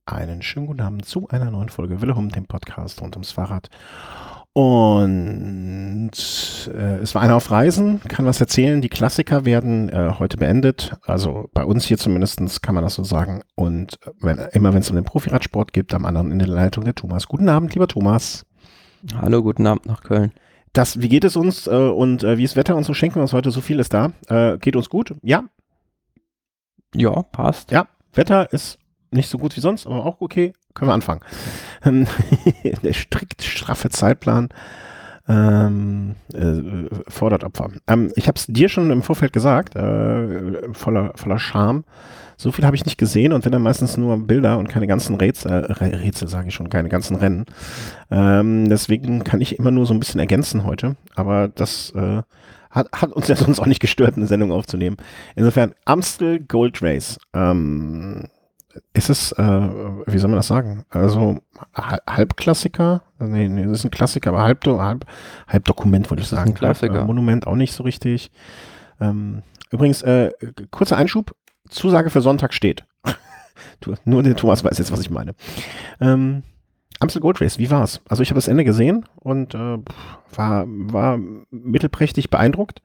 Einen schönen guten Abend zu einer neuen Folge Wille dem Podcast rund ums Fahrrad. Und es war einer auf Reisen, kann was erzählen. Die Klassiker werden heute beendet. Also bei uns hier zumindest kann man das so sagen. Und immer wenn es um den Profiradsport geht, am anderen in der Leitung der Thomas. Guten Abend, lieber Thomas. Hallo, guten Abend nach Köln. Wie geht es uns und wie ist Wetter und so schenken wir uns heute so viel ist da? Geht uns gut? Ja. Ja, passt. Ja, Wetter ist nicht so gut wie sonst, aber auch okay. Können wir anfangen. Der strikt straffe Zeitplan fordert Opfer. Ich habe es dir schon im Vorfeld gesagt, voller Charme. So viel habe ich nicht gesehen und wenn dann meistens nur Bilder und keine ganzen Rätsel sage ich schon, keine ganzen Rennen. Deswegen kann ich immer nur so ein bisschen ergänzen heute, aber das hat uns ja sonst auch nicht gestört, eine Sendung aufzunehmen. Insofern, Amstel Gold Race. Ist es, wie soll man das sagen? Also Halbklassiker? Nee, das ist ein Klassiker, aber Halbdokument wollte ich sagen. Ein Klassiker. Monument auch nicht so richtig. Übrigens, kurzer Einschub, Zusage für Sonntag steht. Nur der Thomas weiß jetzt, was ich meine. Amstel Gold Race, wie war's? Also ich habe das Ende gesehen und war mittelprächtig beeindruckt.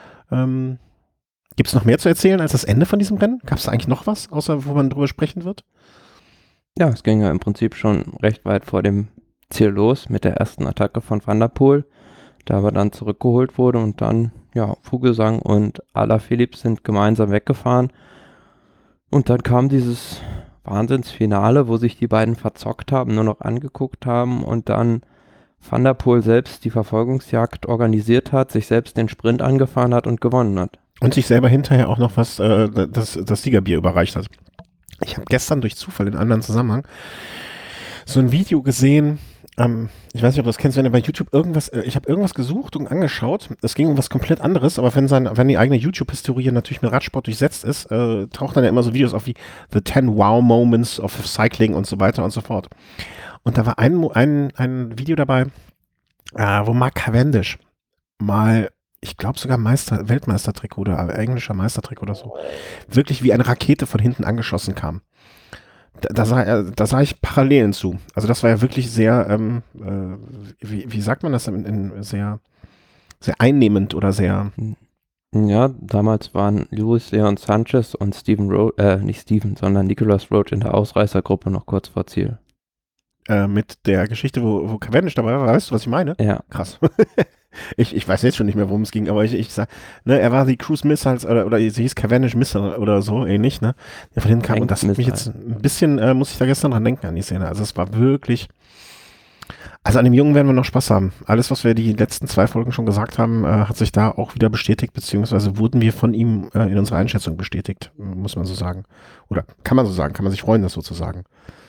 Gibt es noch mehr zu erzählen als das Ende von diesem Rennen? Gab es da eigentlich noch was, außer wo man drüber sprechen wird? Ja, es ging ja im Prinzip schon recht weit vor dem Ziel los mit der ersten Attacke von Van der Poel, da aber dann zurückgeholt wurde und dann, ja, Vogelsang und Alaphilippe sind gemeinsam weggefahren und dann kam dieses Wahnsinnsfinale, wo sich die beiden verzockt haben, nur noch angeguckt haben und dann Van der Poel selbst die Verfolgungsjagd organisiert hat, sich selbst den Sprint angefahren hat und gewonnen hat. Und sich selber hinterher auch noch das Siegerbier überreicht hat. Ich habe gestern durch Zufall in einem anderen Zusammenhang so ein Video gesehen, ich weiß nicht, ob du das kennst, wenn du bei YouTube ich habe irgendwas gesucht und angeschaut, es ging um was komplett anderes, aber wenn die eigene YouTube-Historie natürlich mit Radsport durchsetzt ist, tauchen dann ja immer so Videos auf wie The 10 Wow Moments of Cycling und so weiter und so fort. Und da war ein Video dabei, wo Mark Cavendish mal, ich glaube sogar Weltmeistertrikot oder englischer Meistertrikot oder so, wirklich wie eine Rakete von hinten angeschossen kam. Da sah ich Parallelen zu. Also das war ja wirklich sehr, wie sagt man das, sehr, sehr einnehmend oder sehr... Ja, damals waren Luis Leon Sanchez und Nicolas Roach in der Ausreißergruppe noch kurz vor Ziel. Mit der Geschichte, wo Cavendish dabei war, weißt du, was ich meine? Ja. Krass. Ich weiß jetzt schon nicht mehr, worum es ging, aber ich sag, ne, er war die Cruise Missiles oder sie hieß Cavendish Missile oder so ähnlich, ne? Der von hinten kam und das hat mich jetzt ein bisschen, muss ich da gestern dran denken an die Szene. Also es war wirklich, also an dem Jungen werden wir noch Spaß haben. Alles, was wir die letzten 2 Folgen schon gesagt haben, hat sich da auch wieder bestätigt, beziehungsweise wurden wir von ihm in unserer Einschätzung bestätigt, muss man so sagen. Oder kann man so sagen, kann man sich freuen, das so zu sagen.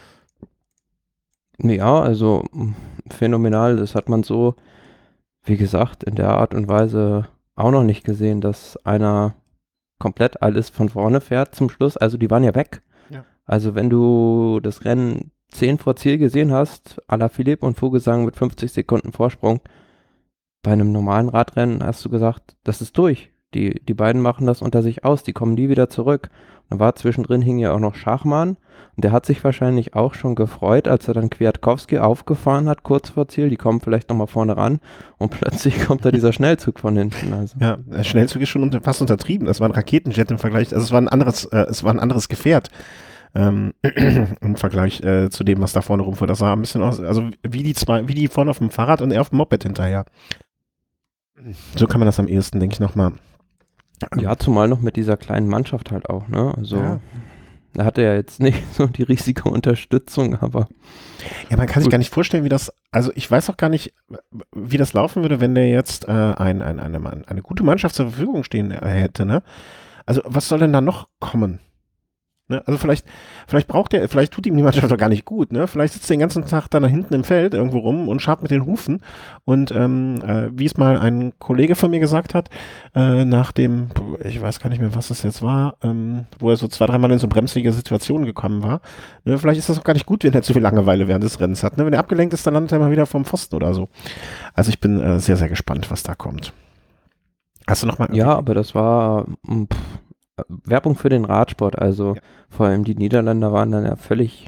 Ja, also phänomenal, das hat man so, wie gesagt, in der Art und Weise auch noch nicht gesehen, dass einer komplett alles von vorne fährt zum Schluss. Also die waren ja weg. Ja. Also wenn du das Rennen 10 vor Ziel gesehen hast, Alaphilippe und Vogelsang mit 50 Sekunden Vorsprung, bei einem normalen Radrennen hast du gesagt, das ist durch. Die beiden machen das unter sich aus, die kommen nie wieder zurück. Und dann war zwischendrin hing ja auch noch Schachmann und der hat sich wahrscheinlich auch schon gefreut, als er dann Kwiatkowski aufgefahren hat, kurz vor Ziel, die kommen vielleicht nochmal vorne ran und plötzlich kommt da dieser Schnellzug von hinten. Also. Ja, der Schnellzug ist schon fast untertrieben, das war ein Raketenjet im Vergleich, also es war ein anderes Gefährt. Im Vergleich zu dem, was da vorne rumfuhr. Das sah ein bisschen aus, also wie die vorne auf dem Fahrrad und er auf dem Moped hinterher. So kann man das am ehesten, denke ich, nochmal. Ja, zumal noch mit dieser kleinen Mannschaft halt auch, ne? Also Ja. da hatte er jetzt nicht so die riesige Unterstützung, aber. Ja, man kann sich gar nicht vorstellen, also ich weiß auch gar nicht, wie das laufen würde, wenn der jetzt eine gute Mannschaft zur Verfügung stehen hätte, ne? Also was soll denn da noch kommen? Ne? Also vielleicht tut ihm die Mannschaft doch gar nicht gut, ne? Vielleicht sitzt er den ganzen Tag da hinten im Feld irgendwo rum und schabt mit den Hufen und wie es mal ein Kollege von mir gesagt hat, nach dem, ich weiß gar nicht mehr, was es jetzt war, wo er so 2, 3 Mal in so bremslige Situationen gekommen war, ne? Vielleicht ist das auch gar nicht gut, wenn er zu viel Langeweile während des Rennens hat, ne? Wenn er abgelenkt ist, dann landet er mal wieder vom Pfosten oder so. Also ich bin sehr, sehr gespannt, was da kommt. Hast du noch mal? Ja, aber das war Werbung für den Radsport, also Ja. vor allem die Niederländer waren dann ja völlig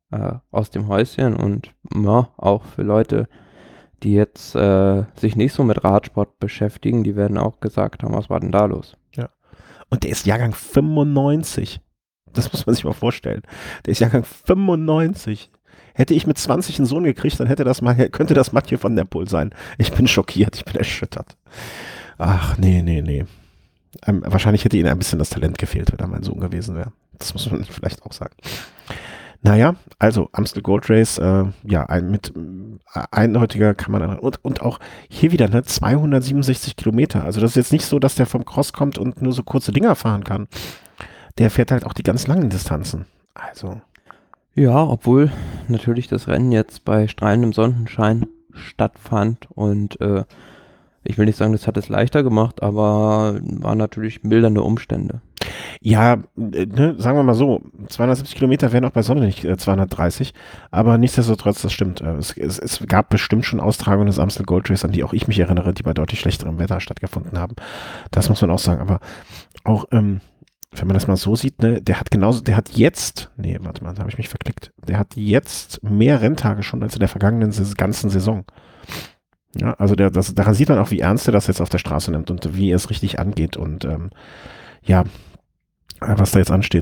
aus dem Häuschen und ja, auch für Leute, die jetzt sich nicht so mit Radsport beschäftigen, die werden auch gesagt haben, was war denn da los? Ja. Und der ist Jahrgang 95. Das muss man sich mal vorstellen. Der ist Jahrgang 95. Hätte ich mit 20 einen Sohn gekriegt, dann könnte das Mathieu van der Poel sein. Ich bin schockiert, ich bin erschüttert. Ach, nee. Wahrscheinlich hätte ihnen ein bisschen das Talent gefehlt, wenn er mein Sohn gewesen wäre. Das muss man vielleicht auch sagen. Naja, also Amstel Gold Race, eindeutiger kann man und auch hier wieder, ne, 267 Kilometer. Also das ist jetzt nicht so, dass der vom Cross kommt und nur so kurze Dinger fahren kann. Der fährt halt auch die ganz langen Distanzen. Also. Ja, obwohl natürlich das Rennen jetzt bei strahlendem Sonnenschein stattfand und ich will nicht sagen, das hat es leichter gemacht, aber waren natürlich mildernde Umstände. Ja, ne, sagen wir mal so, 270 Kilometer wären auch bei Sonne nicht 230, aber nichtsdestotrotz, das stimmt. Es gab bestimmt schon Austragungen des Amstel Gold Race, an die auch ich mich erinnere, die bei deutlich schlechterem Wetter stattgefunden haben. Das muss man auch sagen, aber auch, wenn man das mal so sieht, ne, da habe ich mich verklickt. Der hat jetzt mehr Renntage schon als in der vergangenen ganzen Saison. Ja, also daran sieht man auch, wie ernst er das jetzt auf der Straße nimmt und wie er es richtig angeht und ja, was da jetzt ansteht,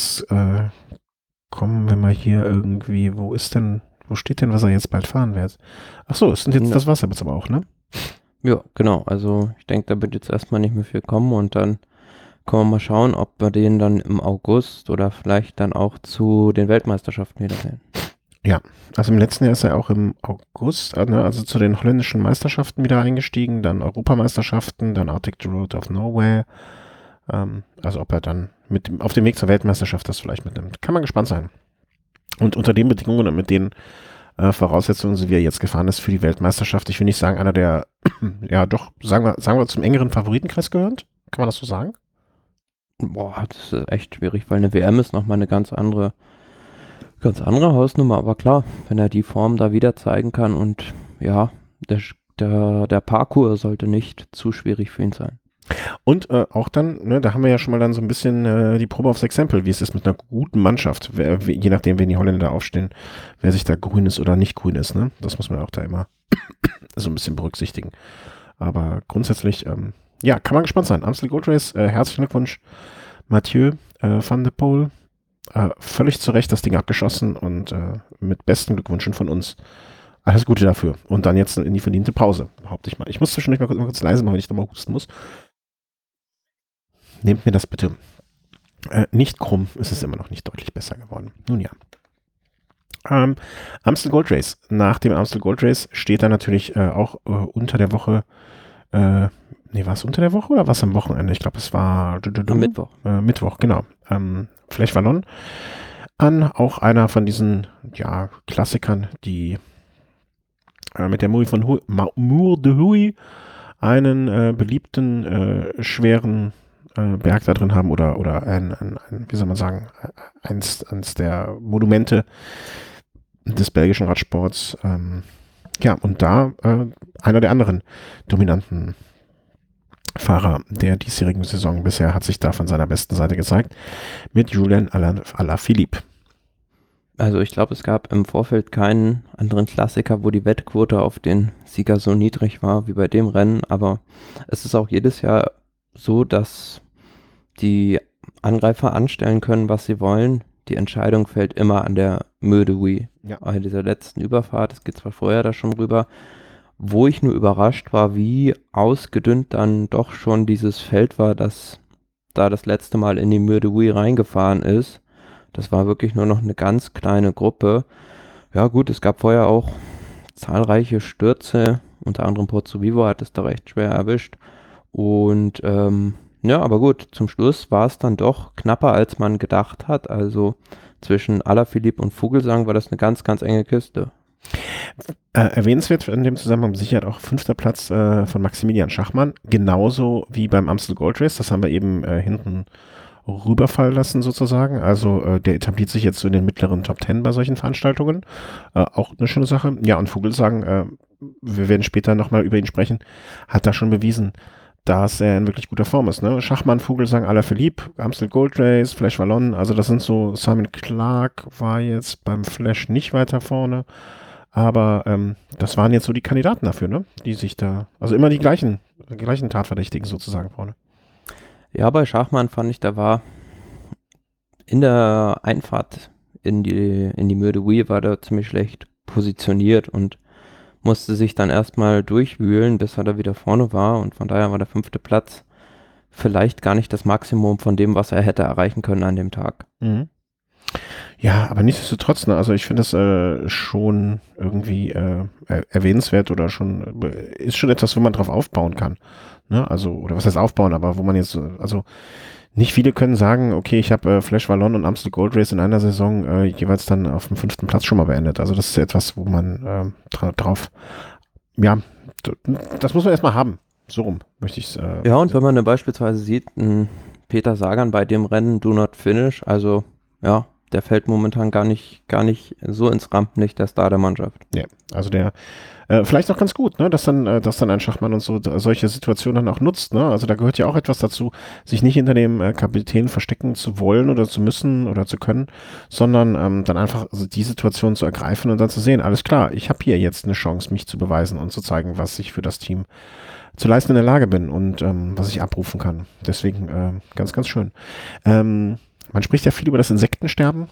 kommen wir mal hier irgendwie, wo steht denn, was er jetzt bald fahren wird? Ach so, es sind jetzt, das war's aber auch, ne? Ja, genau, also ich denke, da wird jetzt erstmal nicht mehr viel kommen und dann können wir mal schauen, ob wir den dann im August oder vielleicht dann auch zu den Weltmeisterschaften wiedersehen. Ja, also im letzten Jahr ist er auch im August, also zu den holländischen Meisterschaften wieder eingestiegen, dann Europameisterschaften, dann Arctic Road of Norway. Also ob er dann auf dem Weg zur Weltmeisterschaft das vielleicht mitnimmt. Kann man gespannt sein. Und unter den Bedingungen und mit den Voraussetzungen, wie er jetzt gefahren ist für die Weltmeisterschaft, ich will nicht sagen, einer der, ja doch, sagen wir zum engeren Favoritenkreis gehört. Kann man das so sagen? Boah, das ist echt schwierig, weil eine WM ist nochmal eine ganz andere Hausnummer, aber klar, wenn er die Form da wieder zeigen kann und ja, der Parcours sollte nicht zu schwierig für ihn sein. Und auch dann, ne, da haben wir ja schon mal dann so ein bisschen die Probe aufs Exempel, wie es ist mit einer guten Mannschaft, je nachdem, wen die Holländer aufstehen, wer sich da grün ist oder nicht grün ist, ne? Das muss man auch da immer so ein bisschen berücksichtigen. Aber grundsätzlich, ja, kann man gespannt sein. Amstel Gold Race, herzlichen Glückwunsch, Mathieu van der Poel. Völlig zu Recht das Ding abgeschossen und mit besten Glückwünschen von uns. Alles Gute dafür. Und dann jetzt in die verdiente Pause, behaupte ich mal. Ich muss zwischendurch mal kurz leise machen, wenn ich nochmal husten muss. Nehmt mir das bitte nicht krumm, ist es immer noch nicht deutlich besser geworden. Nun ja. Amstel Gold Race. Nach dem Amstel Gold Race steht da natürlich auch unter der Woche, war es unter der Woche oder war es am Wochenende? Ich glaube, es war Am Mittwoch. Mittwoch, genau. Flèche Wallonne an, auch einer von diesen, ja, Klassikern, die mit der Mur de Huy einen beliebten, schweren Berg da drin haben oder ein wie soll man sagen, eins der Monumente des belgischen Radsports. Ja, und da einer der anderen dominanten Fahrer der diesjährigen Saison bisher hat sich da von seiner besten Seite gezeigt mit Julian Alaphilippe. Also ich glaube, es gab im Vorfeld keinen anderen Klassiker, wo die Wettquote auf den Sieger so niedrig war wie bei dem Rennen, aber es ist auch jedes Jahr so, dass die Angreifer anstellen können, was sie wollen. Die Entscheidung fällt immer an der Mur de Huy. Ja. Bei dieser letzten Überfahrt, es geht zwar vorher da schon rüber, wo ich nur überrascht war, wie ausgedünnt dann doch schon dieses Feld war, das da das letzte Mal in die Mur de Huy reingefahren ist. Das war wirklich nur noch eine ganz kleine Gruppe. Ja gut, es gab vorher auch zahlreiche Stürze, unter anderem Pozzo Vivo hat es da recht schwer erwischt. Und ja, aber gut, zum Schluss war es dann doch knapper, als man gedacht hat. Also zwischen Alaphilippe und Vogelsang war das eine ganz, ganz enge Kiste. Erwähnenswert in dem Zusammenhang sicher auch 5. Platz von Maximilian Schachmann, genauso wie beim Amstel Gold Race, das haben wir eben hinten rüberfallen lassen sozusagen, also der etabliert sich jetzt so in den mittleren Top 10 bei solchen Veranstaltungen, auch eine schöne Sache. Ja, und Vogelsang, wir werden später nochmal über ihn sprechen, hat da schon bewiesen, dass er in wirklich guter Form ist. Ne? Schachmann, Vogelsang, Alaphilippe, Amstel Gold Race, Flash Wallon, also das sind so, Simon Clark war jetzt beim Flash nicht weiter vorne, aber das waren jetzt so die Kandidaten dafür, ne? Die sich da, also immer die gleichen Tatverdächtigen sozusagen vorne. Ja, bei Schachmann fand ich, da war in der Einfahrt in die Mur de Huy war der ziemlich schlecht positioniert und musste sich dann erstmal durchwühlen, bis er da wieder vorne war, und von daher war der 5. Platz vielleicht gar nicht das Maximum von dem, was er hätte erreichen können an dem Tag. Mhm. Ja, aber nichtsdestotrotz, ne, also ich finde das schon irgendwie erwähnenswert oder schon, ist schon etwas, wo man drauf aufbauen kann. Ne? Also, oder was heißt aufbauen, aber wo man jetzt, also nicht viele können sagen, okay, ich habe Flash Wallon und Amstel Gold Race in einer Saison jeweils dann auf dem 5. Platz schon mal beendet. Also das ist etwas, wo man drauf, ja, das muss man erstmal haben. So rum möchte ich es. Ja, und wenn man dann beispielsweise sieht, Peter Sagan bei dem Rennen Do Not Finish, also ja, der fällt momentan gar nicht so ins Rampenlicht der Star der Mannschaft. Ja, also der vielleicht auch ganz gut, ne, dass dann ein Schachmann und so solche Situationen dann auch nutzt, ne? Also da gehört ja auch etwas dazu, sich nicht hinter dem Kapitän verstecken zu wollen oder zu müssen oder zu können, sondern dann einfach also die Situation zu ergreifen und dann zu sehen, alles klar, ich habe hier jetzt eine Chance, mich zu beweisen und zu zeigen, was ich für das Team zu leisten in der Lage bin und was ich abrufen kann. Deswegen ganz, ganz schön. Man spricht ja viel über das Insektensterben,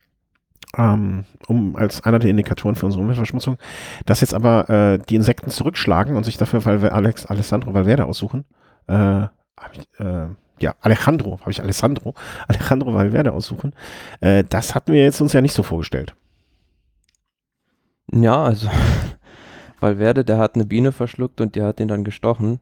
als einer der Indikatoren für unsere Umweltverschmutzung, dass jetzt aber die Insekten zurückschlagen und sich dafür Alessandro Valverde aussuchen. Alejandro Valverde aussuchen. Das hatten wir jetzt uns ja nicht so vorgestellt. Ja, also Valverde, der hat eine Biene verschluckt und die hat ihn dann gestochen.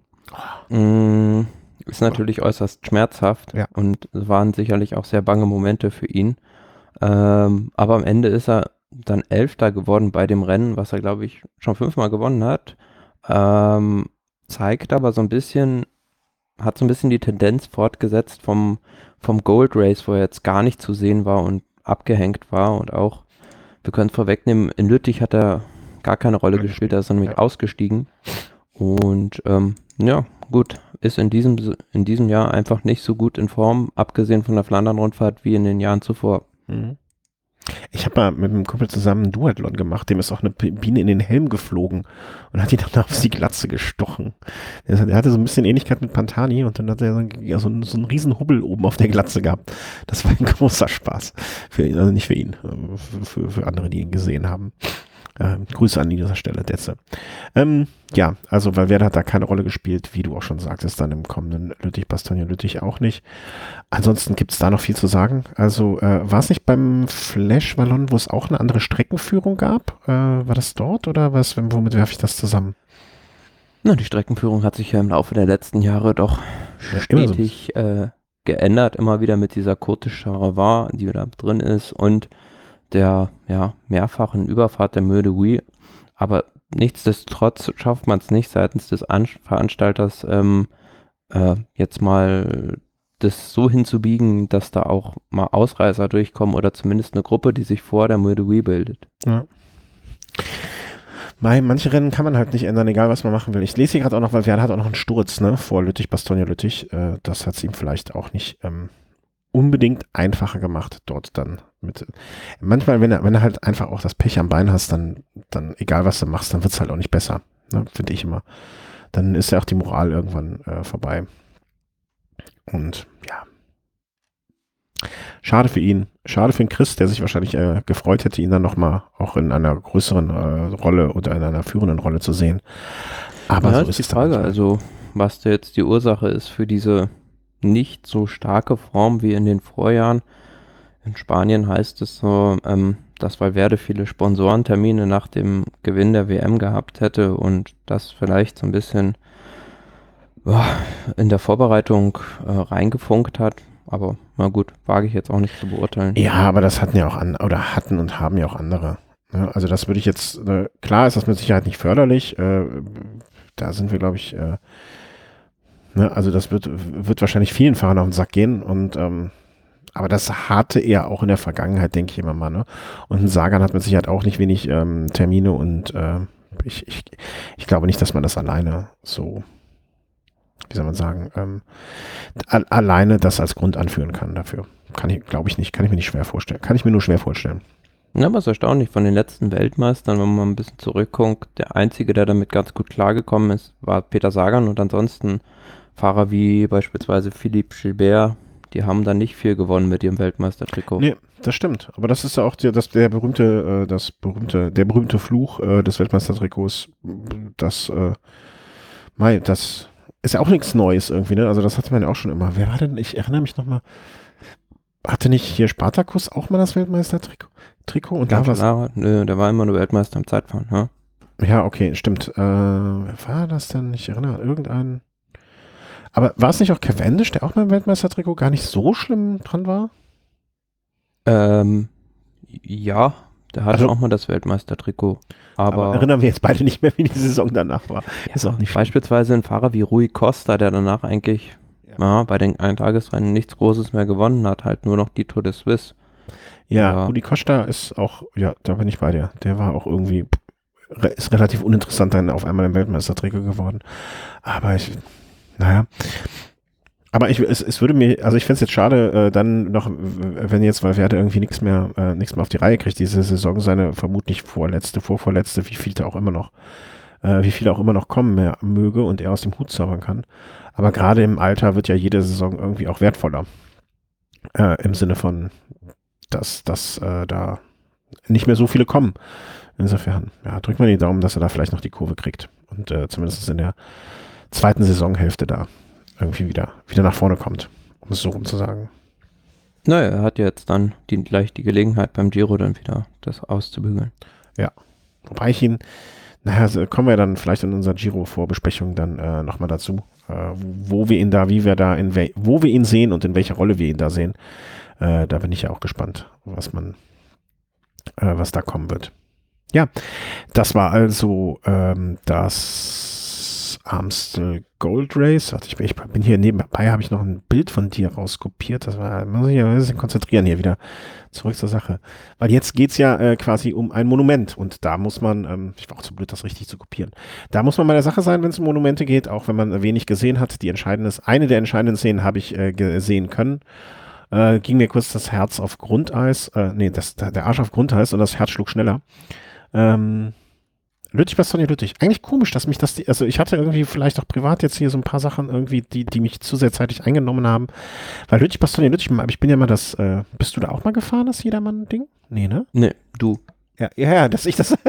Ist natürlich äußerst schmerzhaft, Ja. und es waren sicherlich auch sehr bange Momente für ihn. Aber am Ende ist er dann 11. geworden bei dem Rennen, was er, glaube ich, schon 5-mal gewonnen hat. Zeigt aber so ein bisschen, hat so ein bisschen die Tendenz fortgesetzt vom Gold Race, wo er jetzt gar nicht zu sehen war und abgehängt war. Und auch, wir können es vorwegnehmen, in Lüttich hat er gar keine Rolle gespielt, er ist nämlich ausgestiegen. Und ja, gut, ist in diesem Jahr einfach nicht so gut in Form, abgesehen von der Flandern-Rundfahrt, wie in den Jahren zuvor. Ich habe mal mit einem Kumpel zusammen einen Duathlon gemacht, dem ist auch eine Biene in den Helm geflogen und hat ihn dann auf die Glatze gestochen. Er hatte so ein bisschen Ähnlichkeit mit Pantani und dann hat er so einen riesen Hubbel oben auf der Glatze gehabt. Das war ein großer Spaß. Für ihn, also nicht für ihn, für andere, die ihn gesehen haben. Grüße an dieser Stelle, Detze. Ja, also Valverde hat da keine Rolle gespielt, wie du auch schon sagtest, dann im kommenden Lüttich auch nicht. Ansonsten gibt es da noch viel zu sagen. Also war es nicht beim Flash Wallon, wo es auch eine andere Streckenführung gab? War das dort oder was? Womit werfe ich das zusammen? Na, die Streckenführung hat sich ja im Laufe der letzten Jahre doch stetig geändert, immer wieder mit dieser Côte de Charavard, die da drin ist, und der mehrfachen Überfahrt der Mur de Huy. Aber nichtsdestotrotz schafft man es nicht seitens des Veranstalters jetzt mal das so hinzubiegen, dass da auch mal Ausreißer durchkommen oder zumindest eine Gruppe, die sich vor der Mur de Huy bildet. Ja. Manche Rennen kann man halt nicht ändern, egal was man machen will. Ich lese hier gerade auch noch, weil Werder hat auch noch einen Sturz, ne, vor Lüttich. Das hat es ihm vielleicht auch nicht unbedingt einfacher gemacht, dort dann mit. Manchmal, wenn er halt einfach auch das Pech am Bein hast, dann egal was du machst, dann wird es halt auch nicht besser, ne, finde ich immer. Dann ist ja auch die Moral irgendwann vorbei. Und ja. Schade für ihn. Schade für den Chris, der sich wahrscheinlich gefreut hätte, ihn dann nochmal auch in einer größeren Rolle oder in einer führenden Rolle zu sehen. Aber ja, so ist die es Frage, dann. also was da jetzt die Ursache ist für diese nicht so starke Form wie in den Vorjahren. In Spanien heißt es so, dass Valverde viele Sponsorentermine nach dem Gewinn der WM gehabt hätte und das vielleicht so ein bisschen in der Vorbereitung reingefunkt hat. Aber na gut, wage ich jetzt auch nicht zu beurteilen. Ja, aber das hatten ja auch hatten und haben ja auch andere. Ja, also das würde ich jetzt, klar ist das mit Sicherheit nicht förderlich. Da sind wir, glaube ich, also das wird wahrscheinlich vielen Fahrern auf den Sack gehen und aber das hatte er auch in der Vergangenheit, denke ich immer mal. Ne? Und ein Sagan hat mit Sicherheit auch nicht wenig Termine und ich glaube nicht, dass man das alleine so wie soll man sagen, alleine das als Grund anführen kann dafür. Glaube ich nicht, kann ich mir nicht schwer vorstellen. Kann ich mir nur schwer vorstellen. Ja, aber es ist erstaunlich, von den letzten Weltmeistern, wenn man mal ein bisschen zurückguckt, der Einzige, der damit ganz gut klargekommen ist, war Peter Sagan und ansonsten Fahrer wie beispielsweise Philippe Gilbert, die haben da nicht viel gewonnen mit ihrem Weltmeistertrikot. Nee, das stimmt. Aber das ist ja auch der berühmte Fluch des Weltmeistertrikots. Das ist ja auch nichts Neues irgendwie, ne? Also das hatte man ja auch schon immer. Wer war denn? Ich erinnere mich nochmal. Hatte nicht hier Spartacus auch mal das Weltmeistertrikot? Und da war Nö, der war immer nur Weltmeister im Zeitfahren, ja. Ja, okay, stimmt. Wer war das denn? Ich erinnere an irgendeinen. Aber war es nicht auch Cavendish, der auch beim Weltmeistertrikot gar nicht so schlimm dran war? Ja, der hatte auch mal das Weltmeistertrikot. Aber erinnern wir jetzt beide nicht mehr, wie die Saison danach war. ja, Ist auch nicht schlimm. beispielsweise ein Fahrer wie Rui Costa, der danach eigentlich bei den Eintagesrennen nichts Großes mehr gewonnen hat, halt nur noch die Tour de Suisse. Ja, Rudi Costa ist auch, ja, da bin ich bei dir. Der war auch irgendwie, ist relativ uninteressant dann auf einmal im Weltmeistertrikot geworden. Aber es würde mir, also ich fände es jetzt schade, dann noch, wenn jetzt Valverde irgendwie nichts mehr auf die Reihe kriegt, diese Saison, seine vermutlich vorvorletzte, wie viele auch immer noch kommen möge und er aus dem Hut zaubern kann. Aber gerade im Alter wird ja jede Saison irgendwie auch wertvoller. Im Sinne von, dass da nicht mehr so viele kommen. Insofern, ja, drückt man die Daumen, dass er da vielleicht noch die Kurve kriegt und zumindest in der zweiten Saisonhälfte da irgendwie wieder nach vorne kommt, um es so rum zu sagen. Naja, er hat jetzt dann gleich die Gelegenheit beim Giro dann wieder das auszubügeln. Ja, wobei ich ihn, kommen wir dann vielleicht in unserer Giro-Vorbesprechung dann nochmal dazu, wo wir ihn sehen und in welcher Rolle wir ihn da sehen. Da bin ich ja auch gespannt, was da kommen wird. Ja, das war also das Amstel Gold Race. Warte, ich bin hier nebenbei, habe ich noch ein Bild von dir rauskopiert. Muss ich ja ein bisschen konzentrieren hier wieder. Zurück zur Sache. Weil jetzt geht es ja quasi um ein Monument und da muss man, ich war auch zu blöd, das richtig zu kopieren. Da muss man bei der Sache sein, wenn es um Monumente geht, auch wenn man wenig gesehen hat. Eine der entscheidenden Szenen habe ich sehen können. Ging mir kurz das Herz auf Grundeis, der Arsch auf Grundeis und das Herz schlug schneller. Lüttich-Bastogne-Lüttich. Eigentlich komisch, dass mich also ich hatte irgendwie vielleicht auch privat jetzt hier so ein paar Sachen irgendwie, die mich zu sehr zeitig eingenommen haben. Weil Lüttich-Bastogne-Lüttich, ich bin ja mal bist du da auch mal gefahren, das Jedermann-Ding? Nee, ne? Nee, du. Ja, dass ich das.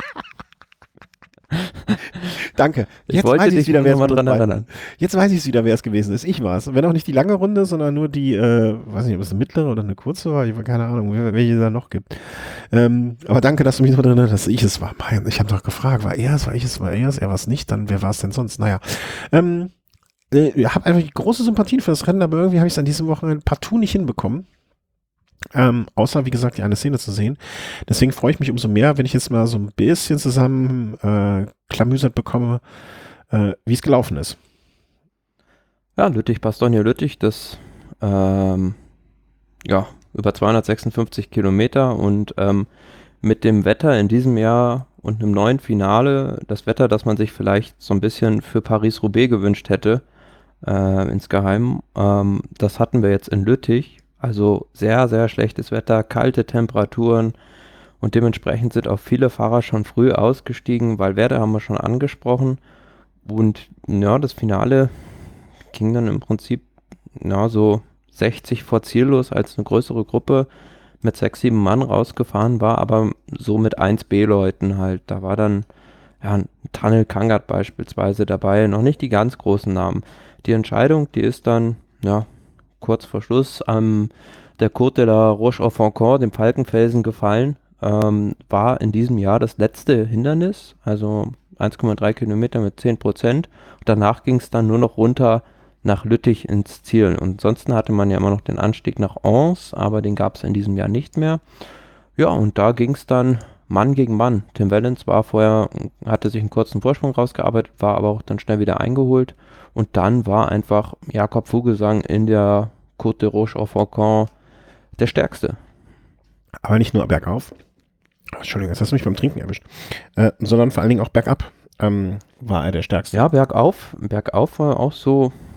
Danke. Jetzt weiß ich wieder, wer es dran erinnern. Jetzt weiß ich es wieder, wer es gewesen ist. Ich war es. Wenn auch nicht die lange Runde, sondern nur die, weiß nicht, ob es eine mittlere oder eine kurze war. Ich habe keine Ahnung, welche es da noch gibt. Aber danke, dass du mich noch daran erinnerst, dass ich es war. Ich habe doch gefragt, war er es, er war es nicht, dann wer war es denn sonst? Naja. Ich habe einfach große Sympathien für das Rennen, aber irgendwie habe ich es an diesem Wochenende partout nicht hinbekommen. Außer, wie gesagt, die eine Szene zu sehen. Deswegen freue ich mich umso mehr, wenn ich jetzt mal so ein bisschen zusammen klamüsert bekomme, wie es gelaufen ist. Ja, Lüttich-Bastogne-Lüttich, das über 256 Kilometer und mit dem Wetter in diesem Jahr und einem neuen Finale, das Wetter, das man sich vielleicht so ein bisschen für Paris-Roubaix gewünscht hätte, insgeheim, das hatten wir jetzt in Lüttich. Also sehr, sehr schlechtes Wetter, kalte Temperaturen und dementsprechend sind auch viele Fahrer schon früh ausgestiegen. Valverde haben wir schon angesprochen und ja, das Finale ging dann im Prinzip so 60 vor Ziel los, als eine größere Gruppe mit 6, 7 Mann rausgefahren war, aber so mit 1B-Leuten halt. Da war dann ein Tanel Kangat beispielsweise dabei, noch nicht die ganz großen Namen. Die Entscheidung, die ist dann, kurz vor Schluss der Côte de la Roche-au-Faucon, dem Falkenfelsen, gefallen. War in diesem Jahr das letzte Hindernis, also 1,3 Kilometer mit 10%. Danach ging es dann nur noch runter nach Lüttich ins Ziel. Und ansonsten hatte man ja immer noch den Anstieg nach Ans, aber den gab es in diesem Jahr nicht mehr. Ja, und da ging es dann Mann gegen Mann. Tim Wellens hatte sich einen kurzen Vorsprung rausgearbeitet, war aber auch dann schnell wieder eingeholt. Und dann war einfach Jakob Fuglsang in der Côte de Roche-au-Faucon der Stärkste. Aber nicht nur bergauf. Entschuldigung, jetzt hast du mich beim Trinken erwischt. Sondern vor allen Dingen auch bergab war er der Stärkste. Ja, bergauf war auch so,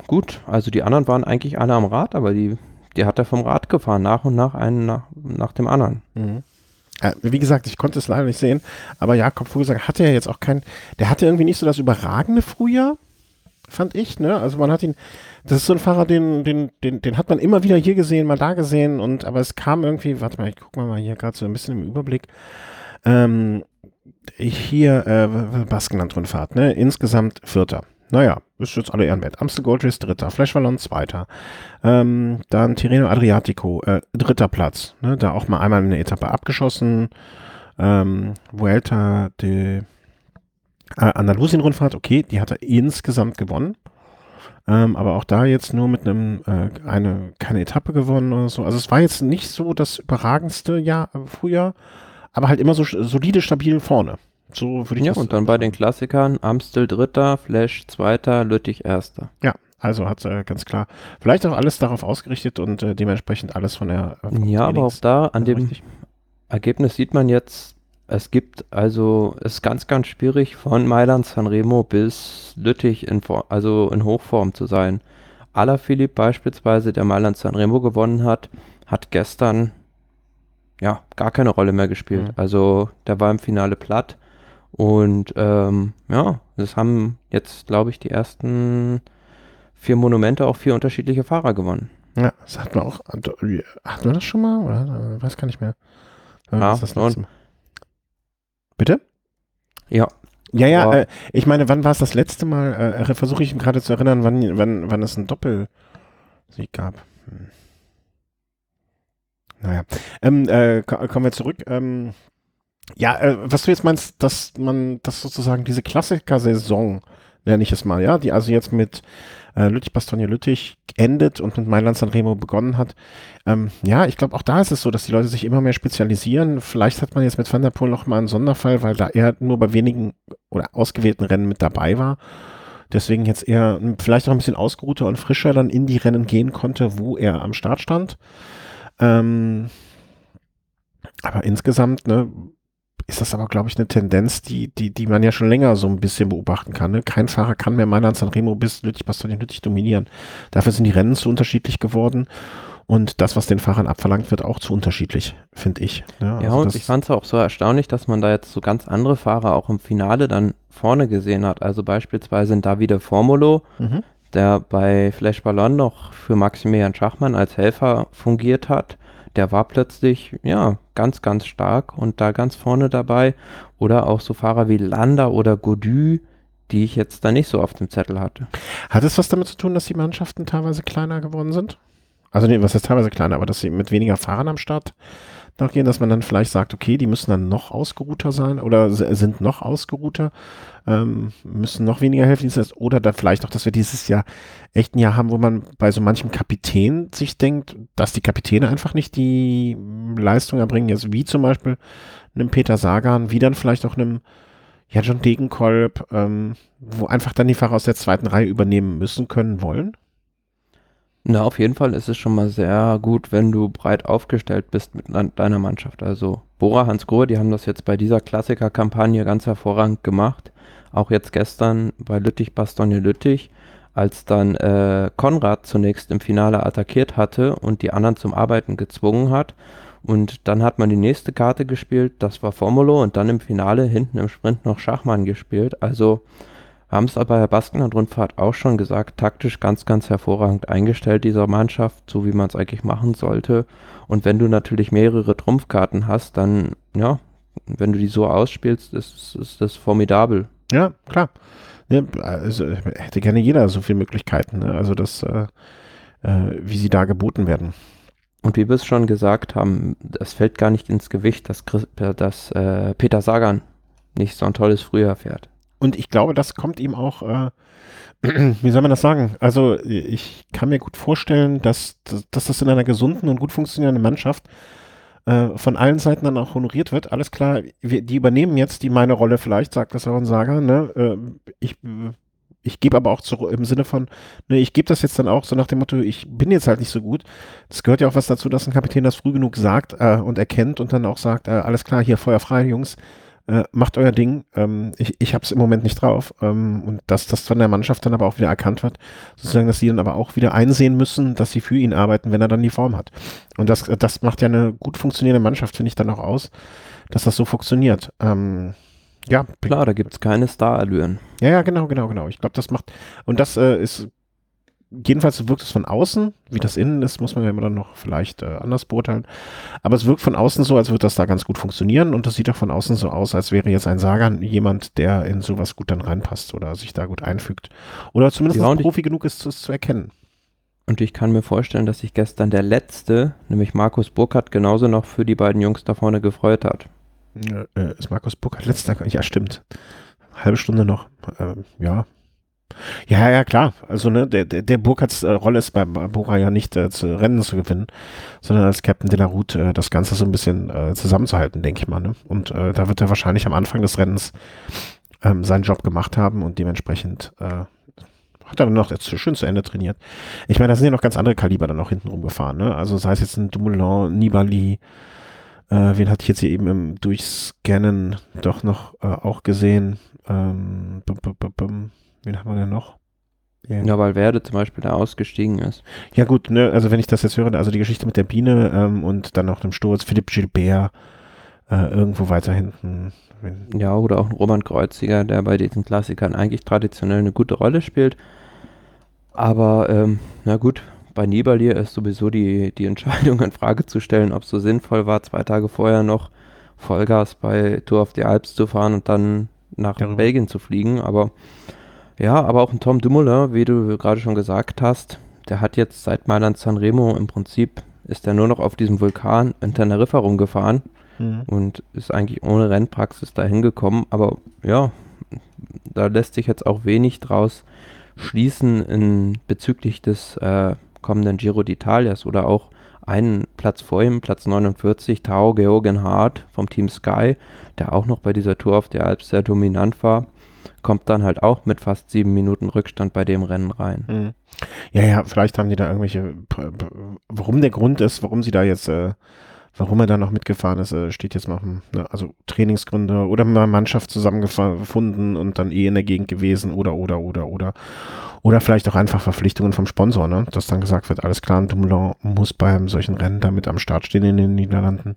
gut. Also die anderen waren eigentlich alle am Rad, aber die hat er vom Rad gefahren, nach und nach, einen nach dem anderen. Mhm. Wie gesagt, ich konnte es leider nicht sehen, aber Jakob Fuglsang hatte ja jetzt auch der hatte irgendwie nicht so das überragende Frühjahr, fand ich, ne? Also man hat ihn, das ist so ein Fahrer, den hat man immer wieder hier gesehen, mal da gesehen aber es kam irgendwie, warte mal, ich guck mal hier gerade so ein bisschen im Überblick, ähm, hier, Baskenland-Rundfahrt, ne? Insgesamt Vierter. Naja, ist jetzt alle Ehrenwert. Amstel Gold Race Dritter, Flash Wallon Zweiter. Dann Tirreno Adriatico, dritter Platz. Ne? Da auch mal einmal eine Etappe abgeschossen. Vuelta de Andalusien-Rundfahrt, okay, die hat er insgesamt gewonnen. Aber auch da jetzt nur mit keine Etappe gewonnen oder so. Also es war jetzt nicht so das überragendste Frühjahr, aber halt immer so solide, stabil vorne. So würde ich Ja, das und dann bei den Klassikern Amstel Dritter, Flash Zweiter, Lüttich Erster. Ja, also hat ganz klar vielleicht auch alles darauf ausgerichtet und dementsprechend alles von der Ja, aber auch da an dem richtig. Ergebnis sieht man jetzt, es ist ganz, ganz schwierig von Mailand Sanremo bis Lüttich in Hochform zu sein. Alaphilippe beispielsweise, der Mailand Sanremo gewonnen hat, hat gestern ja gar keine Rolle mehr gespielt. Mhm. Also der war im Finale platt und ja, das haben jetzt, glaube ich, die ersten 4 Monumente auch 4 unterschiedliche Fahrer gewonnen. Ja, das hatten wir auch. Hatten wir das schon mal? Oder? Weiß gar nicht mehr. Ja, Das schon. letzte Mal. Bitte? Ja. Ja, Aber ich meine, wann war es das letzte Mal? Versuche ich gerade zu erinnern, wann es einen Doppelsieg gab. Naja. Kommen wir zurück. Was du jetzt meinst, dass man das sozusagen diese Klassiker-Saison, nenne ich es mal, ja, die also jetzt mit Lüttich-Bastogne-Lüttich endet und mit Mailand Sanremo begonnen hat. Ja, ich glaube, auch da ist es so, dass die Leute sich immer mehr spezialisieren. Vielleicht hat man jetzt mit Van der Poel noch mal einen Sonderfall, weil da er nur bei wenigen oder ausgewählten Rennen mit dabei war. Deswegen jetzt eher vielleicht auch ein bisschen ausgeruhter und frischer dann in die Rennen gehen konnte, wo er am Start stand. Aber insgesamt, ne, ist das aber, glaube ich, eine Tendenz, die man ja schon länger so ein bisschen beobachten kann. Ne? Kein Fahrer kann mehr Mailand Sanremo bis Lüttich dominieren. Dafür sind die Rennen zu unterschiedlich geworden und das, was den Fahrern abverlangt wird, auch zu unterschiedlich, finde ich. Ja, ja, also und ich fand es auch so erstaunlich, dass man da jetzt so ganz andere Fahrer auch im Finale dann vorne gesehen hat. Also beispielsweise ein Davide Formolo, Mhm. der bei Flash Ballon noch für Maximilian Schachmann als Helfer fungiert hat. Der war plötzlich, ja, ganz, ganz stark und da ganz vorne dabei. Oder auch so Fahrer wie Landa oder Gaudu, die ich jetzt da nicht so auf dem Zettel hatte. Hat es was damit zu tun, dass die Mannschaften teilweise kleiner geworden sind? Also nee, was heißt teilweise kleiner, aber dass sie mit weniger Fahrern am Start nachgehen, dass man dann vielleicht sagt, okay, die müssen dann noch ausgeruhter sein oder sind noch ausgeruhter, müssen noch weniger helfen. Oder dann vielleicht auch, dass wir dieses Jahr echt ein Jahr haben, wo man bei so manchem Kapitän sich denkt, dass die Kapitäne einfach nicht die Leistung erbringen, jetzt wie zum Beispiel einem Peter Sagan, wie dann vielleicht auch einem John Degenkolb, wo einfach dann die Fahrer aus der zweiten Reihe übernehmen müssen, können, wollen. Na, auf jeden Fall ist es schon mal sehr gut, wenn du breit aufgestellt bist mit deiner Mannschaft. Also Bora Hansgrohe, die haben das jetzt bei dieser Klassiker-Kampagne ganz hervorragend gemacht. Auch jetzt gestern bei Lüttich-Bastogne-Lüttich, als dann Konrad zunächst im Finale attackiert hatte und die anderen zum Arbeiten gezwungen hat. Und dann hat man die nächste Karte gespielt, das war Formolo und dann im Finale hinten im Sprint noch Schachmann gespielt. Also haben es aber bei der Baskenland-Rundfahrt auch schon gesagt, taktisch ganz, ganz hervorragend eingestellt, dieser Mannschaft, so wie man es eigentlich machen sollte. Und wenn du natürlich mehrere Trumpfkarten hast, dann, ja, wenn du die so ausspielst, ist das formidabel. Ja, klar. Ne, also hätte gerne jeder so viele Möglichkeiten. Ne? Also wie sie da geboten werden. Und wie wir es schon gesagt haben, es fällt gar nicht ins Gewicht, dass Peter Sagan nicht so ein tolles Frühjahr fährt. Und ich glaube, das kommt ihm auch, wie soll man das sagen? Also ich kann mir gut vorstellen, dass das in einer gesunden und gut funktionierenden Mannschaft von allen Seiten dann auch honoriert wird. Alles klar, die übernehmen jetzt meine Rolle vielleicht, sagt das auch ein Sager, ne? Ich gebe aber auch zurück im Sinne von, ne, ich gebe das jetzt dann auch so nach dem Motto, ich bin jetzt halt nicht so gut. Das gehört ja auch was dazu, dass ein Kapitän das früh genug sagt und erkennt und dann auch sagt, alles klar, hier Feuer frei, Jungs. macht euer Ding. Ich habe es im Moment nicht drauf. Und dass das von der Mannschaft dann aber auch wieder erkannt wird, sozusagen, dass sie dann aber auch wieder einsehen müssen, dass sie für ihn arbeiten, wenn er dann die Form hat. Und das macht ja eine gut funktionierende Mannschaft, finde ich, dann auch aus, dass das so funktioniert. Ja, Klar, da gibt es keine Starallüren. ja, genau. Ich glaube, das macht, und das ist, jedenfalls wirkt es von außen, wie das innen ist, muss man ja immer dann noch vielleicht anders beurteilen. Aber es wirkt von außen so, als würde das da ganz gut funktionieren und das sieht auch von außen so aus, als wäre jetzt ein Sagan jemand, der in sowas gut dann reinpasst oder sich da gut einfügt. Oder zumindest Ja, Profi genug ist, es zu erkennen. und ich kann mir vorstellen, dass sich gestern der Letzte, nämlich Markus Burkhardt, genauso noch für die beiden Jungs da vorne gefreut hat. Ist Markus Burkhardt letzter? Ja, stimmt. Halbe Stunde noch. Ja. Ja, klar. Also, ne, der Burkhardts Rolle ist bei Bora ja nicht Rennen zu gewinnen, sondern als Captain de la Route das Ganze so ein bisschen zusammenzuhalten, denke ich mal. Ne? Und da wird er wahrscheinlich am Anfang des Rennens seinen Job gemacht haben und dementsprechend hat er dann noch jetzt schön zu Ende trainiert. Ich meine, da sind ja noch ganz andere Kaliber dann noch hinten rumgefahren. Ne? Also sei es jetzt ein Dumoulin, Nibali, wen hatte ich jetzt hier eben im Durchscannen doch noch auch gesehen? Wen haben wir denn noch? Ja, weil Werde zum Beispiel da ausgestiegen ist. Ja gut, ne, also wenn ich das jetzt höre, also die Geschichte mit der Biene und dann noch dem Sturz, Philipp Gilbert irgendwo weiter hinten. Ja, oder auch ein Roman Kreuziger, der bei diesen Klassikern eigentlich traditionell eine gute Rolle spielt. Aber, na gut, bei Nibali ist sowieso die Entscheidung in Frage zu stellen, ob es so sinnvoll war, 2 Tage vorher noch Vollgas bei Tour of the Alps zu fahren und dann nach Darüber. Belgien zu fliegen. Aber ja, aber auch ein Tom Dumoulin, wie du gerade schon gesagt hast, der hat jetzt seit Mailand Sanremo im Prinzip, ist er nur noch auf diesem Vulkan in Teneriffa rumgefahren und ist eigentlich ohne Rennpraxis dahin gekommen. Aber ja, da lässt sich jetzt auch wenig draus schließen bezüglich des kommenden Giro d'Italias oder auch einen Platz vor ihm, Platz 49, Tao Geoghegan Hart vom Team Sky, der auch noch bei dieser Tour auf der Alps sehr dominant war, kommt dann halt auch mit fast 7 Minuten Rückstand bei dem Rennen rein. Ja, vielleicht haben die da irgendwelche, warum der Grund ist, warum sie da jetzt, warum er da noch mitgefahren ist, steht jetzt noch, ne, also Trainingsgründe oder mal Mannschaft zusammengefunden und dann in der Gegend gewesen oder vielleicht auch einfach Verpflichtungen vom Sponsor, ne, dass dann gesagt wird, alles klar, Dumoulin muss bei solchen Rennen damit am Start stehen in den Niederlanden,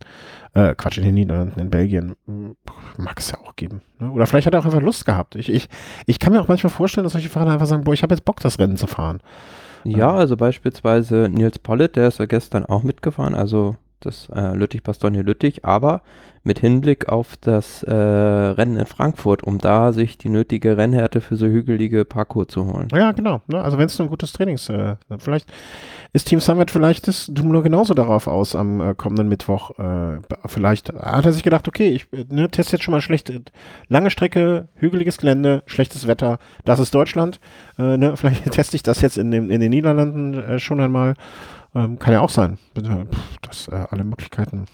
in Belgien, mag es ja auch geben, ne? Oder vielleicht hat er auch einfach Lust gehabt. Ich kann mir auch manchmal vorstellen, dass solche Fahrer einfach sagen, boah, ich habe jetzt Bock, das Rennen zu fahren. Ja, also beispielsweise Nils Pollitt, der ist ja gestern auch mitgefahren, also das Lüttich-Bastogne-Lüttich, aber mit Hinblick auf das Rennen in Frankfurt, um da sich die nötige Rennhärte für so hügelige Parcours zu holen. Ja, genau. Ne? Also wenn es ein gutes Trainings, vielleicht ist Team Sunweb, vielleicht ist Dumoulin genauso darauf aus am kommenden Mittwoch. Vielleicht hat er sich gedacht, okay, ich teste jetzt schon mal lange Strecke, hügeliges Gelände, schlechtes Wetter, das ist Deutschland. Vielleicht teste ich das jetzt in den Niederlanden schon einmal. Kann ja auch sein. Das alle Möglichkeiten.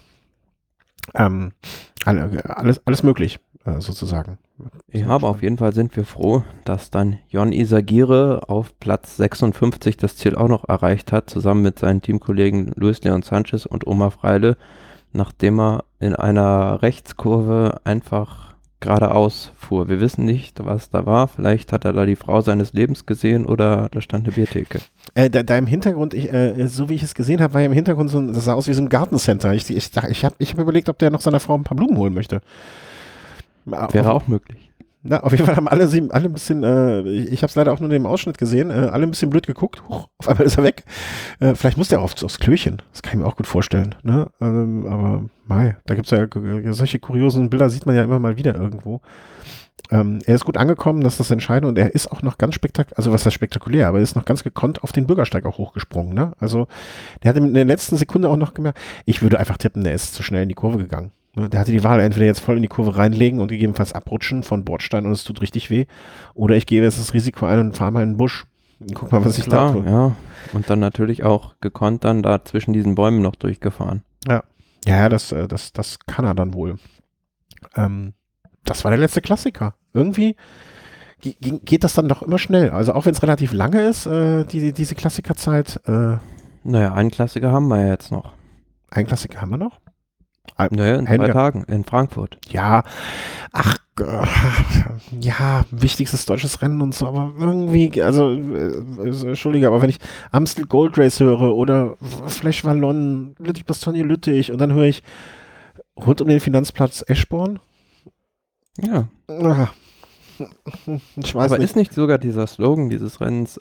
Alles möglich, sozusagen. Ja, aber auf jeden Fall sind wir froh, dass dann Jon Izagirre auf Platz 56 das Ziel auch noch erreicht hat, zusammen mit seinen Teamkollegen Luis Leon Sanchez und Omar Freile, nachdem er in einer Rechtskurve einfach geradeaus fuhr. Wir wissen nicht, was da war. Vielleicht hat er da die Frau seines Lebens gesehen oder da stand eine Biertheke. Da im Hintergrund, so wie ich es gesehen habe, war ja im Hintergrund das sah aus wie so ein Gartencenter. Ich hab überlegt, ob der noch seiner Frau ein paar Blumen holen möchte. Wäre auch möglich. Na, auf jeden Fall haben alle ein bisschen, ich habe es leider auch nur in dem Ausschnitt gesehen, alle ein bisschen blöd geguckt. Huch, auf einmal ist er weg. Vielleicht muss der aufs Klöchen. Das kann ich mir auch gut vorstellen. Ne? Aber mei, da gibt es ja solche kuriosen Bilder, sieht man ja immer mal wieder irgendwo. Er ist gut angekommen, das ist das Entscheidende und er ist auch noch ganz spektakulär, also was heißt spektakulär, aber er ist noch ganz gekonnt auf den Bürgersteig auch hochgesprungen. Ne? Also der hat in der letzten Sekunde auch noch gemerkt, ich würde einfach tippen, der ist zu schnell in die Kurve gegangen. Der hatte die Wahl, entweder jetzt voll in die Kurve reinlegen und gegebenenfalls abrutschen von Bordstein und es tut richtig weh. Oder ich gehe jetzt das Risiko ein und fahre mal in den Busch. Und guck mal, was ich da tue. Ja. Und dann natürlich auch gekonnt dann da zwischen diesen Bäumen noch durchgefahren. Ja, das kann er dann wohl. Das war der letzte Klassiker. Irgendwie geht das dann doch immer schnell. Also auch wenn es relativ lange ist, diese Klassikerzeit. Naja, einen Klassiker haben wir ja jetzt noch. Einen Klassiker haben wir noch? Naja, in 2 Tagen in Frankfurt. Ja, ach, ja, wichtigstes deutsches Rennen und so, aber irgendwie, also, entschuldige, aber wenn ich Amstel Gold Race höre oder Flash Wallon, Lüttich-Bastogne-Lüttich und dann höre ich rund um den Finanzplatz Eschborn, Ja. ah, ich weiß Aber nicht. ist nicht sogar dieser Slogan dieses Rennens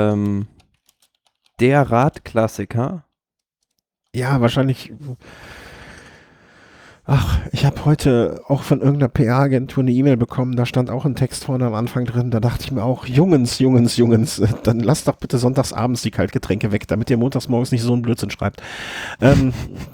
der Radklassiker? Ja, wahrscheinlich. Ach, ich habe heute auch von irgendeiner PR-Agentur eine E-Mail bekommen, da stand auch ein Text vorne am Anfang drin, da dachte ich mir auch, Jungens, dann lasst doch bitte sonntags abends die Kaltgetränke weg, damit ihr montags morgens nicht so einen Blödsinn schreibt. Ähm,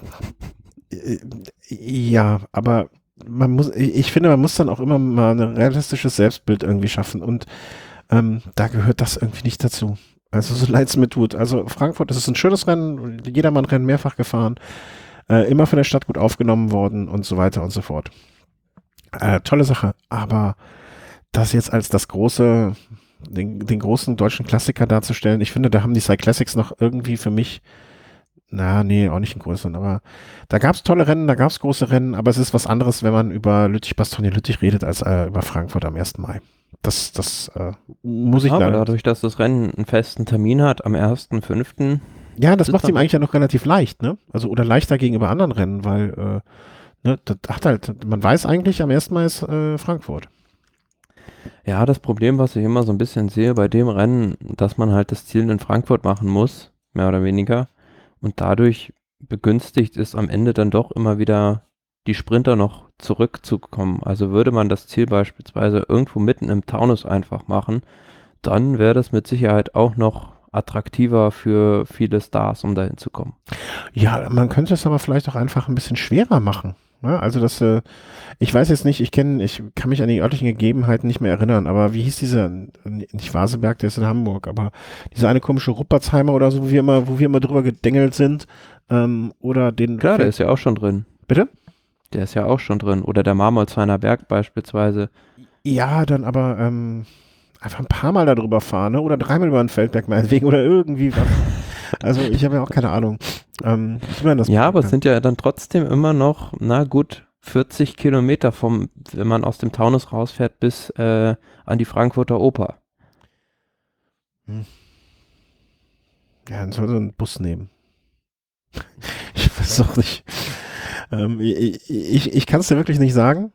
ja, aber ich finde, man muss dann auch immer mal ein realistisches Selbstbild irgendwie schaffen und da gehört das irgendwie nicht dazu. Also so leid es mir tut. Also Frankfurt, das ist ein schönes Rennen, Jedermann-Rennen mehrfach gefahren. Immer von der Stadt gut aufgenommen worden und so weiter und so fort. Tolle Sache, aber das jetzt als das große, den großen deutschen Klassiker darzustellen, ich finde, da haben die Cyclassics noch irgendwie für mich, nee, auch nicht einen größeren, aber da gab es tolle Rennen, da gab es große Rennen, aber es ist was anderes, wenn man über Lüttich-Bastogne-Lüttich redet, als über Frankfurt am 1. Mai. Das muss ich Aber leider. dadurch, dass das Rennen einen festen Termin hat am 1.5. Ja, das ist macht dann ihm eigentlich ja noch relativ leicht, ne? Also, oder leichter gegenüber anderen Rennen, weil, ne, das hat halt, man weiß eigentlich, am 1. Mai ist Frankfurt. Ja, das Problem, was ich immer so ein bisschen sehe bei dem Rennen, dass man halt das Ziel in Frankfurt machen muss, mehr oder weniger. Und dadurch begünstigt ist am Ende dann doch immer wieder die Sprinter noch zurückzukommen. Also würde man das Ziel beispielsweise irgendwo mitten im Taunus einfach machen, dann wäre das mit Sicherheit auch noch attraktiver für viele Stars, um dahin zu kommen. Ja, man könnte es aber vielleicht auch einfach ein bisschen schwerer machen. Ne? Also ich weiß jetzt nicht, ich kann mich an die örtlichen Gegebenheiten nicht mehr erinnern, aber wie hieß dieser, nicht Vaseberg, der ist in Hamburg, aber dieser eine komische Ruppertsheimer oder so, wo wir immer drüber gedengelt sind, oder den. Klar, der ist ja auch schon drin. Bitte? Der ist ja auch schon drin. Oder der Marmolsheimer Berg beispielsweise. Ja, dann aber, einfach ein paar Mal darüber fahren, ne? Oder dreimal über den Feldberg meinetwegen oder irgendwie was. Also ich habe ja auch keine Ahnung. Ich meine, Ja, aber es sind ja dann trotzdem immer noch, na gut, 40 Kilometer wenn man aus dem Taunus rausfährt, bis an die Frankfurter Oper. Ja, dann soll so einen Bus nehmen. Ich weiß auch nicht. Ich kann es dir wirklich nicht sagen,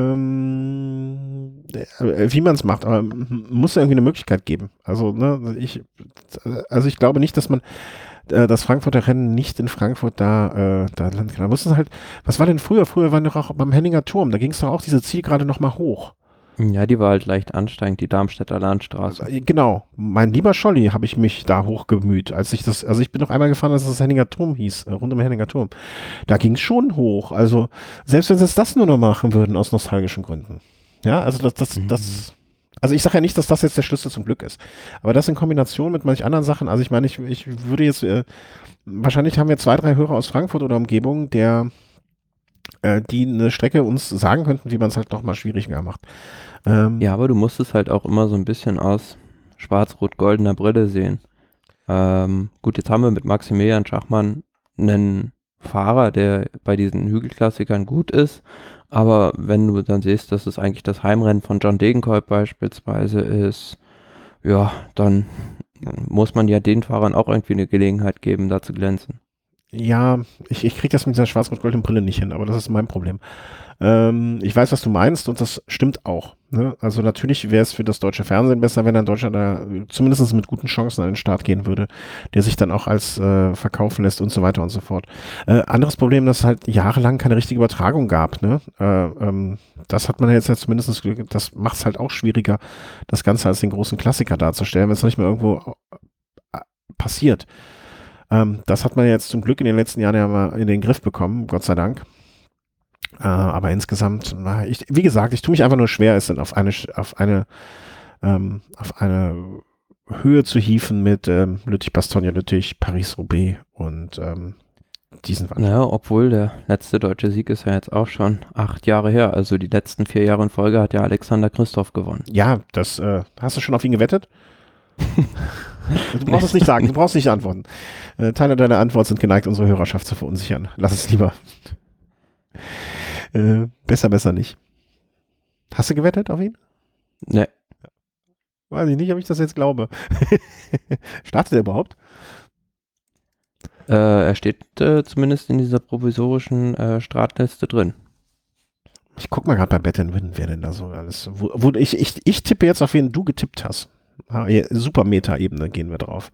wie man es macht, aber muss ja irgendwie eine Möglichkeit geben. Also, ne, ich glaube nicht, dass man das Frankfurter Rennen nicht in Frankfurt da landen kann. Da mussten halt, was war denn früher? Früher waren doch auch beim Henninger Turm, da ging es doch auch diese Zielgerade nochmal hoch. Ja, die war halt leicht ansteigend, die Darmstädter Landstraße. Genau, mein lieber Scholli, habe ich mich da hochgemüht, also ich bin noch einmal gefahren, als das Henninger Turm hieß, rund um den Henninger Turm. Da ging es schon hoch, also selbst wenn sie es das nur noch machen würden, aus nostalgischen Gründen. Ja, also also ich sage ja nicht, dass das jetzt der Schlüssel zum Glück ist, aber das in Kombination mit manch anderen Sachen, also ich meine, ich würde jetzt, wahrscheinlich haben wir 2, 3 Hörer aus Frankfurt oder Umgebung, die eine Strecke uns sagen könnten, wie man es halt noch mal schwieriger macht. Ja, aber du musst es halt auch immer so ein bisschen aus schwarz-rot-goldener Brille sehen. Gut, jetzt haben wir mit Maximilian Schachmann einen Fahrer, der bei diesen Hügelklassikern gut ist, aber wenn du dann siehst, dass es eigentlich das Heimrennen von John Degenkolb beispielsweise ist, ja, dann muss man ja den Fahrern auch irgendwie eine Gelegenheit geben, da zu glänzen. Ja, ich kriege das mit dieser schwarz-rot-goldenen Brille nicht hin, aber das ist mein Problem. Ich weiß, was du meinst und das stimmt auch. Ne? Also natürlich wäre es für das deutsche Fernsehen besser, wenn ein Deutschland da zumindest mit guten Chancen an den Start gehen würde, der sich dann auch als verkaufen lässt und so weiter und so fort. Anderes Problem, dass es halt jahrelang keine richtige Übertragung gab. Ne? Das hat man jetzt ja zumindest, das macht es halt auch schwieriger, das Ganze als den großen Klassiker darzustellen, wenn es nicht mehr irgendwo passiert. Das hat man jetzt zum Glück in den letzten Jahren ja mal in den Griff bekommen, Gott sei Dank. Aber insgesamt, wie gesagt, ich tue mich einfach nur schwer, es dann auf eine Höhe zu hieven mit Lüttich-Bastogne-Lüttich, Paris-Roubaix und diesen Wand. Naja, obwohl der letzte deutsche Sieg ist ja jetzt auch schon 8 Jahre her. Also die letzten 4 Jahre in Folge hat ja Alexander Christoph gewonnen. Ja, das hast du schon auf ihn gewettet? Du brauchst es nicht sagen, du brauchst nicht antworten. Teile deiner Antwort sind geneigt, unsere Hörerschaft zu verunsichern. Lass es lieber. Besser nicht. Hast du gewettet auf ihn? Ne, Weiß ich nicht, ob ich das jetzt glaube. Startet er überhaupt? er steht zumindest in dieser provisorischen Startliste drin. Ich guck mal gerade bei Bet Win, wer denn da so alles. Ich tippe jetzt auf wen du getippt hast. Super Meta-Ebene gehen wir drauf.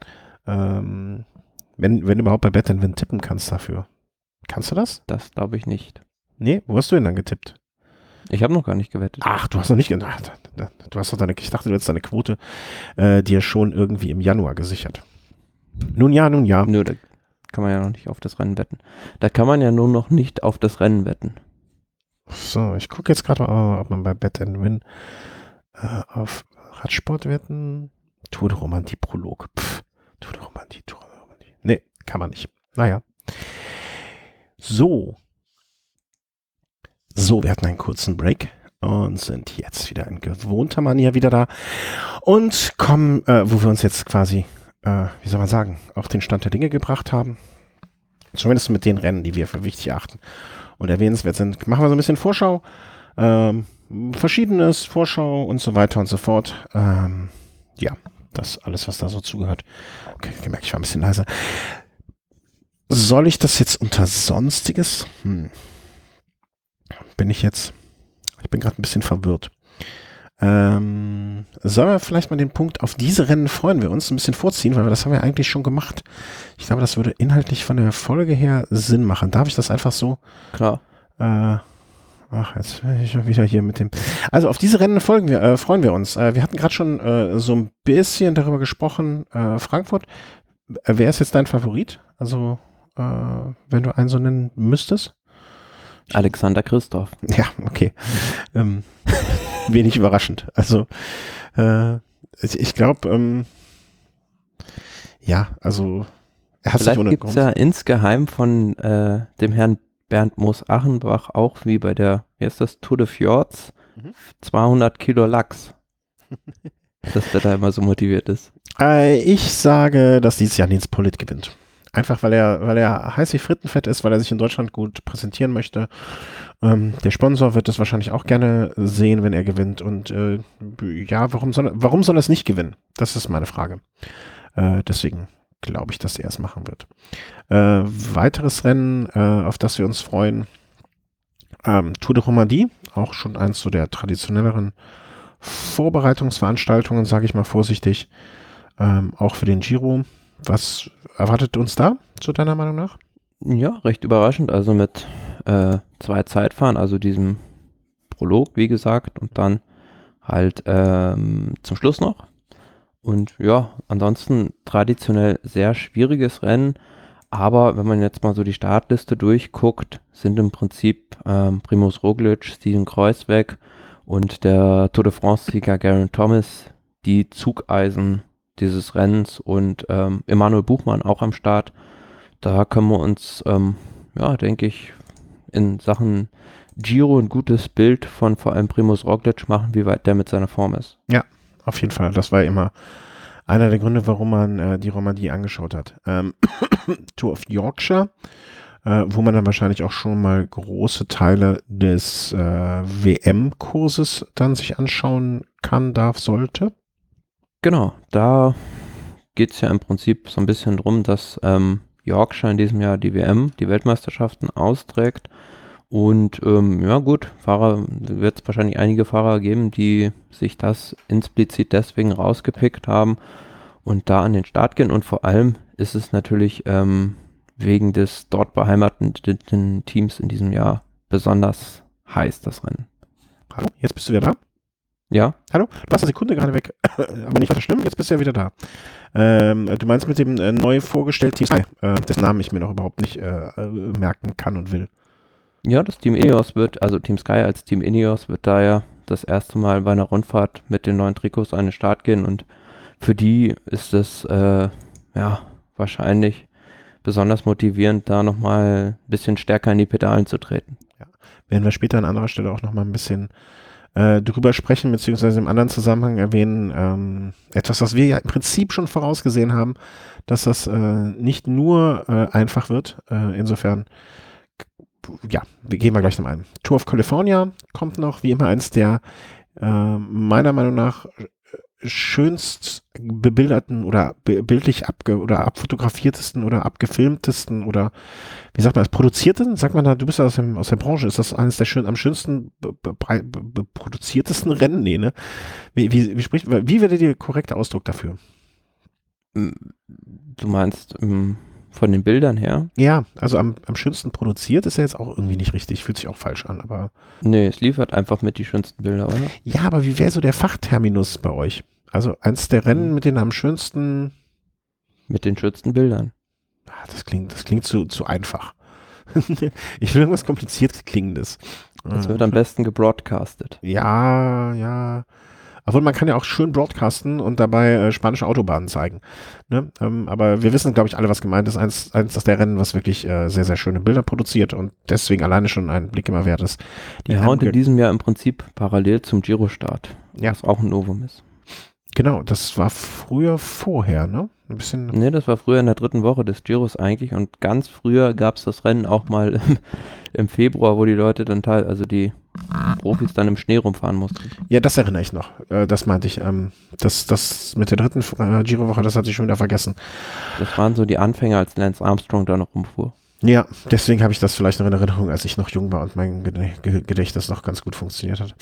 Wenn überhaupt bei Bet Win tippen kannst dafür. Kannst du das? Das glaube ich nicht. Nee, wo hast du denn dann getippt? Ich habe noch gar nicht gewettet. Ach, du hast noch nicht gedacht. Du hast doch ich dachte, du hättest deine Quote dir schon irgendwie im Januar gesichert. Nun ja. Nö, da kann man ja noch nicht auf das Rennen wetten. Da kann man ja nur noch nicht auf das Rennen wetten. So, ich gucke jetzt gerade mal, ob man bei Bet Win auf Radsport wetten. Tour de Romandie Prolog. Tour de Romandie. Nee, kann man nicht. Naja. So, wir hatten einen kurzen Break und sind jetzt wieder in gewohnter Manier wieder da und kommen, wo wir uns jetzt quasi, wie soll man sagen, auf den Stand der Dinge gebracht haben. Zumindest mit den Rennen, die wir für wichtig erachten und erwähnenswert sind. Machen wir so ein bisschen Vorschau, Verschiedenes, Vorschau und so weiter und so fort. Ja, das alles, was da so zugehört. Okay, ich merke, ich war ein bisschen leiser. Soll ich das jetzt unter Sonstiges? Ich bin gerade ein bisschen verwirrt. Sollen wir vielleicht mal den Punkt auf diese Rennen freuen wir uns ein bisschen vorziehen, weil das haben wir eigentlich schon gemacht. Ich glaube, das würde inhaltlich von der Folge her Sinn machen. Darf ich das einfach so? Klar. Jetzt bin ich schon wieder hier mit dem. Also auf diese Rennen freuen wir uns. Wir hatten gerade schon so ein bisschen darüber gesprochen. Frankfurt, wer ist jetzt dein Favorit? Also wenn du einen so nennen müsstest? Alexander Christoph. Ja, okay. Wenig überraschend. Also, ich glaube, ja, also, er hat sich Vielleicht gibt es ja insgeheim von dem Herrn Bernd Moos-Achenbach auch wie bei der, wie heißt das, Tour de Fjords, 200 Kilo Lachs. Dass der da immer so motiviert ist. Ich sage, dass dieses Jahr Nils Pollitt gewinnt. Einfach, weil er heiß wie Frittenfett ist, weil er sich in Deutschland gut präsentieren möchte. Der Sponsor wird das wahrscheinlich auch gerne sehen, wenn er gewinnt. Und ja, warum soll er es nicht gewinnen? Das ist meine Frage. Deswegen glaube ich, dass er es machen wird. Weiteres Rennen, auf das wir uns freuen. Tour de Romandie, auch schon eins so der traditionelleren Vorbereitungsveranstaltungen, sage ich mal vorsichtig. Auch für den Giro. Was erwartet uns da, zu deiner Meinung nach? Ja, recht überraschend. Also mit 2 Zeitfahren, also diesem Prolog, wie gesagt, und dann halt zum Schluss noch. Und ja, ansonsten traditionell sehr schwieriges Rennen. Aber wenn man jetzt mal so die Startliste durchguckt, sind im Prinzip Primož Roglič, Steven Kruijswijk und der Tour de France-Sieger Geraint Thomas die Zugeisen dieses Rennens und Emanuel Buchmann auch am Start. Da können wir uns, ja, denke ich, in Sachen Giro ein gutes Bild von vor allem Primož Roglič machen, wie weit der mit seiner Form ist. Ja, auf jeden Fall. Das war immer einer der Gründe, warum man die Romandie angeschaut hat. Tour of Yorkshire, wo man dann wahrscheinlich auch schon mal große Teile des WM-Kurses dann sich anschauen kann, sollte. Genau, da geht es ja im Prinzip so ein bisschen drum, dass Yorkshire in diesem Jahr die WM, die Weltmeisterschaften austrägt. Und ja gut, wird es wahrscheinlich einige Fahrer geben, die sich das implizit deswegen rausgepickt haben und da an den Start gehen. Und vor allem ist es natürlich wegen des dort beheimateten Teams in diesem Jahr besonders heiß, das Rennen. Hallo, jetzt bist du wieder da? Ja. Hallo? Du warst eine Sekunde gerade weg, aber nicht weiter schlimm, jetzt bist du ja wieder da. Du meinst mit dem neu vorgestellten Team, dessen Namen ich mir noch überhaupt nicht merken kann und will. Ja, das Team Ineos also Team Sky als Team Ineos wird da ja das erste Mal bei einer Rundfahrt mit den neuen Trikots an den Start gehen und für die ist es ja wahrscheinlich besonders motivierend, da nochmal ein bisschen stärker in die Pedalen zu treten. Ja, werden wir später an anderer Stelle auch nochmal ein bisschen drüber sprechen, beziehungsweise im anderen Zusammenhang erwähnen, etwas, was wir ja im Prinzip schon vorausgesehen haben, dass das nicht nur einfach wird. Insofern ja, wir gehen mal gleich noch ein. Tour of California kommt noch, wie immer eins der meiner Meinung nach schönst bebilderten oder bildlich oder abfotografiertesten oder abgefilmtesten oder wie sagt man das, produzierten? Sagt man da, du bist ja aus der Branche, ist das eines der am schönsten produziertesten Rennen? Nee, ne? Wie wäre der korrekte Ausdruck dafür? Du meinst von den Bildern her? Ja, also am schönsten produziert ist ja jetzt auch irgendwie nicht richtig, fühlt sich auch falsch an, aber. Nee, es liefert einfach mit die schönsten Bilder, oder? Ja, aber wie wäre so der Fachterminus bei euch? Also eins der Rennen mit den am schönsten. Mit den schönsten Bildern. Das klingt zu einfach. Ich will irgendwas kompliziert Klingendes. Das wird am besten gebroadcastet. Ja. Obwohl man kann ja auch schön broadcasten und dabei spanische Autobahnen zeigen. Ne? Aber wir wissen, glaube ich, alle, was gemeint ist. Eins der Rennen, was wirklich sehr, sehr schöne Bilder produziert und deswegen alleine schon ein Blick immer wert ist. Und in diesem Jahr im Prinzip parallel zum Giro-Start. Ja. Was auch ein Novum ist. Genau, das war früher vorher, ne? Ein bisschen. Nee, das war früher in der 3. Woche des Giros eigentlich und ganz früher gab es das Rennen auch mal im Februar, wo die Leute dann also die Profis dann im Schnee rumfahren mussten. Ja, das erinnere ich noch. Das meinte ich. Das mit der 3. Giro-Woche, das hatte ich schon wieder vergessen. Das waren so die Anfänger, als Lance Armstrong da noch rumfuhr. Ja, deswegen habe ich das vielleicht noch in Erinnerung, als ich noch jung war und mein Gedächtnis noch ganz gut funktioniert hat.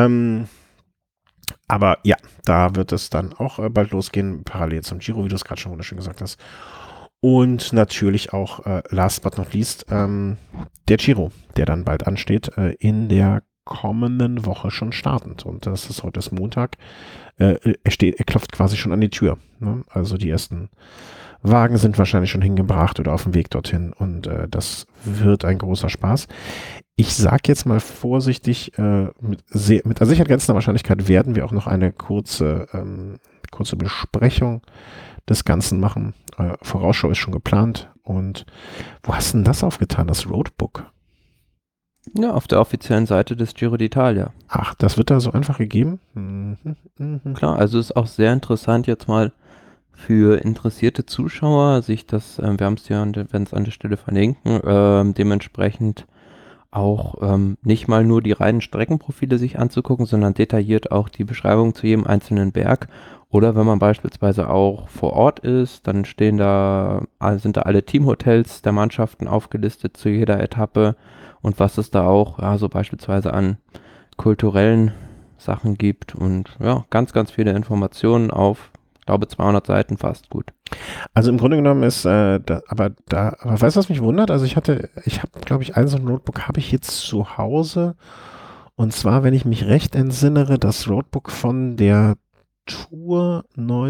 Aber ja, da wird es dann auch bald losgehen, parallel zum Giro, wie du es gerade schon wunderschön gesagt hast. Und natürlich auch, last but not least, der Giro, der dann bald ansteht, in der kommenden Woche schon startend. Und das ist heute ist Montag. Er klopft quasi schon an die Tür. Ne? Also die ersten Wagen sind wahrscheinlich schon hingebracht oder auf dem Weg dorthin. Und das wird ein großer Spaß. Ich sage jetzt mal vorsichtig, mit einer sicher grenzender Wahrscheinlichkeit werden wir auch noch eine kurze Besprechung des Ganzen machen. Vorausschau ist schon geplant. Und wo hast du denn das aufgetan, das Roadbook? Ja, auf der offiziellen Seite des Giro d'Italia. Ach, das wird da so einfach gegeben? Klar, also ist auch sehr interessant jetzt mal für interessierte Zuschauer, sich das, wir haben es ja, werden es an der Stelle verlinken, dementsprechend auch nicht mal nur die reinen Streckenprofile sich anzugucken, sondern detailliert auch die Beschreibung zu jedem einzelnen Berg. Oder wenn man beispielsweise auch vor Ort ist, dann sind da alle Teamhotels der Mannschaften aufgelistet zu jeder Etappe und was es da auch, ja, so beispielsweise an kulturellen Sachen gibt und ja, ganz, ganz viele Informationen auf, ich glaube, 200 Seiten fast gut. Also im Grunde genommen ist, aber weißt du, was mich wundert? Also ich habe, glaube ich, so ein Notebook habe ich jetzt zu Hause. Und zwar, wenn ich mich recht entsinnere, das Roadbook von der Tour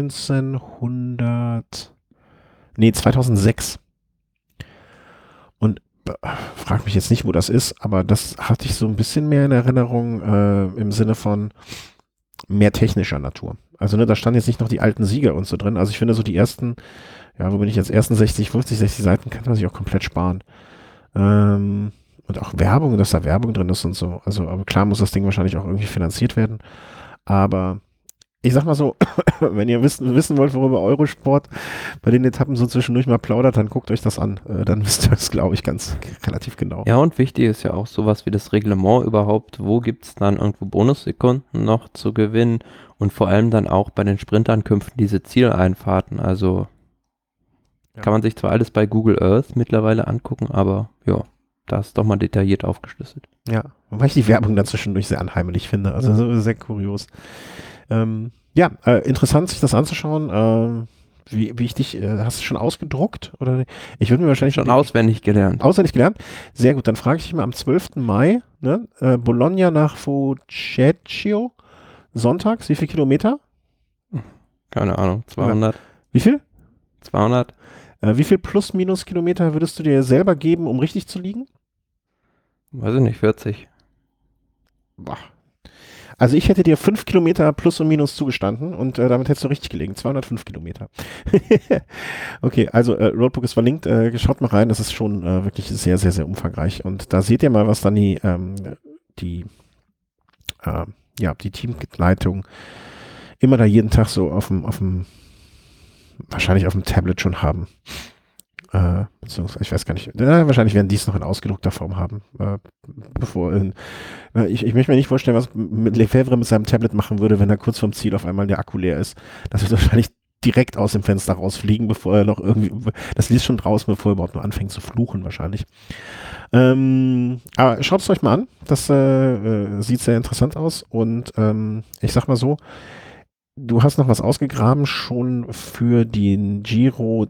2006. Und frag mich jetzt nicht, wo das ist, aber das hatte ich so ein bisschen mehr in Erinnerung im Sinne von mehr technischer Natur. Also ne, da standen jetzt nicht noch die alten Sieger und so drin. Also ich finde so die ersten, ja, wo bin ich jetzt, ersten 60 Seiten kann man sich auch komplett sparen. Und auch Werbung, dass da Werbung drin ist und so. Also, aber klar muss das Ding wahrscheinlich auch irgendwie finanziert werden. Aber ich sag mal so, wenn ihr wissen wollt, worüber Eurosport bei den Etappen so zwischendurch mal plaudert, dann guckt euch das an. Dann wisst ihr das, glaube ich, ganz relativ genau. Ja, und wichtig ist ja auch sowas wie das Reglement überhaupt. Wo gibt es dann irgendwo Bonussekunden noch zu gewinnen? Und vor allem dann auch bei den Sprintankünften diese Zieleinfahrten. Also kann man sich zwar alles bei Google Earth mittlerweile angucken, aber ja, da ist doch mal detailliert aufgeschlüsselt. Ja, wobei ich die Werbung dann zwischendurch sehr anheimlich finde. Also so sehr kurios. Interessant, sich das anzuschauen. Wie ich dich, hast du schon ausgedruckt? Oder? Ich würde mir wahrscheinlich schon auswendig gelernt. Auswendig gelernt? Sehr gut, dann frage ich dich mal am 12. Mai, ne? Bologna nach Fucecchio, sonntags, wie viele Kilometer? Keine Ahnung, 200. Wie viel? 200. Wie viel plus-minus Kilometer würdest du dir selber geben, um richtig zu liegen? Weiß ich nicht, 40. Boah. Also ich hätte dir 5 Kilometer plus und minus zugestanden und damit hättest du richtig gelegen. 205 Kilometer. Okay, also Roadbook ist verlinkt. Schaut mal rein, das ist schon wirklich sehr, sehr, sehr umfangreich. Und da seht ihr mal, was dann die Teamleitung immer da jeden Tag so wahrscheinlich auf dem Tablet schon haben. Beziehungsweise, ich weiß gar nicht, wahrscheinlich werden die es noch in ausgedruckter Form haben. Ich möchte mir nicht vorstellen, was mit Lefebvre mit seinem Tablet machen würde, wenn er kurz vorm Ziel auf einmal der Akku leer ist. Das wird wahrscheinlich direkt aus dem Fenster rausfliegen, bevor er noch irgendwie, das liest schon draußen, bevor er überhaupt nur anfängt zu fluchen wahrscheinlich. Aber schaut es euch mal an, das sieht sehr interessant aus und ich sag mal so, du hast noch was ausgegraben schon für den Giro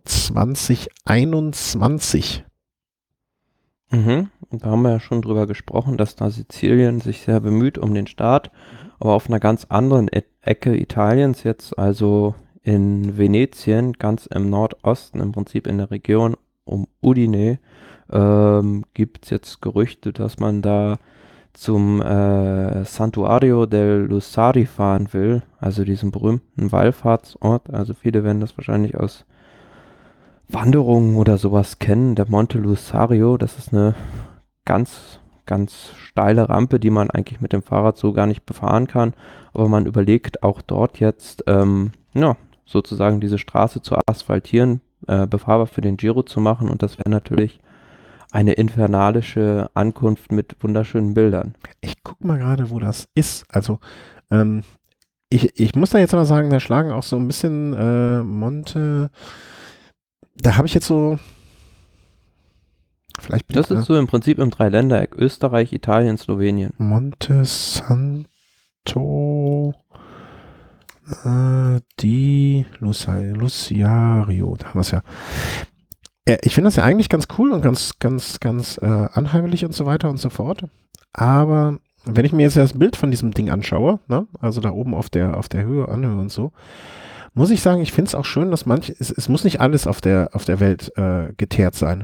2021. Und da haben wir ja schon drüber gesprochen, dass da Sizilien sich sehr bemüht um den Start, aber auf einer ganz anderen Ecke Italiens jetzt, also in Venetien, ganz im Nordosten, im Prinzip in der Region um Udine, gibt es jetzt Gerüchte, dass man da zum Santuario del Lussari fahren will, also diesem berühmten Wallfahrtsort. Also viele werden das wahrscheinlich aus Wanderungen oder sowas kennen. Der Monte Lussario, das ist eine ganz, ganz steile Rampe, die man eigentlich mit dem Fahrrad so gar nicht befahren kann. Aber man überlegt auch dort jetzt, sozusagen diese Straße zu asphaltieren, befahrbar für den Giro zu machen. Und das wäre natürlich eine infernalische Ankunft mit wunderschönen Bildern. Ich guck mal gerade, wo das ist. Also, ich muss da jetzt aber sagen, da schlagen auch so ein bisschen Monte. Da habe ich jetzt so. Vielleicht Das ist so im Prinzip im Dreiländereck. Österreich, Italien, Slowenien. Monte Santo di Luciario. Da haben wir es ja. Ich finde das ja eigentlich ganz cool und ganz, ganz, ganz anheimlich und so weiter und so fort. Aber wenn ich mir jetzt das Bild von diesem Ding anschaue, ne, also da oben auf der Höhe, Anhöhe und so, muss ich sagen, ich finde es auch schön, dass es muss nicht alles auf der Welt geteert sein.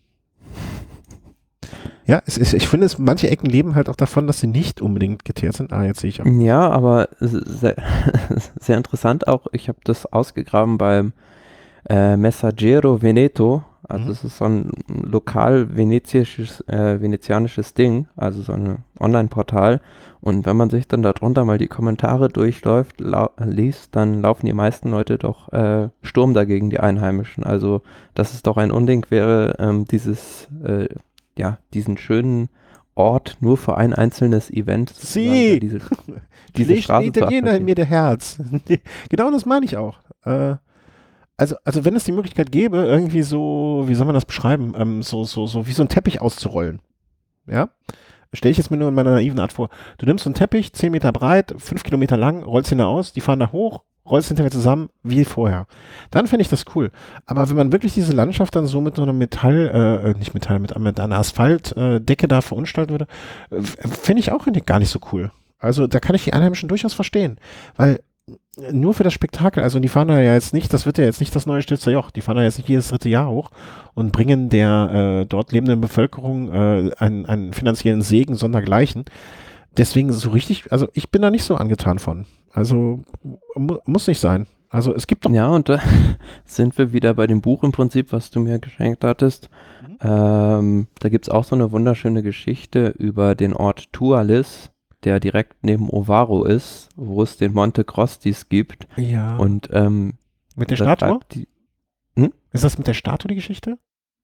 Ja, ich finde, manche Ecken leben halt auch davon, dass sie nicht unbedingt geteert sind. Jetzt sehe ich auch. Ja, aber sehr, sehr interessant auch. Ich habe das ausgegraben beim Messaggero Veneto. Also es ist so ein lokal venezianisches Ding, also so ein Online-Portal. Und wenn man sich dann darunter mal die Kommentare durchläuft, liest, dann laufen die meisten Leute doch Sturm dagegen, die Einheimischen. Also, dass es doch ein Unding wäre, diesen schönen Ort nur für ein einzelnes Event diese Straße zu Italiener in mir der Herz. Genau das meine ich auch. Also wenn es die Möglichkeit gäbe, irgendwie so, wie soll man das beschreiben, so wie so ein Teppich auszurollen. Ja? Stelle ich jetzt mir nur in meiner naiven Art vor. Du nimmst so einen Teppich, 10 Meter breit, 5 Kilometer lang, rollst ihn da aus, die fahren da hoch, rollst hinterher zusammen, wie vorher. Dann fände ich das cool. Aber wenn man wirklich diese Landschaft dann so mit so einer mit einer Asphaltdecke da verunstalten würde, finde ich auch gar nicht so cool. Also da kann ich die Einheimischen durchaus verstehen. Weil nur für das Spektakel, also die fahren da ja jetzt nicht, das wird ja jetzt nicht das neue Stilzer Joch, die fahren da jetzt nicht jedes 3. Jahr hoch und bringen der dort lebenden Bevölkerung einen finanziellen Segen sondergleichen. Deswegen so richtig, also ich bin da nicht so angetan von. Also muss nicht sein. Also es gibt doch... Ja, und da sind wir wieder bei dem Buch im Prinzip, was du mir geschenkt hattest. Da gibt es auch so eine wunderschöne Geschichte über den Ort Tualis, der direkt neben Ovaro ist, wo es den Monte Crostis gibt. Ja. Und mit der Statue? Ist das mit der Statue die Geschichte?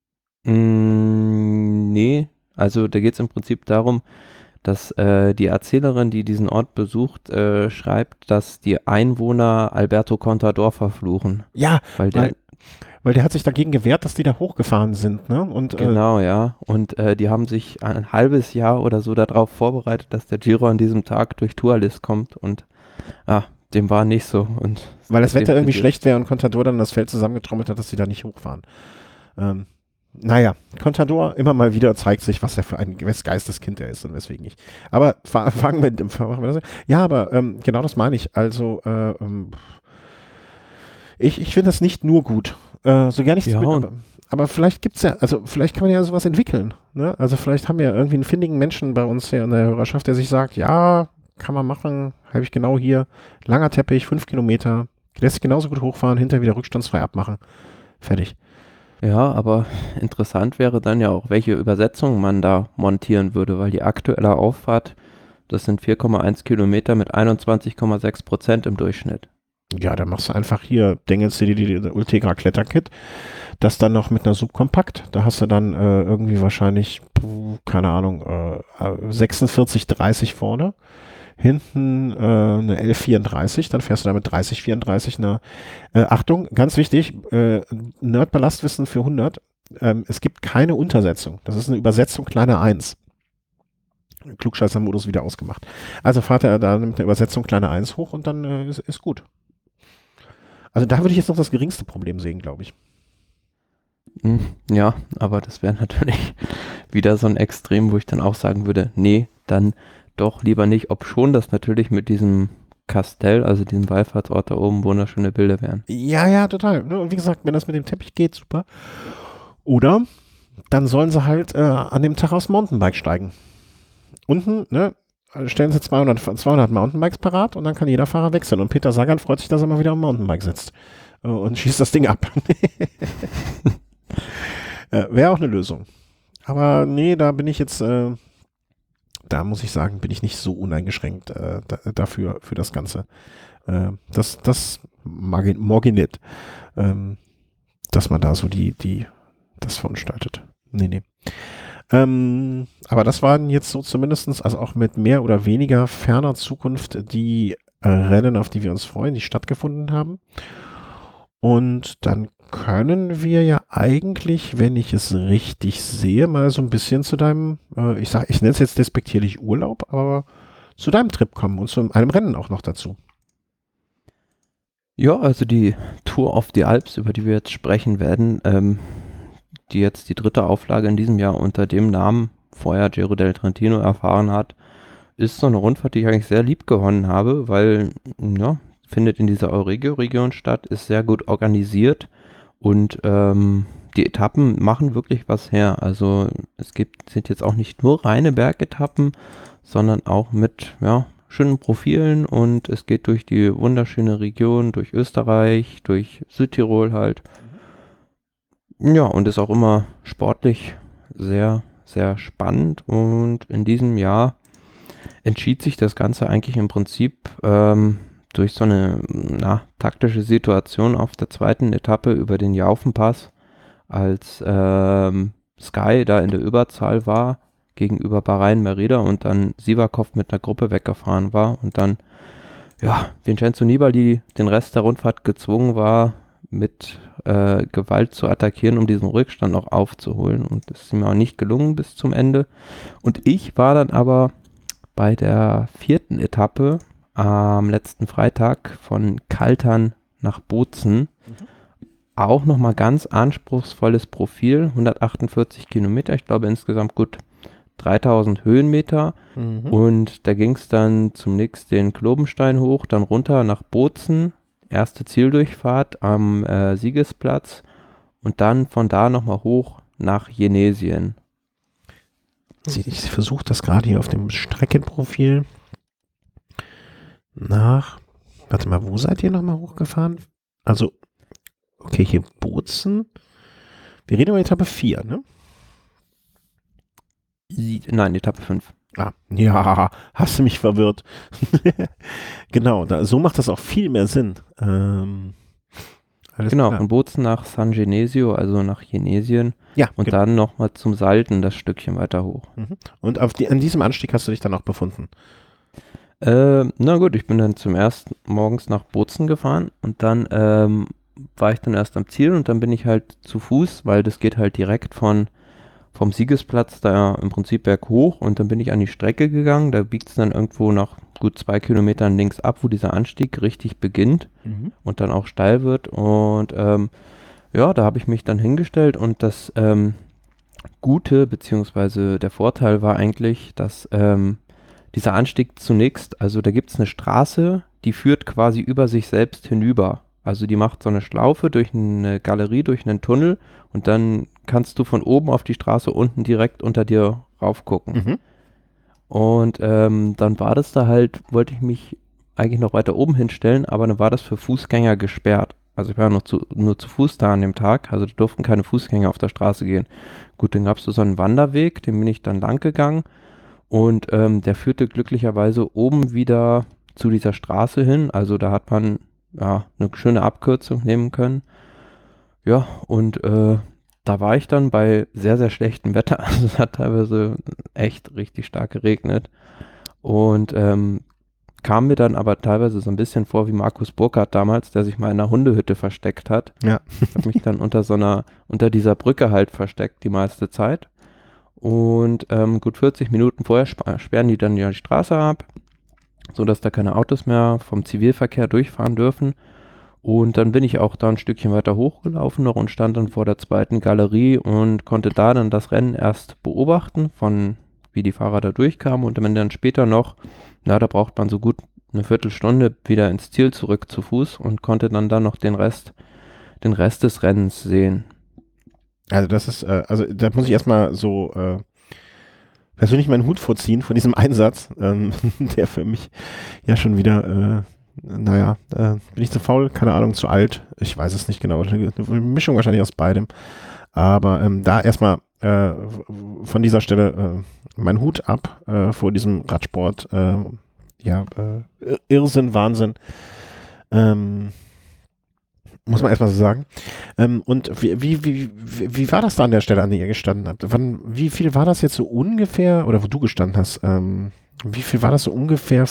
Nee, also da geht es im Prinzip darum, dass die Erzählerin, die diesen Ort besucht, schreibt, dass die Einwohner Alberto Contador verfluchen. Ja, weil der hat sich dagegen gewehrt, dass die da hochgefahren sind, ne? Und, genau, ja. Und die haben sich ein halbes Jahr oder so darauf vorbereitet, dass der Giro an diesem Tag durch Tualis kommt und dem war nicht so. Und weil das Wetter irgendwie schlecht wäre und Contador dann das Feld zusammengetrommelt hat, dass sie da nicht hochfahren. Naja, Contador immer mal wieder zeigt sich, was er für ein Geisteskind er ist und weswegen nicht. Aber fangen wir das. Ja, aber genau das meine ich. Also ich finde das nicht nur gut. So gar nichts ja, aber vielleicht gibt's ja, also vielleicht kann man ja sowas entwickeln. Ne? Also vielleicht haben wir ja irgendwie einen findigen Menschen bei uns hier in der Hörerschaft, der sich sagt, ja, kann man machen, habe ich genau hier, langer Teppich, 5 Kilometer, lässt sich genauso gut hochfahren, hinterher wieder rückstandsfrei abmachen. Fertig. Ja, aber interessant wäre dann ja auch, welche Übersetzung man da montieren würde, weil die aktuelle Auffahrt, das sind 4,1 Kilometer mit 21,6% im Durchschnitt. Ja, dann machst du einfach hier, dengelst dir die Ultegra Kletterkit, das dann noch mit einer Subkompakt. Da hast du dann irgendwie wahrscheinlich, keine Ahnung, 46,30 vorne. Hinten eine L34, dann fährst du damit 30,34. Achtung, ganz wichtig, Nerd-Ballastwissen für 100. Es gibt keine Untersetzung. Das ist eine Übersetzung kleiner 1. Klugscheißer-Modus wieder ausgemacht. Also fahrt er da mit der Übersetzung kleiner 1 hoch und dann ist gut. Also da würde ich jetzt noch das geringste Problem sehen, glaube ich. Ja, aber das wäre natürlich wieder so ein Extrem, wo ich dann auch sagen würde, nee, dann doch lieber nicht, obschon das natürlich mit diesem Kastell, also diesem Wallfahrtsort da oben, wunderschöne Bilder wären. Ja, ja, total. Ne? Und wie gesagt, wenn das mit dem Teppich geht, super. Oder dann sollen sie halt an dem Tag aufs Mountainbike steigen. Unten, ne, stellen sie 200 Mountainbikes parat und dann kann jeder Fahrer wechseln. Und Peter Sagan freut sich, dass er mal wieder am Mountainbike sitzt und schießt das Ding ab. Wäre auch eine Lösung. Aber nee, da bin ich jetzt, da muss ich sagen, bin ich nicht so uneingeschränkt dafür, für das Ganze. Das mag ich nicht, dass man da so das verunstaltet. Nee. Aber das waren jetzt so zumindestens, also auch mit mehr oder weniger ferner Zukunft, die Rennen, auf die wir uns freuen, die stattgefunden haben. Und dann können wir ja eigentlich, wenn ich es richtig sehe, mal so ein bisschen zu deinem, ich nenne es jetzt despektierlich Urlaub, aber zu deinem Trip kommen und zu einem Rennen auch noch dazu. Ja, also die Tour of the Alps, über die wir jetzt sprechen werden, die jetzt die 3. Auflage in diesem Jahr unter dem Namen vorher Giro del Trentino erfahren hat, ist so eine Rundfahrt, die ich eigentlich sehr lieb gewonnen habe, weil, ja, findet in dieser Euregio-Region statt, ist sehr gut organisiert und die Etappen machen wirklich was her. Also sind jetzt auch nicht nur reine Bergetappen, sondern auch mit, ja, schönen Profilen und es geht durch die wunderschöne Region, durch Österreich, durch Südtirol halt. Ja, und ist auch immer sportlich sehr, sehr spannend und in diesem Jahr entschied sich das Ganze eigentlich im Prinzip durch so eine taktische Situation auf der 2. Etappe über den Jaufenpass, als Sky da in der Überzahl war gegenüber Bahrain Merida und dann Sivakov mit einer Gruppe weggefahren war und dann Vincenzo Nibali den Rest der Rundfahrt gezwungen war, mit Gewalt zu attackieren, um diesen Rückstand noch aufzuholen. Und das ist ihm auch nicht gelungen bis zum Ende. Und ich war dann aber bei der 4. Etappe am letzten Freitag von Kaltern nach Bozen. Auch nochmal ganz anspruchsvolles Profil, 148 Kilometer, ich glaube insgesamt gut 3000 Höhenmeter. Und da ging es dann zunächst den Klobenstein hoch, dann runter nach Bozen, erste Zieldurchfahrt am Siegesplatz und dann von da nochmal hoch nach Jenesien. Ich versuche das gerade hier auf dem Streckenprofil warte mal, wo seid ihr nochmal hochgefahren? Also, okay, hier Bozen. Wir reden über Etappe 4, ne? Nein, Etappe 5. Ah, ja, hast du mich verwirrt. Genau, so macht das auch viel mehr Sinn. Genau, klar. von Bozen nach San Genesio, also nach Jenesien. Ja, und genau. dann nochmal zum Salten, das Stückchen weiter hoch. Und an diesem Anstieg hast du dich dann auch befunden? Na gut, ich bin dann zum ersten morgens nach Bozen gefahren und dann war ich dann erst am Ziel und dann bin ich halt zu Fuß, weil das geht halt direkt vom Siegesplatz da im Prinzip berghoch und dann bin ich an die Strecke gegangen, da biegt es dann irgendwo nach gut 2 Kilometern links ab, wo dieser Anstieg richtig beginnt und dann auch steil wird und da habe ich mich dann hingestellt und das Gute beziehungsweise der Vorteil war eigentlich, dass dieser Anstieg zunächst, also da gibt es eine Straße, die führt quasi über sich selbst hinüber. Also die macht so eine Schlaufe durch eine Galerie, durch einen Tunnel und dann kannst du von oben auf die Straße unten direkt unter dir raufgucken. Und dann war das da halt, wollte ich mich eigentlich noch weiter oben hinstellen, aber dann war das für Fußgänger gesperrt. Also ich war nur zu Fuß da an dem Tag, also da durften keine Fußgänger auf der Straße gehen. Gut, dann gab es so einen Wanderweg, den bin ich dann lang gegangen und der führte glücklicherweise oben wieder zu dieser Straße hin. Also da hat man ja, eine schöne Abkürzung nehmen können. Ja, und da war ich dann bei sehr, sehr schlechtem Wetter. Also es hat teilweise echt richtig stark geregnet. Und kam mir dann aber teilweise so ein bisschen vor wie Markus Burkhardt damals, der sich mal in einer Hundehütte versteckt hat. Ja. Ich habe mich dann unter dieser Brücke halt versteckt die meiste Zeit. Und gut 40 Minuten vorher sperren die dann ja die Straße ab, sodass da keine Autos mehr vom Zivilverkehr durchfahren dürfen. Und dann bin ich auch da ein Stückchen weiter hochgelaufen noch und stand dann vor der zweiten Galerie und konnte da dann das Rennen erst beobachten, von wie die Fahrer da durchkamen und wenn dann später noch, na, da braucht man so gut eine Viertelstunde wieder ins Ziel zurück zu Fuß und konnte dann da noch den Rest des Rennens sehen. Also das ist, also da muss ich erstmal so persönlich meinen Hut vorziehen von diesem Einsatz, der für mich ja schon wieder, bin ich zu faul, keine Ahnung, zu alt, ich weiß es nicht genau, eine Mischung wahrscheinlich aus beidem, aber da erstmal von dieser Stelle mein Hut ab vor diesem Radsport, Irrsinn, Wahnsinn, muss man erstmal so sagen. Und wie war das da an der Stelle, an der ihr gestanden habt? Wie viel war das jetzt so ungefähr, oder wo du gestanden hast, wie viel war das so ungefähr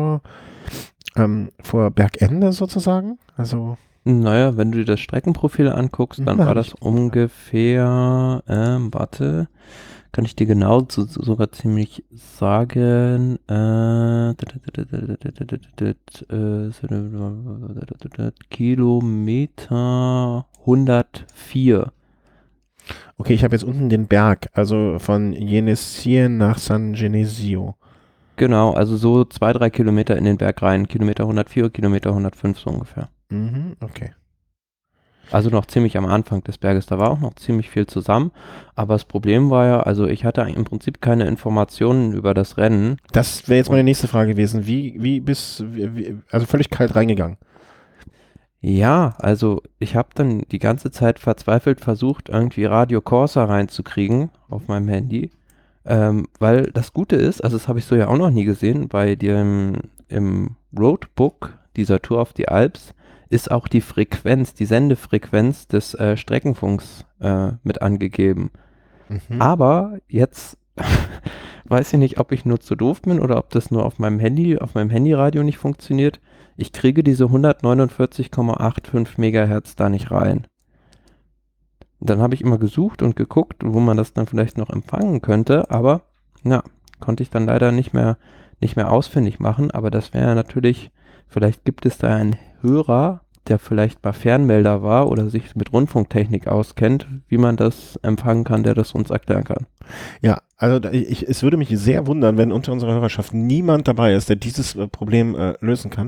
vor Bergende sozusagen? Also. Naja, wenn du dir das Streckenprofil anguckst, dann war das ungefähr, warte, kann ich dir genau sogar ziemlich sagen, Kilometer 104. Okay, ich habe jetzt unten den Berg, also von Jenisien nach San Genesio. Genau, also so 2, 3 Kilometer in den Berg rein, Kilometer 104, Kilometer 105 so ungefähr. Mhm, okay. Also noch ziemlich am Anfang des Berges, da war auch noch ziemlich viel zusammen, aber das Problem war ja, also ich hatte im Prinzip keine Informationen über das Rennen. Das wäre jetzt meine nächste Frage gewesen. Also völlig kalt reingegangen. Ja, also ich habe dann die ganze Zeit verzweifelt versucht, irgendwie Radio Corsa reinzukriegen auf meinem Handy, weil das Gute ist, also das habe ich so ja auch noch nie gesehen, bei dem im Roadbook dieser Tour auf die Alps ist auch die Frequenz, die Sendefrequenz des Streckenfunks mit angegeben. Mhm. Aber jetzt weiß ich nicht, ob ich nur zu doof bin oder ob das nur auf meinem Handyradio nicht funktioniert. Ich kriege diese 149,85 Megahertz da nicht rein. Dann habe ich immer gesucht und geguckt, wo man das dann vielleicht noch empfangen könnte, aber na, konnte ich dann leider nicht mehr ausfindig machen. Aber das wäre natürlich, vielleicht gibt es da einen Hörer, der vielleicht mal Fernmelder war oder sich mit Rundfunktechnik auskennt, wie man das empfangen kann, der das uns erklären kann. Ja, also es würde mich sehr wundern, wenn unter unserer Hörerschaft niemand dabei ist, der dieses Problem lösen kann.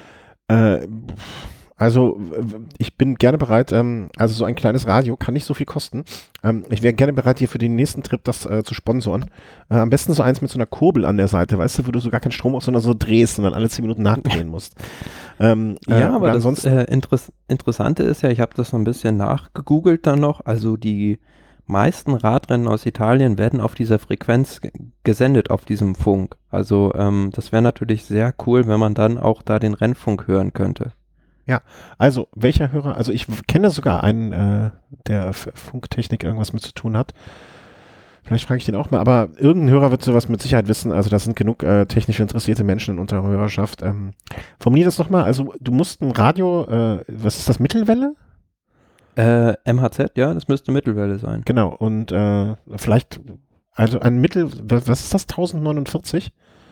Also ich bin gerne bereit, also so ein kleines Radio kann nicht so viel kosten. Ich wäre gerne bereit, dir für den nächsten Trip das zu sponsoren. Am besten so eins mit so einer Kurbel an der Seite, weißt du, wo du so gar keinen Strom auf, sondern so drehst und dann alle 10 Minuten nachdrehen musst. Ja, aber das ansonsten, Interessante ist ja, ich habe das so ein bisschen nachgegoogelt dann noch, also die meisten Radrennen aus Italien werden auf dieser Frequenz gesendet, auf diesem Funk. Also das wäre natürlich sehr cool, wenn man dann auch da den Rennfunk hören könnte. also welcher Hörer, also ich kenne sogar einen, der Funktechnik irgendwas mit zu tun hat. Vielleicht frage ich den auch mal, aber irgendein Hörer wird sowas mit Sicherheit wissen. Also das sind genug technisch interessierte Menschen in unserer Hörerschaft. Formulier das nochmal. Also du musst ein Radio, was ist das, Mittelwelle? MHZ, ja, das müsste Mittelwelle sein. Genau. Und vielleicht, also ein was ist das, 1049?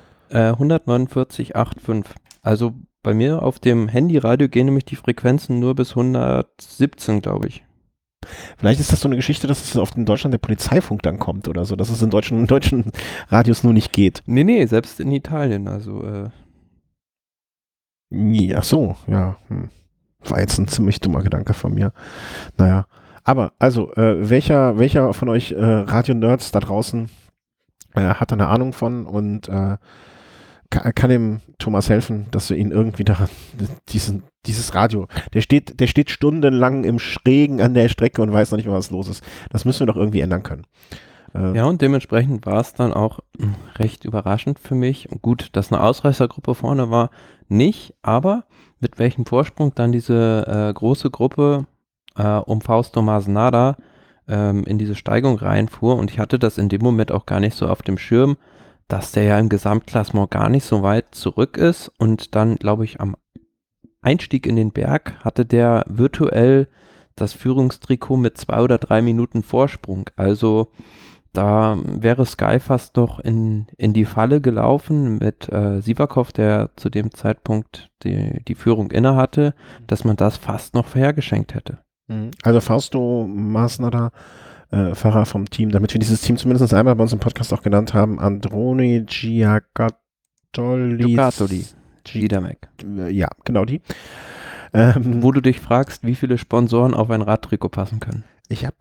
149,85. Also bei mir auf dem Handyradio gehen nämlich die Frequenzen nur bis 117, glaube ich. Vielleicht ist das so eine Geschichte, dass es in Deutschland der Polizeifunk dann kommt oder so, dass es in deutschen Radios nur nicht geht. Nee, selbst in Italien, also Ach so, ja. War jetzt ein ziemlich dummer Gedanke von mir. Naja. Aber, also, welcher von euch Radio-Nerds da draußen hat da eine Ahnung von und kann dem Thomas helfen, dass wir ihn irgendwie daran, dieses Radio, der steht stundenlang im Regen an der Strecke und weiß noch nicht mal, was los ist. Das müssen wir doch irgendwie ändern können. Ja, und dementsprechend war es dann auch recht überraschend für mich. Gut, dass eine Ausreißergruppe vorne war, nicht, aber mit welchem Vorsprung dann diese große Gruppe um Fausto Masnada in diese Steigung reinfuhr. Und ich hatte das in dem Moment auch gar nicht so auf dem Schirm, dass der ja im Gesamtklassement gar nicht so weit zurück ist. Und dann, glaube ich, am Einstieg in den Berg hatte der virtuell das Führungstrikot mit 2 oder 3 Minuten Vorsprung. Also da wäre Sky fast noch in die Falle gelaufen mit Sivakov, der zu dem Zeitpunkt die Führung inne hatte, dass man das fast noch hergeschenkt hätte. Also Fausto Masnada, Fahrer vom Team, damit wir dieses Team zumindest einmal bei uns im Podcast auch genannt haben, Androni Giocattoli, Gidamek. Ja, genau die. Wo du dich fragst, wie viele Sponsoren auf ein Radtrikot passen können. Ich habe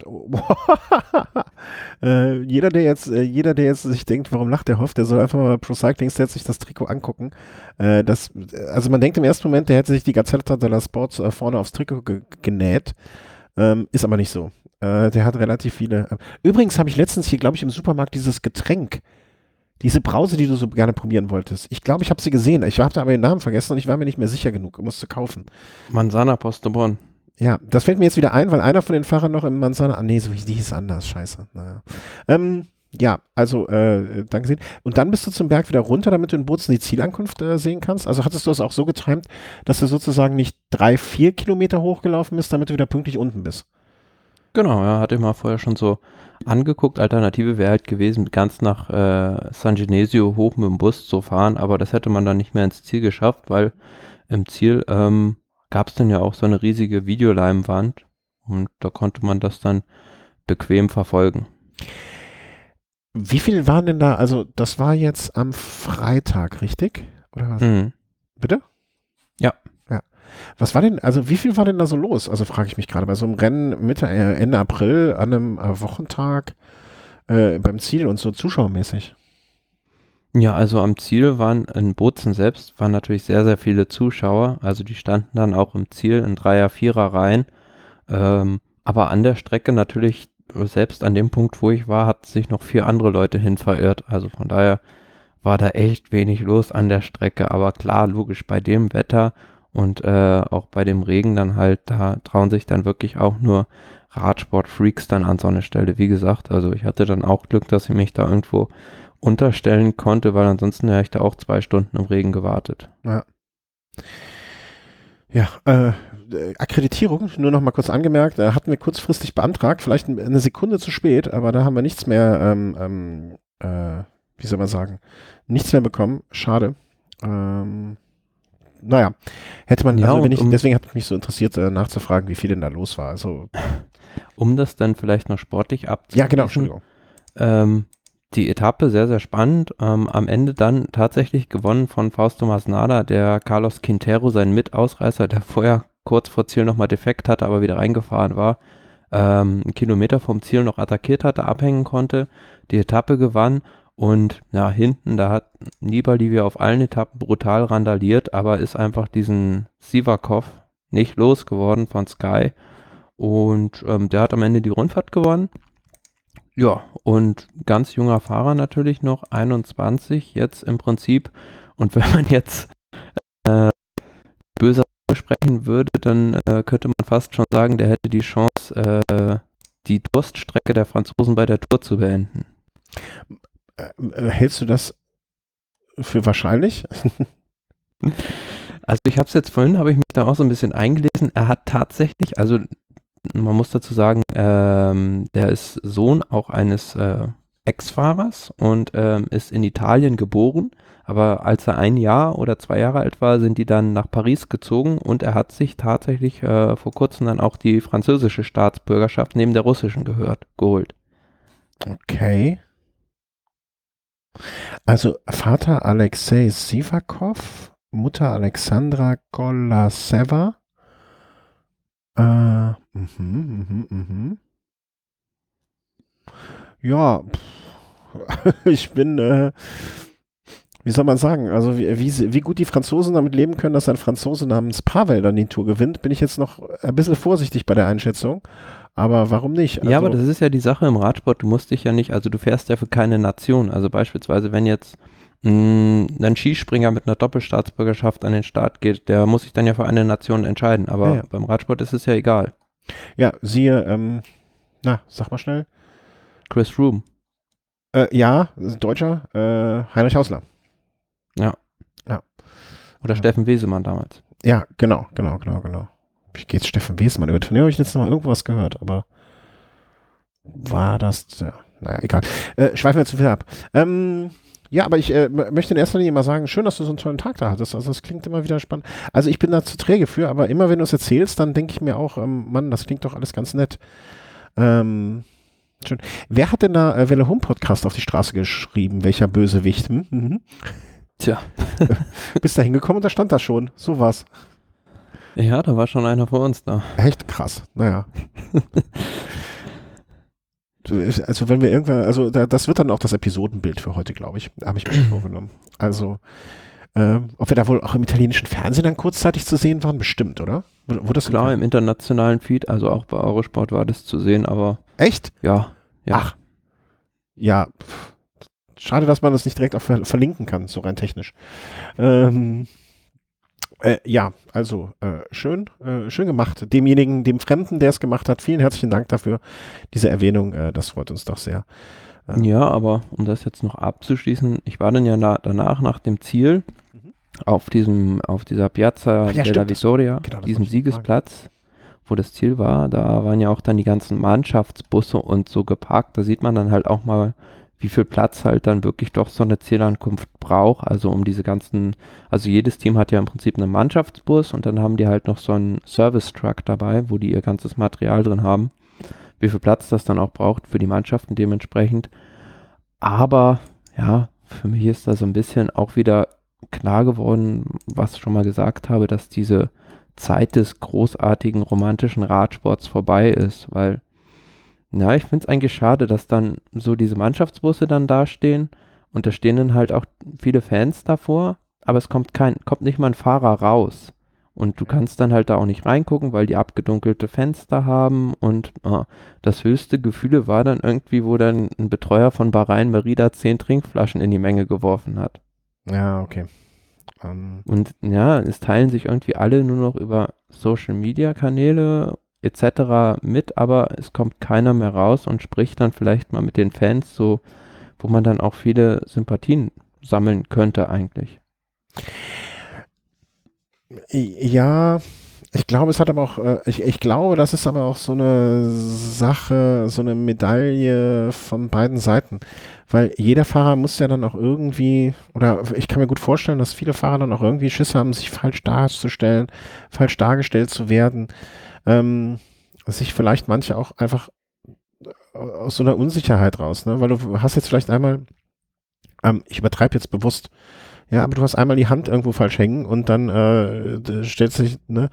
jeder, der jetzt sich denkt, warum lacht der Hoff, der soll einfach mal bei Pro Cycling Stats sich das Trikot angucken. Also man denkt im ersten Moment, der hätte sich die Gazzetta della Sports vorne aufs Trikot genäht. Ist aber nicht so. Der hat relativ viele. Übrigens habe ich letztens hier, glaube ich, im Supermarkt dieses Getränk, diese Brause, die du so gerne probieren wolltest. Ich glaube, ich habe sie gesehen. Ich habe da aber den Namen vergessen und ich war mir nicht mehr sicher genug, musste kaufen. Manzana Postobon. Ja, das fällt mir jetzt wieder ein, weil einer von den Fahrern noch im Manzana, nee, so die hieß anders, scheiße. Naja. Ja, also, danke sehr. Und dann bist du zum Berg wieder runter, damit du in Bozen die Zielankunft sehen kannst. Also hattest du das auch so getimt, dass du sozusagen nicht 3-4 Kilometer hochgelaufen bist, damit du wieder pünktlich unten bist? Genau, ja, hatte ich mal vorher schon so angeguckt. Alternative wäre halt gewesen, ganz nach San Genesio hoch mit dem Bus zu fahren, aber das hätte man dann nicht mehr ins Ziel geschafft, weil im Ziel gab es dann ja auch so eine riesige Videoleinwand und da konnte man das dann bequem verfolgen. Wie viel waren denn da, also das war jetzt am Freitag, richtig? Oder was? Mhm. Bitte? Ja. Ja. Was war denn, also wie viel war denn da so los? Also frage ich mich gerade, bei so einem Rennen Mitte, Ende April, an einem Wochentag, beim Ziel und so zuschauermäßig. Ja, also am Ziel waren in Bozen selbst waren natürlich sehr, sehr viele Zuschauer. Also die standen dann auch im Ziel in Dreier-, Vierer-Reihen. Aber an der Strecke natürlich, selbst an dem Punkt, wo ich war, hat sich noch 4 andere Leute hin verirrt. Also von daher war da echt wenig los an der Strecke. Aber klar, logisch, bei dem Wetter und auch bei dem Regen dann halt, da trauen sich dann wirklich auch nur Radsport-Freaks dann an so eine Stelle. Wie gesagt, also ich hatte dann auch Glück, dass ich mich da irgendwo unterstellen konnte, weil ansonsten hätte ich da auch 2 Stunden im Regen gewartet. Ja. Ja, Akkreditierung, nur noch mal kurz angemerkt, hatten wir kurzfristig beantragt, vielleicht eine Sekunde zu spät, aber da haben wir nichts mehr, wie soll man sagen, nichts mehr bekommen. Schade. Naja, hätte man, Ja, also und deswegen hat mich so interessiert, nachzufragen, wie viel denn da los war. Also, um das dann vielleicht noch sportlich abzuschließen. ja, genau, Entschuldigung. Die Etappe sehr, sehr spannend. Am Ende dann tatsächlich gewonnen von Fausto Masnada, der Carlos Quintero, sein Mitausreißer, der vorher kurz vor Ziel nochmal defekt hatte, aber wieder reingefahren war, einen Kilometer vom Ziel noch attackiert hatte, abhängen konnte, die Etappe gewann und ja, hinten, da hat Nibali wie auf allen Etappen brutal randaliert, aber ist einfach diesen Sivakov nicht losgeworden von Sky und der hat am Ende die Rundfahrt gewonnen. Ja, und ganz junger Fahrer natürlich noch, 21 jetzt im Prinzip. Und wenn man jetzt böse sprechen würde, dann könnte man fast schon sagen, der hätte die Chance, die Durststrecke der Franzosen bei der Tour zu beenden. Hältst du das für wahrscheinlich? Also ich habe es jetzt vorhin, habe ich mich da auch so ein bisschen eingelesen. Er hat tatsächlich, also man muss dazu sagen, der ist Sohn auch eines Ex-Fahrers und ist in Italien geboren. Aber als er 1 Jahr oder 2 Jahre alt war, sind die dann nach Paris gezogen und er hat sich tatsächlich vor kurzem dann auch die französische Staatsbürgerschaft neben der russischen geholt. Okay. Also Vater Alexei Sivakov, Mutter Alexandra Golaseva. Ja, ich bin, wie soll man sagen, also wie gut die Franzosen damit leben können, dass ein Franzose namens Pavel dann die Tour gewinnt, bin ich jetzt noch ein bisschen vorsichtig bei der Einschätzung. Aber warum nicht? Ja, aber Also, das ist ja die Sache im Radsport, du musst dich ja nicht, also du fährst ja für keine Nation. Also beispielsweise, wenn jetzt ein Skispringer mit einer Doppelstaatsbürgerschaft an den Start geht, der muss sich dann ja für eine Nation entscheiden. ja, Aber ja. beim Radsport ist es ja egal. Ja, siehe, sag mal schnell. Chris Froome. Ja, Deutscher, Heinrich Hausler. Ja. Ja. Oder Ja. Steffen Wesemann damals. Ja, genau. Wie geht's Steffen Wiesmann? Über den habe ich jetzt noch mal irgendwas gehört, aber war das, ja, naja, egal. Schweifen wir zu viel ab. Ja, aber ich möchte in erster Linie mal sagen, schön, dass du so einen tollen Tag da hattest. Also das klingt immer wieder spannend. Also ich bin da zu träge für, aber immer wenn du es erzählst, dann denke ich mir auch, Mann, das klingt doch alles ganz nett. Schön. Wer hat denn da Welle Home Podcast auf die Straße geschrieben? Welcher Bösewicht? Mhm. Tja. Bist da hingekommen und da stand das schon. So was. Ja, da war schon einer vor uns da. Echt krass. Naja. Also wenn wir irgendwann, also das wird dann auch das Episodenbild für heute, glaube ich. Habe ich mir vorgenommen. Also, ob wir da wohl auch im italienischen Fernsehen dann kurzzeitig zu sehen waren, bestimmt, oder? Wo das Klar, im internationalen Feed, also auch bei Eurosport war das zu sehen, aber Echt? ja. Ach. Ja. Schade, dass man das nicht direkt auch verlinken kann, so rein technisch. Ja, also schön gemacht. Demjenigen, dem Fremden, der es gemacht hat, vielen herzlichen Dank dafür. Diese Erwähnung, das freut uns doch sehr. Ja, aber um das jetzt noch abzuschließen, ich war dann ja danach nach dem Ziel auf dieser Piazza ja, della stimmt, Vittoria, genau, das diesem wollte ich noch Siegesplatz, wo das Ziel war, da waren ja auch dann die ganzen Mannschaftsbusse und so geparkt. Da sieht man dann halt auch mal, wie viel Platz halt dann wirklich doch so eine Zielankunft braucht. Also um diese ganzen, also jedes Team hat ja im Prinzip einen Mannschaftsbus und dann haben die halt noch so einen Service-Truck dabei, wo die ihr ganzes Material drin haben. Wie viel Platz das dann auch braucht für die Mannschaften dementsprechend. Aber ja, für mich ist da so ein bisschen auch wieder klar geworden, was ich schon mal gesagt habe, dass diese Zeit des großartigen romantischen Radsports vorbei ist, weil, ja, ich finde es eigentlich schade, dass dann so diese Mannschaftsbusse dann dastehen und da stehen dann halt auch viele Fans davor, aber es kommt nicht mal ein Fahrer raus. Und du kannst dann halt da auch nicht reingucken, weil die abgedunkelte Fenster haben und das höchste Gefühle war dann irgendwie, wo dann ein Betreuer von Bahrain Merida 10 Trinkflaschen in die Menge geworfen hat. Ja, okay. Und ja, es teilen sich irgendwie alle nur noch über Social Media Kanäle etc. mit, aber es kommt keiner mehr raus und spricht dann vielleicht mal mit den Fans, so, wo man dann auch viele Sympathien sammeln könnte eigentlich. Ja, ich glaube, es hat aber auch, ich glaube, das ist aber auch so eine Sache, so eine Medaille von beiden Seiten. Weil jeder Fahrer muss ja dann auch irgendwie, oder ich kann mir gut vorstellen, dass viele Fahrer dann auch irgendwie Schiss haben, sich falsch darzustellen, falsch dargestellt zu werden. Sich vielleicht manche auch einfach aus so einer Unsicherheit raus, ne? Weil du hast jetzt vielleicht einmal, ich übertreibe jetzt bewusst, ja, aber du hast einmal die Hand irgendwo falsch hängen und dann stellst dich, ne,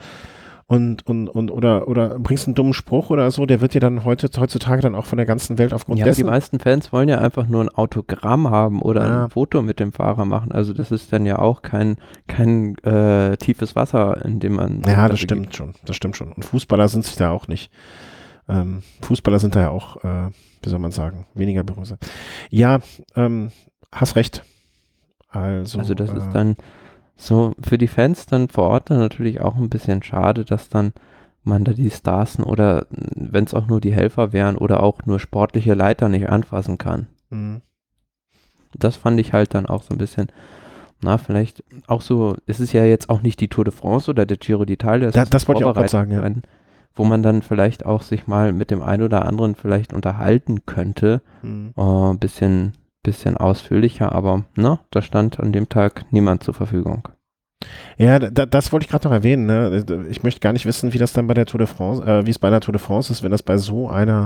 oder bringst einen dummen Spruch oder so, der wird dir dann heutzutage dann auch von der ganzen Welt aufgrund Ja, aber die dessen. meisten Fans wollen ja einfach nur ein Autogramm haben oder Ja, ein Foto mit dem Fahrer machen. Also das ist dann ja auch kein tiefes Wasser, in dem man ja, das sich stimmt begibt. schon, das stimmt schon. Und Fußballer sind sich da auch nicht. Fußballer sind da ja auch, wie soll man sagen, weniger berühmt. Ja, hast recht. Also das ist dann so für die Fans dann vor Ort dann natürlich auch ein bisschen schade, dass dann man da die Stars oder wenn es auch nur die Helfer wären oder auch nur sportliche Leiter nicht anfassen kann. Mhm. Das fand ich halt dann auch so ein bisschen, na, vielleicht auch so, es ist ja jetzt auch nicht die Tour de France oder der Giro d'Italia, es ist Das wollte ich auch gerade vorbereitet sagen, ja. werden, wo man dann vielleicht auch sich mal mit dem einen oder anderen vielleicht unterhalten könnte, Mhm. bisschen ausführlicher, aber ne, da stand an dem Tag niemand zur Verfügung. Ja, das wollte ich gerade noch erwähnen. Ne? Ich möchte gar nicht wissen, wie das dann bei der Tour de France, wie es bei der Tour de France ist, wenn das bei so einer,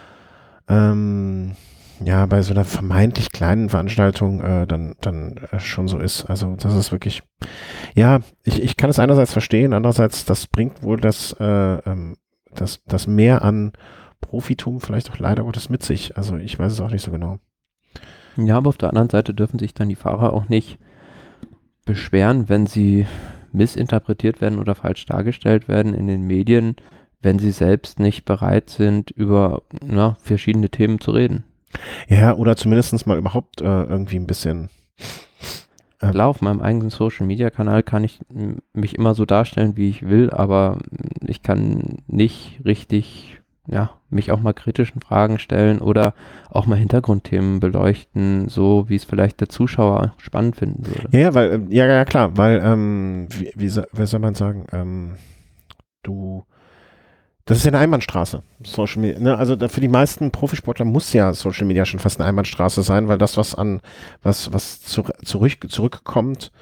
ja, bei so einer vermeintlich kleinen Veranstaltung dann schon so ist. Also das ist wirklich, ja, ich kann es einerseits verstehen, andererseits, das bringt wohl das Mehr an Profitum vielleicht auch leider Gottes mit sich. Also ich weiß es auch nicht so genau. Ja, aber auf der anderen Seite dürfen sich dann die Fahrer auch nicht beschweren, wenn sie missinterpretiert werden oder falsch dargestellt werden in den Medien, wenn sie selbst nicht bereit sind, über verschiedene Themen zu reden. Ja, oder zumindest mal überhaupt irgendwie ein bisschen. Klar, auf meinem eigenen Social-Media-Kanal kann ich mich immer so darstellen, wie ich will, aber ich kann nicht richtig, mich auch mal kritischen Fragen stellen oder auch mal Hintergrundthemen beleuchten, so wie es vielleicht der Zuschauer spannend finden würde. Ja, weil, ja, klar, weil, wie soll man sagen, das ist ja eine Einbahnstraße, Social Media. Ne? Also für die meisten Profisportler muss ja Social Media schon fast eine Einbahnstraße sein, weil das, was zurückkommt,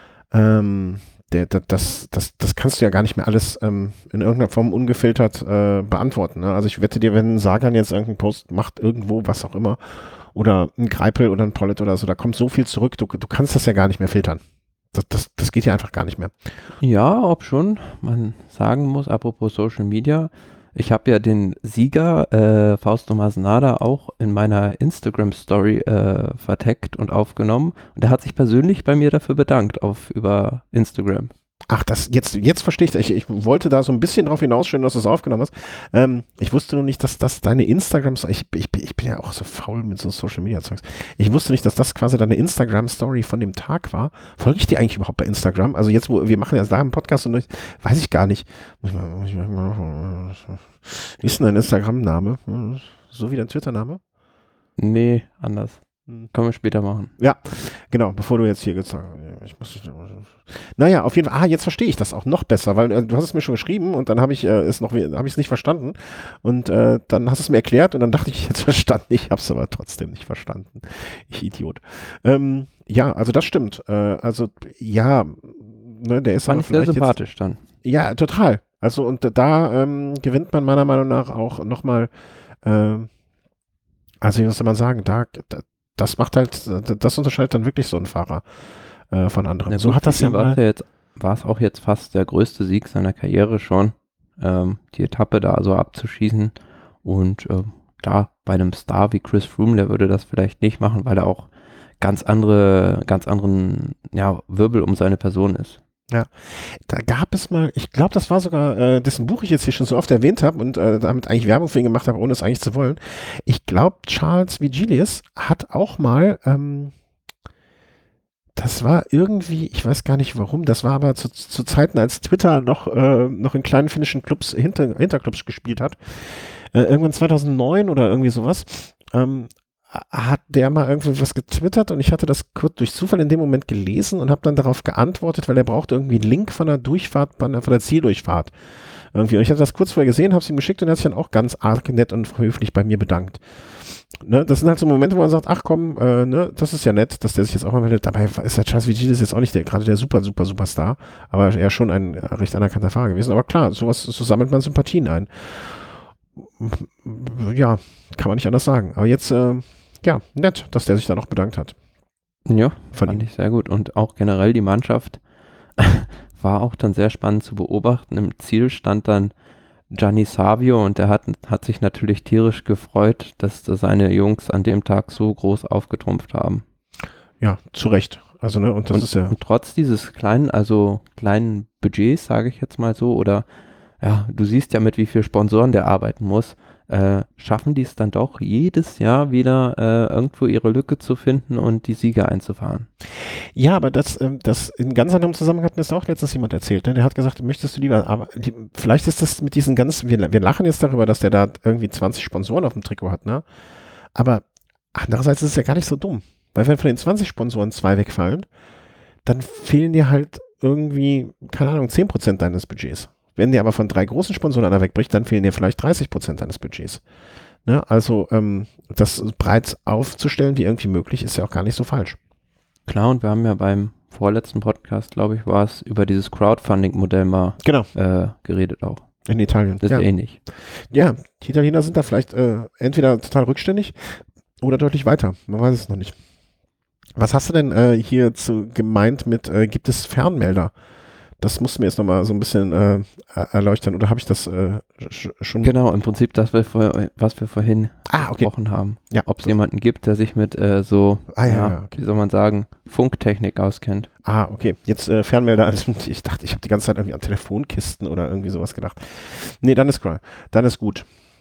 das kannst du ja gar nicht mehr alles in irgendeiner Form ungefiltert beantworten. Ne? Also ich wette dir, wenn ein Sagan jetzt irgendeinen Post macht, irgendwo, was auch immer, oder ein Greipel oder ein Pollitt oder so, da kommt so viel zurück, du kannst das ja gar nicht mehr filtern. Das geht ja einfach gar nicht mehr. Ja, ob schon, man sagen muss, apropos Social Media, ich habe ja den Sieger Fausto Masnada auch in meiner Instagram-Story verteckt und aufgenommen und er hat sich persönlich bei mir dafür bedankt über Instagram. Ach, jetzt verstehe ich. Ich wollte da so ein bisschen drauf hinausstellen, dass du es aufgenommen hast. Ich wusste nur nicht, dass das deine ich bin ja auch so faul mit so Social Media Zeugs. Ich wusste nicht, dass das quasi deine Instagram-Story von dem Tag war. Folge ich dir eigentlich überhaupt bei Instagram? Also jetzt, wo wir machen ja da einen Podcast und weiß ich gar nicht. Wie ist denn dein Instagram-Name? So wie dein Twitter-Name? Nee, anders. Können wir später machen. Ja, genau, bevor du jetzt hier gezeigt hast. Naja, auf jeden Fall. Ah, jetzt verstehe ich das auch noch besser, weil du hast es mir schon geschrieben und dann habe ich es nicht verstanden und dann hast du es mir erklärt und dann dachte ich, jetzt verstanden. Ich habe es aber trotzdem nicht verstanden. Ich Idiot. Ja, also das stimmt. Also ja, ne, der ist Fand aber ich sehr vielleicht sympathisch dann. Ja, total. Also und da gewinnt man meiner Meinung nach auch nochmal, also wie soll man sagen, das macht halt, das unterscheidet dann wirklich so einen Fahrer von anderen. Na So gut, hat das für ja ihn war mal. es ja jetzt, war es auch jetzt fast der größte Sieg seiner Karriere schon, die Etappe da so abzuschießen. Und klar, bei einem Star wie Chris Froome, der würde das vielleicht nicht machen, weil er auch ganz anderen Wirbel um seine Person ist. Ja, da gab es mal, ich glaube, das war sogar, dessen Buch ich jetzt hier schon so oft erwähnt habe und damit eigentlich Werbung für ihn gemacht habe, ohne es eigentlich zu wollen. Ich glaube, Charles Vigilius hat auch mal, das war irgendwie, ich weiß gar nicht warum, das war aber zu Zeiten, als Twitter noch in kleinen finnischen Clubs, Hinterclubs gespielt hat, irgendwann 2009 oder irgendwie sowas, hat der mal irgendwie was getwittert und ich hatte das kurz durch Zufall in dem Moment gelesen und habe dann darauf geantwortet, weil er brauchte irgendwie einen Link von der Durchfahrt, von der Zieldurchfahrt. Irgendwie. Und ich hatte das kurz vorher gesehen, habe es ihm geschickt und er hat sich dann auch ganz arg nett und höflich bei mir bedankt. Ne, das sind halt so Momente, wo man sagt, ach komm, ne, das ist ja nett, dass der sich jetzt auch mal meldet. Dabei ist der Charles Vigilius jetzt auch nicht gerade der Superstar, aber er schon ein recht anerkannter Fahrer gewesen. Aber klar, so sammelt man Sympathien ein. Ja, kann man nicht anders sagen. Aber jetzt, ja, nett, dass der sich da noch bedankt hat. Ja, Von fand ihm. ich sehr gut. Und auch generell die Mannschaft war auch dann sehr spannend zu beobachten. Im Ziel stand dann Gianni Savio und der hat sich natürlich tierisch gefreut, dass seine Jungs an dem Tag so groß aufgetrumpft haben. Ja, zu Recht. Also, ne, und das ist ja. Und trotz dieses kleinen Budgets, sage ich jetzt mal so, oder ja, du siehst ja, mit wie viel Sponsoren der arbeiten muss, schaffen die es dann doch jedes Jahr wieder irgendwo ihre Lücke zu finden und die Siege einzufahren. Ja, aber das in ganz anderem Zusammenhang hat mir das auch letztens jemand erzählt. Ne? Der hat gesagt, möchtest du lieber, aber vielleicht ist das mit diesen ganzen, wir lachen jetzt darüber, dass der da irgendwie 20 Sponsoren auf dem Trikot hat, ne? Aber andererseits ist es ja gar nicht so dumm. Weil wenn von den 20 Sponsoren 2 wegfallen, dann fehlen dir halt irgendwie, keine Ahnung, 10% deines Budgets. Wenn dir aber von 3 großen Sponsoren einer wegbricht, dann fehlen dir vielleicht 30% deines Budgets. Ne? Also das breit aufzustellen, wie irgendwie möglich, ist ja auch gar nicht so falsch. Klar, und wir haben ja beim vorletzten Podcast, glaube ich, war es über dieses Crowdfunding-Modell mal Genau, geredet auch. in Italien. Das ist ähnlich. Ja, die Italiener sind da vielleicht entweder total rückständig oder deutlich weiter. Man weiß es noch nicht. Was hast du denn hier gemeint mit, gibt es Fernmelder? Das musst du mir jetzt nochmal so ein bisschen erleuchten, oder habe ich das schon? Genau, im Prinzip das, was wir vorhin Okay. besprochen haben. Ja. Ob es jemanden gibt, der sich mit so, Okay. wie soll man sagen, Funktechnik auskennt. Okay. Jetzt Fernmelder. Also, ich dachte, ich habe die ganze Zeit irgendwie an Telefonkisten oder irgendwie sowas gedacht. Nee, dann ist klar. Dann ist gut.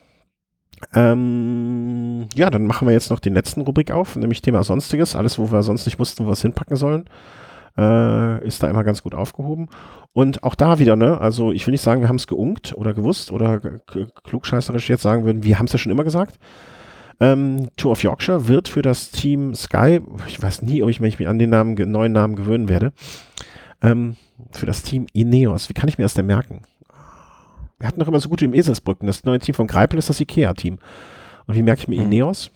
Ja, dann machen wir jetzt noch die letzten Rubrik auf, nämlich Thema Sonstiges. Alles, wo wir sonst nicht wussten, wo wir es hinpacken sollen, ist da immer ganz gut aufgehoben. Und auch da wieder, ne, also ich will nicht sagen, wir haben es geunkt oder gewusst oder klugscheißerisch jetzt sagen würden, wir haben es ja schon immer gesagt. Tour of Yorkshire wird für das Team Sky, ich weiß nie, ob ich mich an den neuen Namen gewöhnen werde, für das Team Ineos, wie kann ich mir das denn merken? Wir hatten doch immer so gut wie im Eselsbrücken. Das neue Team von Greipel ist das IKEA-Team. Und wie merke ich mir Ineos?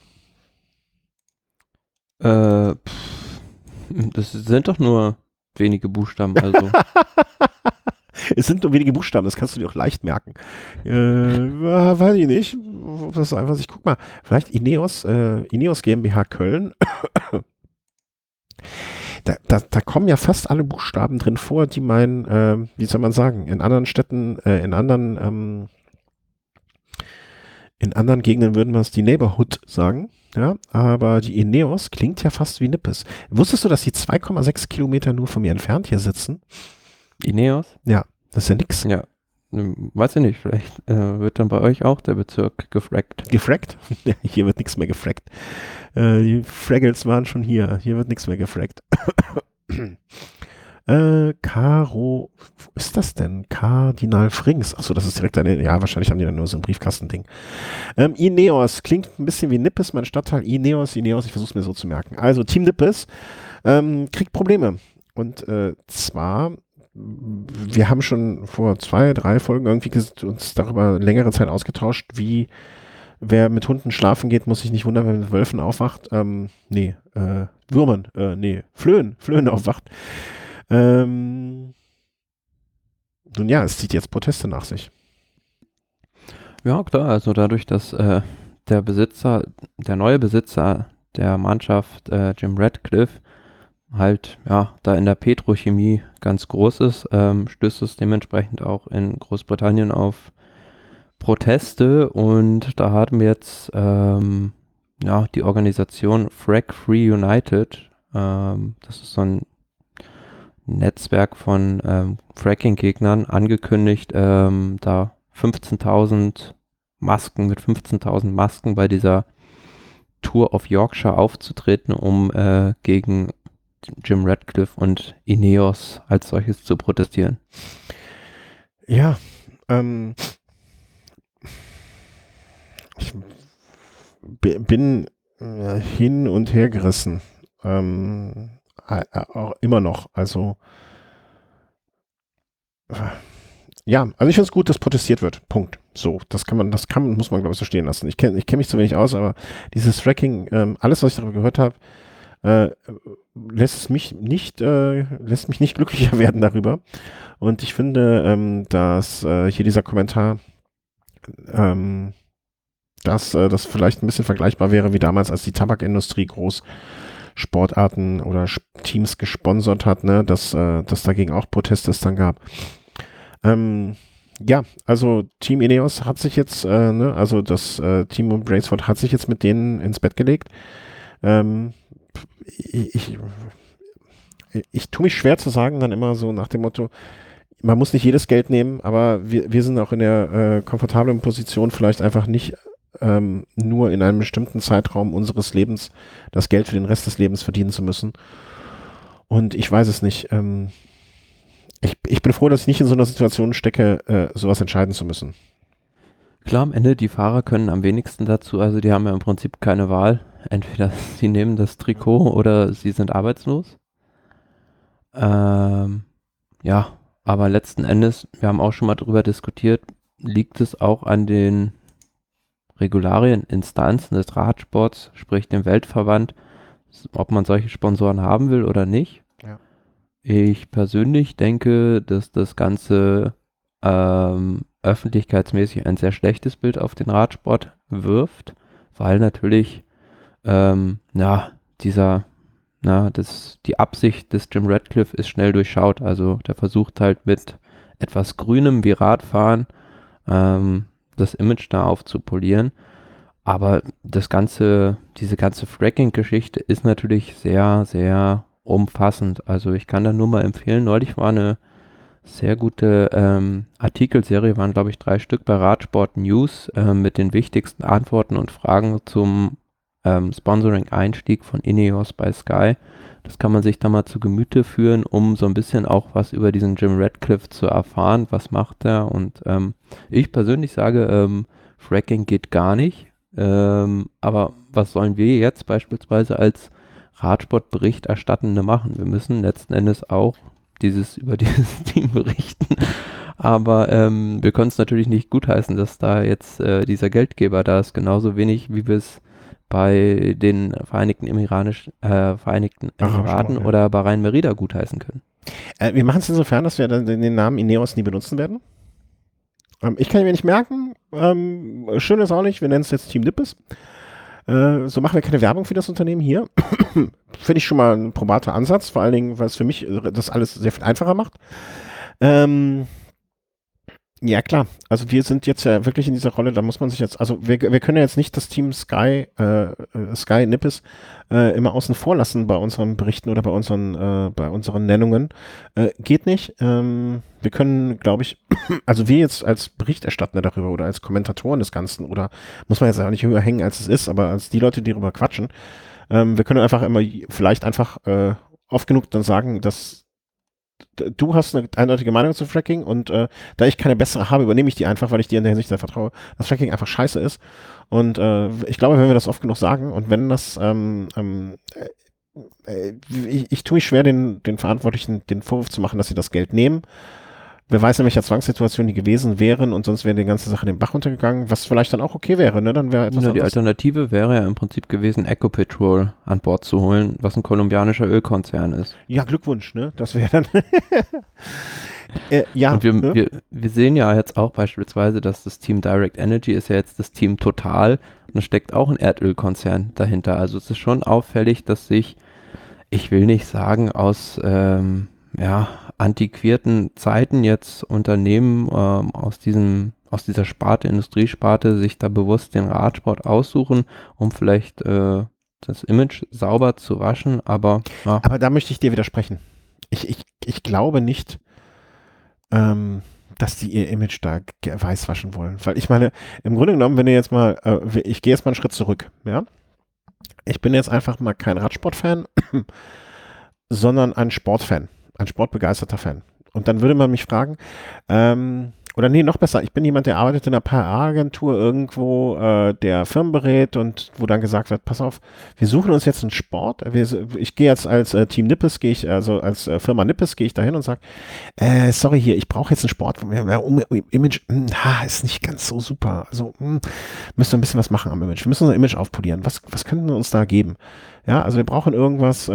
Das sind doch nur wenige Buchstaben, also. Es sind nur wenige Buchstaben, das kannst du dir auch leicht merken. Weiß ich nicht. Ob das so einfach ist. Ich guck mal. Vielleicht Ineos GmbH Köln. Da kommen ja fast alle Buchstaben drin vor, die wie soll man sagen, in anderen Städten, in anderen Gegenden würden wir es die Neighborhood sagen. Ja, aber die Ineos klingt ja fast wie Nippes. Wusstest du, dass die 2,6 Kilometer nur von mir entfernt hier sitzen? Ineos? Ja, das ist ja nix. Ja, weiß ich nicht, vielleicht wird dann bei euch auch der Bezirk gefrackt. Gefrackt? Ja, hier wird nichts mehr gefrackt. Die Fraggles waren schon hier. Hier wird nichts mehr gefrackt. Caro, wo ist das denn? Kardinal Frings. Achso, das ist direkt ja, wahrscheinlich haben die dann nur so ein Briefkastending. Ineos, klingt ein bisschen wie Nippes, mein Stadtteil. Ineos, ich versuche es mir so zu merken. Also, Team Nippes kriegt Probleme. Und zwar, wir haben schon vor 2, 3 Folgen irgendwie uns darüber längere Zeit ausgetauscht, wer mit Hunden schlafen geht, muss sich nicht wundern, wenn er mit Wölfen aufwacht. Würmern, Flöhen aufwacht. Nun ja, es zieht jetzt Proteste nach sich. Ja, klar, also dadurch, dass der neue Besitzer der Mannschaft, Jim Ratcliffe, halt, ja, da in der Petrochemie ganz groß ist, stößt es dementsprechend auch in Großbritannien auf Proteste, und da haben wir jetzt die Organisation Frag Free United, das ist so ein Netzwerk von Fracking-Gegnern, angekündigt, da 15.000 Masken bei dieser Tour of Yorkshire aufzutreten, um gegen Jim Ratcliffe und Ineos als solches zu protestieren. Ja, ich bin hin und her gerissen. Auch immer noch. Also, ja, also ich finde es gut, dass protestiert wird. Punkt. So, muss man, glaube ich, so stehen lassen. Ich kenn mich zu wenig aus, aber dieses Fracking, alles, was ich darüber gehört habe, lässt mich nicht glücklicher werden darüber. Und ich finde, dass hier dieser Kommentar, dass das vielleicht ein bisschen vergleichbar wäre wie damals, als die Tabakindustrie groß Sportarten oder Teams gesponsert hat, ne, dass dagegen auch Proteste es dann gab. Ja, also Team Ineos hat sich jetzt, also das Team um Brailsford hat sich jetzt mit denen ins Bett gelegt. Ich tue mich schwer zu sagen, dann immer so nach dem Motto, man muss nicht jedes Geld nehmen, aber wir sind auch in der komfortablen Position, vielleicht einfach nicht nur in einem bestimmten Zeitraum unseres Lebens das Geld für den Rest des Lebens verdienen zu müssen. Und ich weiß es nicht. Ich bin froh, dass ich nicht in so einer Situation stecke, sowas entscheiden zu müssen. Klar, am Ende, die Fahrer können am wenigsten dazu, also die haben ja im Prinzip keine Wahl. Entweder sie nehmen das Trikot oder sie sind arbeitslos. Ja, aber letzten Endes, wir haben auch schon mal darüber diskutiert, liegt es auch an den Regularien, Instanzen des Radsports, sprich dem Weltverband, ob man solche Sponsoren haben will oder nicht. Ja. Ich persönlich denke, dass das Ganze öffentlichkeitsmäßig ein sehr schlechtes Bild auf den Radsport wirft, weil natürlich dieser die Absicht des Jim Ratcliffe ist schnell durchschaut. Also der versucht halt mit etwas Grünem wie Radfahren das Image da aufzupolieren. Aber diese ganze Fracking-Geschichte ist natürlich sehr, sehr umfassend. Also ich kann da nur mal empfehlen, neulich war eine sehr gute Artikelserie, waren glaube ich 3 Stück bei Radsport News mit den wichtigsten Antworten und Fragen zum Sponsoring-Einstieg von Ineos bei Sky. Das kann man sich da mal zu Gemüte führen, um so ein bisschen auch was über diesen Jim Ratcliffe zu erfahren. Was macht er? Und ich persönlich sage, Fracking geht gar nicht. Aber was sollen wir jetzt beispielsweise als Radsportberichterstattende machen? Wir müssen letzten Endes auch über dieses Team berichten. Aber wir können es natürlich nicht gutheißen, dass da jetzt dieser Geldgeber da ist. Genauso wenig, wie wir es bei den Vereinigten Emiraten Ja. oder Bahrain Merida gutheißen können. Wir machen es insofern, dass wir dann den Namen Ineos nie benutzen werden. Ich kann ihn mir nicht merken. Schön ist auch nicht, wir nennen es jetzt Team Nippes. So machen wir keine Werbung für das Unternehmen hier. Finde ich schon mal ein probater Ansatz, vor allen Dingen, weil es für mich das alles sehr viel einfacher macht. Ja, klar. Also wir sind jetzt ja wirklich in dieser Rolle, da muss man sich jetzt, also wir können ja jetzt nicht das Team Sky Nippes immer außen vor lassen bei unseren Berichten oder bei unseren Nennungen. Geht nicht. Wir können, glaube ich, also wir jetzt als Berichterstatter darüber oder als Kommentatoren des Ganzen oder muss man jetzt auch nicht höher hängen, als es ist, aber als die Leute, die darüber quatschen, wir können einfach immer vielleicht einfach oft genug dann sagen, dass du hast eine eindeutige Meinung zu Fracking und da ich keine bessere habe, übernehme ich die einfach, weil ich dir in der Hinsicht sehr vertraue, dass Fracking einfach scheiße ist. Und ich glaube, wenn wir das oft genug sagen und wenn das ich tue mich schwer, den Verantwortlichen den Vorwurf zu machen, dass sie das Geld nehmen. Wer weiß, in welcher Zwangssituation die gewesen wären und sonst wäre die ganze Sache den Bach runtergegangen, was vielleicht dann auch okay wäre, ne? Dann wäre etwas Die anderes. Alternative wäre ja im Prinzip gewesen, Ecopetrol an Bord zu holen, was ein kolumbianischer Ölkonzern ist. Ja, Glückwunsch, ne? Das wäre dann ja. Und Ne? wir sehen ja jetzt auch beispielsweise, dass das Team Direct Energy ist ja jetzt das Team Total und da steckt auch ein Erdölkonzern dahinter. Also es ist schon auffällig, dass sich, ich will nicht sagen, aus antiquierten Zeiten jetzt Unternehmen aus dieser Sparte, Industriesparte, sich da bewusst den Radsport aussuchen, um vielleicht das Image sauber zu waschen, aber ja. Aber da möchte ich dir widersprechen. Ich glaube nicht, dass die ihr Image da weiß waschen wollen. Weil ich meine, im Grunde genommen, wenn ihr jetzt mal, ich gehe jetzt mal einen Schritt zurück, ja. Ich bin jetzt einfach mal kein Radsportfan, sondern ein Sportfan, ein sportbegeisterter Fan. Und dann würde man mich fragen, oder nee, noch besser, ich bin jemand, der arbeitet in einer PR-Agentur irgendwo, der Firmen berät und wo dann gesagt wird, pass auf, wir suchen uns jetzt einen Sport. Ich gehe jetzt als Team Nippes, also als Firma Nippes gehe ich da hin und sage, sorry hier, ich brauche jetzt einen Sport, Image, ist nicht ganz so super. Also müssen wir ein bisschen was machen am Image. Wir müssen unser Image aufpolieren. Was könnten wir uns da geben? Ja, also wir brauchen irgendwas,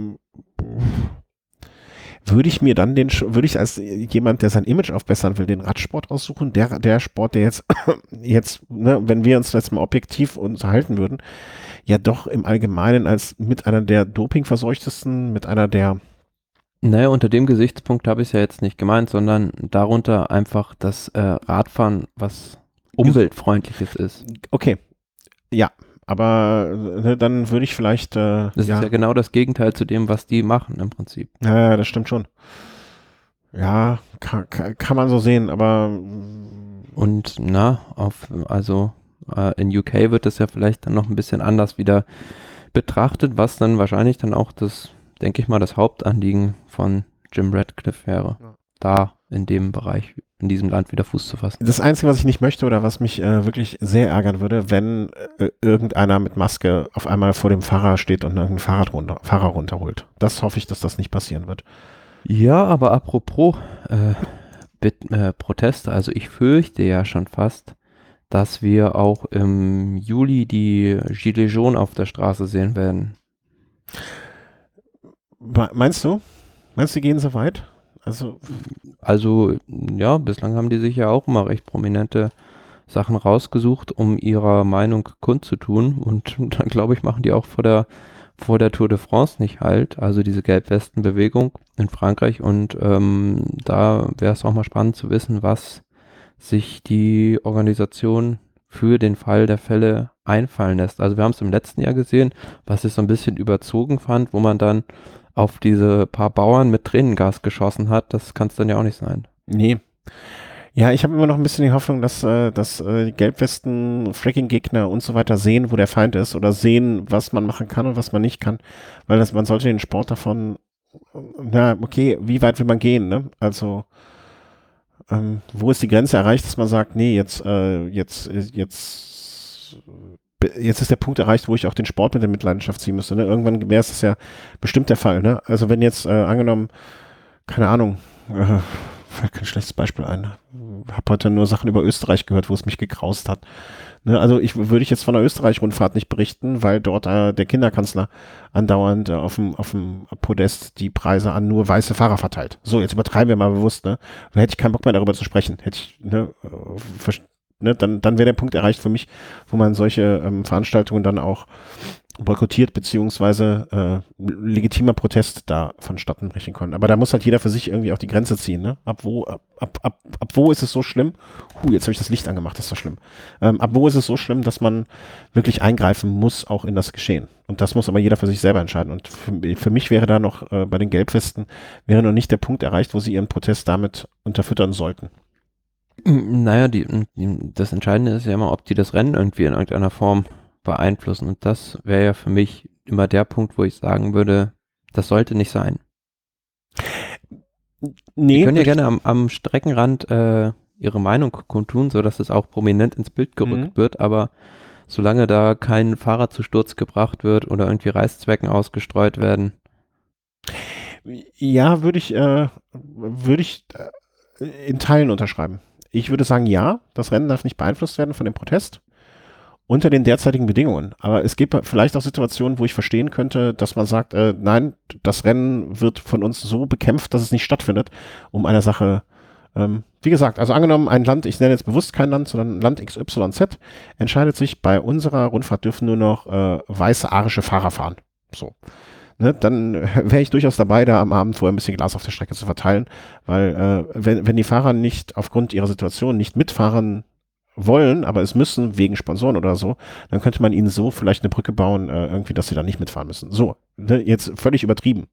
würde ich als jemand, der sein Image aufbessern will, den Radsport aussuchen, der Sport, der jetzt, ne, wenn wir uns jetzt mal objektiv unterhalten würden, ja doch im Allgemeinen als mit einer der dopingverseuchtesten, mit einer der. Naja, unter dem Gesichtspunkt habe ich es ja jetzt nicht gemeint, sondern darunter einfach, dass Radfahren was Umweltfreundliches ist. Okay, ja. Aber ne, dann würde ich vielleicht. Das ist ja genau das Gegenteil zu dem, was die machen im Prinzip. Ja, das stimmt schon. Ja, kann man so sehen, aber. Und in UK wird das ja vielleicht dann noch ein bisschen anders wieder betrachtet, was dann wahrscheinlich dann auch das, denke ich mal, das Hauptanliegen von Jim Ratcliffe wäre. Ja. Da in dem Bereich, in diesem Land wieder Fuß zu fassen. Das Einzige, was ich nicht möchte oder was mich wirklich sehr ärgern würde, wenn irgendeiner mit Maske auf einmal vor dem Fahrer steht und irgendeinen Fahrer runterholt. Das hoffe ich, dass das nicht passieren wird. Ja, aber apropos Proteste, also ich fürchte ja schon fast, dass wir auch im Juli die Gilets jaunes auf der Straße sehen werden. Meinst du? Die gehen so weit? Also, ja, bislang haben die sich ja auch immer recht prominente Sachen rausgesucht, um ihrer Meinung kundzutun. Und dann, glaube ich, machen die auch vor vor der Tour de France nicht halt, also diese Gelbwestenbewegung in Frankreich und da wäre es auch mal spannend zu wissen, was sich die Organisation für den Fall der Fälle einfallen lässt. Also wir haben es im letzten Jahr gesehen, was ich so ein bisschen überzogen fand, wo man dann auf diese paar Bauern mit Tränengas geschossen hat. Das kann es dann ja auch nicht sein. Nee. Ja, ich habe immer noch ein bisschen die Hoffnung, dass die Gelbwesten, Fracking-Gegner und so weiter sehen, wo der Feind ist oder sehen, was man machen kann und was man nicht kann. Weil man sollte den Sport davon, na, okay, wie weit will man gehen, ne? Also, wo ist die Grenze erreicht, dass man sagt, nee, jetzt ist der Punkt erreicht, wo ich auch den Sport mit der Mitleidenschaft ziehen müsste, ne? Irgendwann wäre es ja bestimmt der Fall, ne? Also wenn jetzt, angenommen, keine Ahnung, fällt kein schlechtes Beispiel ein. Habe heute nur Sachen über Österreich gehört, wo es mich gegraust hat. Ne, also würde ich jetzt von der Österreich-Rundfahrt nicht berichten, weil dort der Kinderkanzler andauernd auf dem Podest die Preise an nur weiße Fahrer verteilt. So, jetzt übertreiben wir mal bewusst, ne? Dann hätte ich keinen Bock mehr darüber zu sprechen. Hätte ich, dann wäre der Punkt erreicht für mich, wo man solche Veranstaltungen dann auch boykottiert, beziehungsweise legitimer Protest da vonstatten brechen können. Aber da muss halt jeder für sich irgendwie auch die Grenze ziehen, ne? Ab wo ist es so schlimm? Jetzt habe ich das Licht angemacht, das ist so schlimm. Ab wo ist es so schlimm, dass man wirklich eingreifen muss, auch in das Geschehen? Und das muss aber jeder für sich selber entscheiden. Und für mich wäre da noch bei den Gelbwesten, wäre noch nicht der Punkt erreicht, wo sie ihren Protest damit unterfüttern sollten. Naja, das Entscheidende ist ja immer, ob die das Rennen irgendwie in irgendeiner Form beeinflussen. Und das wäre ja für mich immer der Punkt, wo ich sagen würde, das sollte nicht sein. Nee, die können ja gerne am Streckenrand ihre Meinung kundtun, sodass es auch prominent ins Bild gerückt wird, aber solange da kein Fahrer zu Sturz gebracht wird oder irgendwie Reißzwecken ausgestreut werden. Ja, würde ich in Teilen unterschreiben. Ich würde sagen, ja, das Rennen darf nicht beeinflusst werden von dem Protest unter den derzeitigen Bedingungen. Aber es gibt vielleicht auch Situationen, wo ich verstehen könnte, dass man sagt, nein, das Rennen wird von uns so bekämpft, dass es nicht stattfindet, um einer Sache, wie gesagt, also angenommen, ein Land, ich nenne jetzt bewusst kein Land, sondern Land XYZ, entscheidet sich, bei unserer Rundfahrt dürfen nur noch weiße arische Fahrer fahren. So. Ne, dann wäre ich durchaus dabei, da am Abend vorher ein bisschen Glas auf der Strecke zu verteilen, weil wenn die Fahrer nicht aufgrund ihrer Situation nicht mitfahren wollen, aber es müssen wegen Sponsoren oder so, dann könnte man ihnen so vielleicht eine Brücke bauen, irgendwie, dass sie da nicht mitfahren müssen. So, ne, jetzt völlig übertrieben.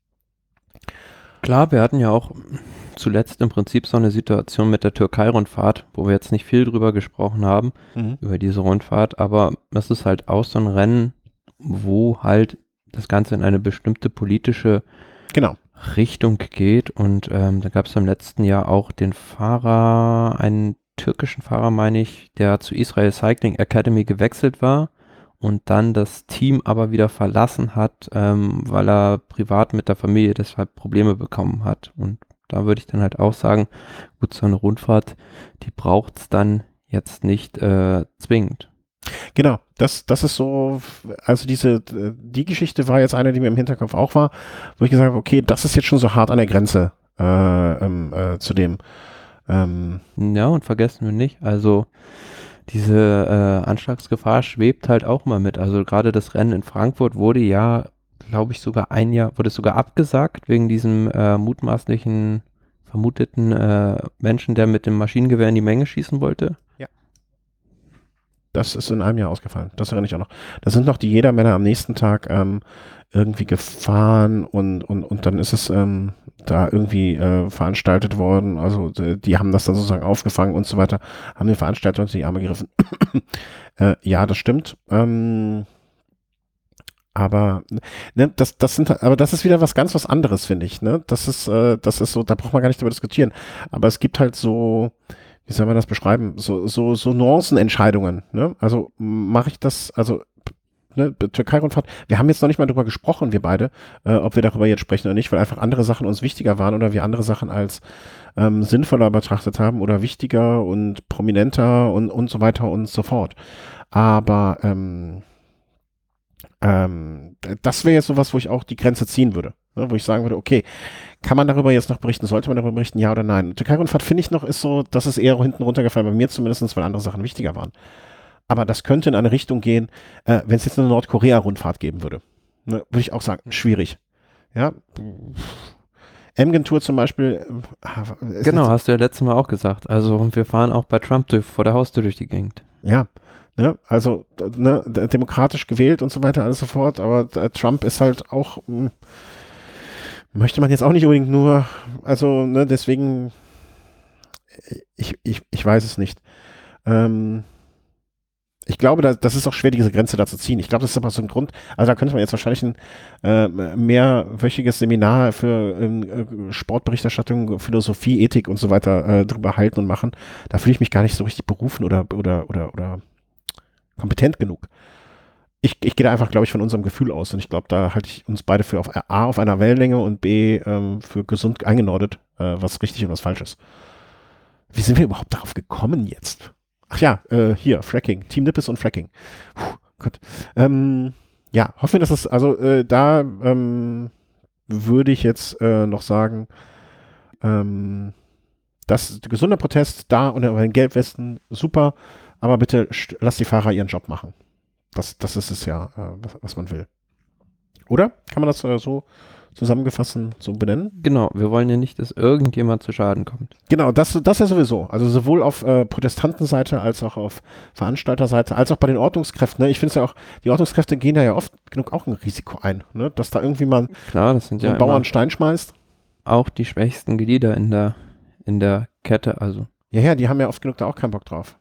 Klar, wir hatten ja auch zuletzt im Prinzip so eine Situation mit der Türkei-Rundfahrt, wo wir jetzt nicht viel drüber gesprochen haben, über diese Rundfahrt, aber das ist halt auch so ein Rennen, wo halt das Ganze in eine bestimmte politische Richtung geht und da gab es im letzten Jahr auch den Fahrer, einen türkischen Fahrer, meine ich, der zu Israel Cycling Academy gewechselt war und dann das Team aber wieder verlassen hat, weil er privat mit der Familie deshalb Probleme bekommen hat. Und da würde ich dann halt auch sagen, gut, so eine Rundfahrt, die braucht es dann jetzt nicht zwingend. Genau, das ist so, also die Geschichte war jetzt eine, die mir im Hinterkopf auch war, wo ich gesagt habe, okay, das ist jetzt schon so hart an der Grenze zu dem. Ja, und vergessen wir nicht, also diese Anschlagsgefahr schwebt halt auch mal mit. Also gerade das Rennen in Frankfurt wurde ja, glaube ich, wurde sogar abgesagt wegen diesem mutmaßlichen, vermuteten Menschen, der mit dem Maschinengewehr in die Menge schießen wollte. Ja. Das ist in einem Jahr ausgefallen. Das erinnere ich auch noch. Da sind noch die Jedermänner am nächsten Tag irgendwie gefahren und dann ist es da irgendwie veranstaltet worden. Also die haben das dann sozusagen aufgefangen und so weiter, haben den Veranstalter unter die Arme gegriffen. Ja, das stimmt. Aber ne, das ist wieder was anderes, finde ich. Ne? Das ist so, da braucht man gar nicht drüber diskutieren. Aber es gibt halt so, wie soll man das beschreiben? So Nuancenentscheidungen. Ne? Also mache ich das, also ne, Türkei-Rundfahrt, wir haben jetzt noch nicht mal drüber gesprochen, wir beide, ob wir darüber jetzt sprechen oder nicht, weil einfach andere Sachen uns wichtiger waren oder wir andere Sachen als sinnvoller betrachtet haben oder wichtiger und prominenter und so weiter und so fort. Aber das wäre jetzt sowas, wo ich auch die Grenze ziehen würde. Ne, wo ich sagen würde, okay, kann man darüber jetzt noch berichten? Sollte man darüber berichten, ja oder nein? Türkei-Rundfahrt finde ich noch, ist so, das ist eher hinten runtergefallen, bei mir zumindest, weil andere Sachen wichtiger waren. Aber das könnte in eine Richtung gehen, wenn es jetzt eine Nordkorea-Rundfahrt geben würde. Ne, würde ich auch sagen, schwierig. Ja. Emgen-Tour zum Beispiel. Genau, hast du ja letztes Mal auch gesagt. Also wir fahren auch bei Trump vor der Haustür durch die Gegend. Ja. Ne, also ne, demokratisch gewählt und so weiter, alles so fort, aber Trump ist halt auch, möchte man jetzt auch nicht unbedingt nur, also ne, deswegen, ich weiß es nicht. Ähm, Ich glaube, das ist auch schwer, diese Grenze da zu ziehen. Ich glaube, das ist aber so ein Grund. Also da könnte man jetzt wahrscheinlich ein mehrwöchiges Seminar für Sportberichterstattung, Philosophie, Ethik und so weiter drüber halten und machen. Da fühle ich mich gar nicht so richtig berufen oder kompetent genug. Ich gehe da einfach, glaube ich, von unserem Gefühl aus. Und ich glaube, da halte ich uns beide für A, auf einer Wellenlänge und B, für gesund eingenordet, was richtig und was falsch ist. Wie sind wir überhaupt darauf gekommen jetzt? Ach ja, hier, Fracking. Team Nippes und Fracking. Puh, Gott. Ja, hoffen wir, dass es, also da würde ich jetzt noch sagen, dass gesunder Protest da unter den Gelbwesten, super, aber bitte lass die Fahrer ihren Job machen. Das ist es ja, was man will. Oder? Kann man das so zusammengefasst so benennen? Genau, wir wollen ja nicht, dass irgendjemand zu Schaden kommt. Genau, das ja sowieso. Also sowohl auf Protestantenseite als auch auf Veranstalterseite, als auch bei den Ordnungskräften. Ne? Ich finde es ja auch, die Ordnungskräfte gehen ja oft genug auch ein Risiko ein, ne? Dass da irgendwie mal Klar, das sind so ja ein Bauer einen immer Stein schmeißt. auch die schwächsten Glieder in der Kette, also. Ja, die haben ja oft genug da auch keinen Bock drauf.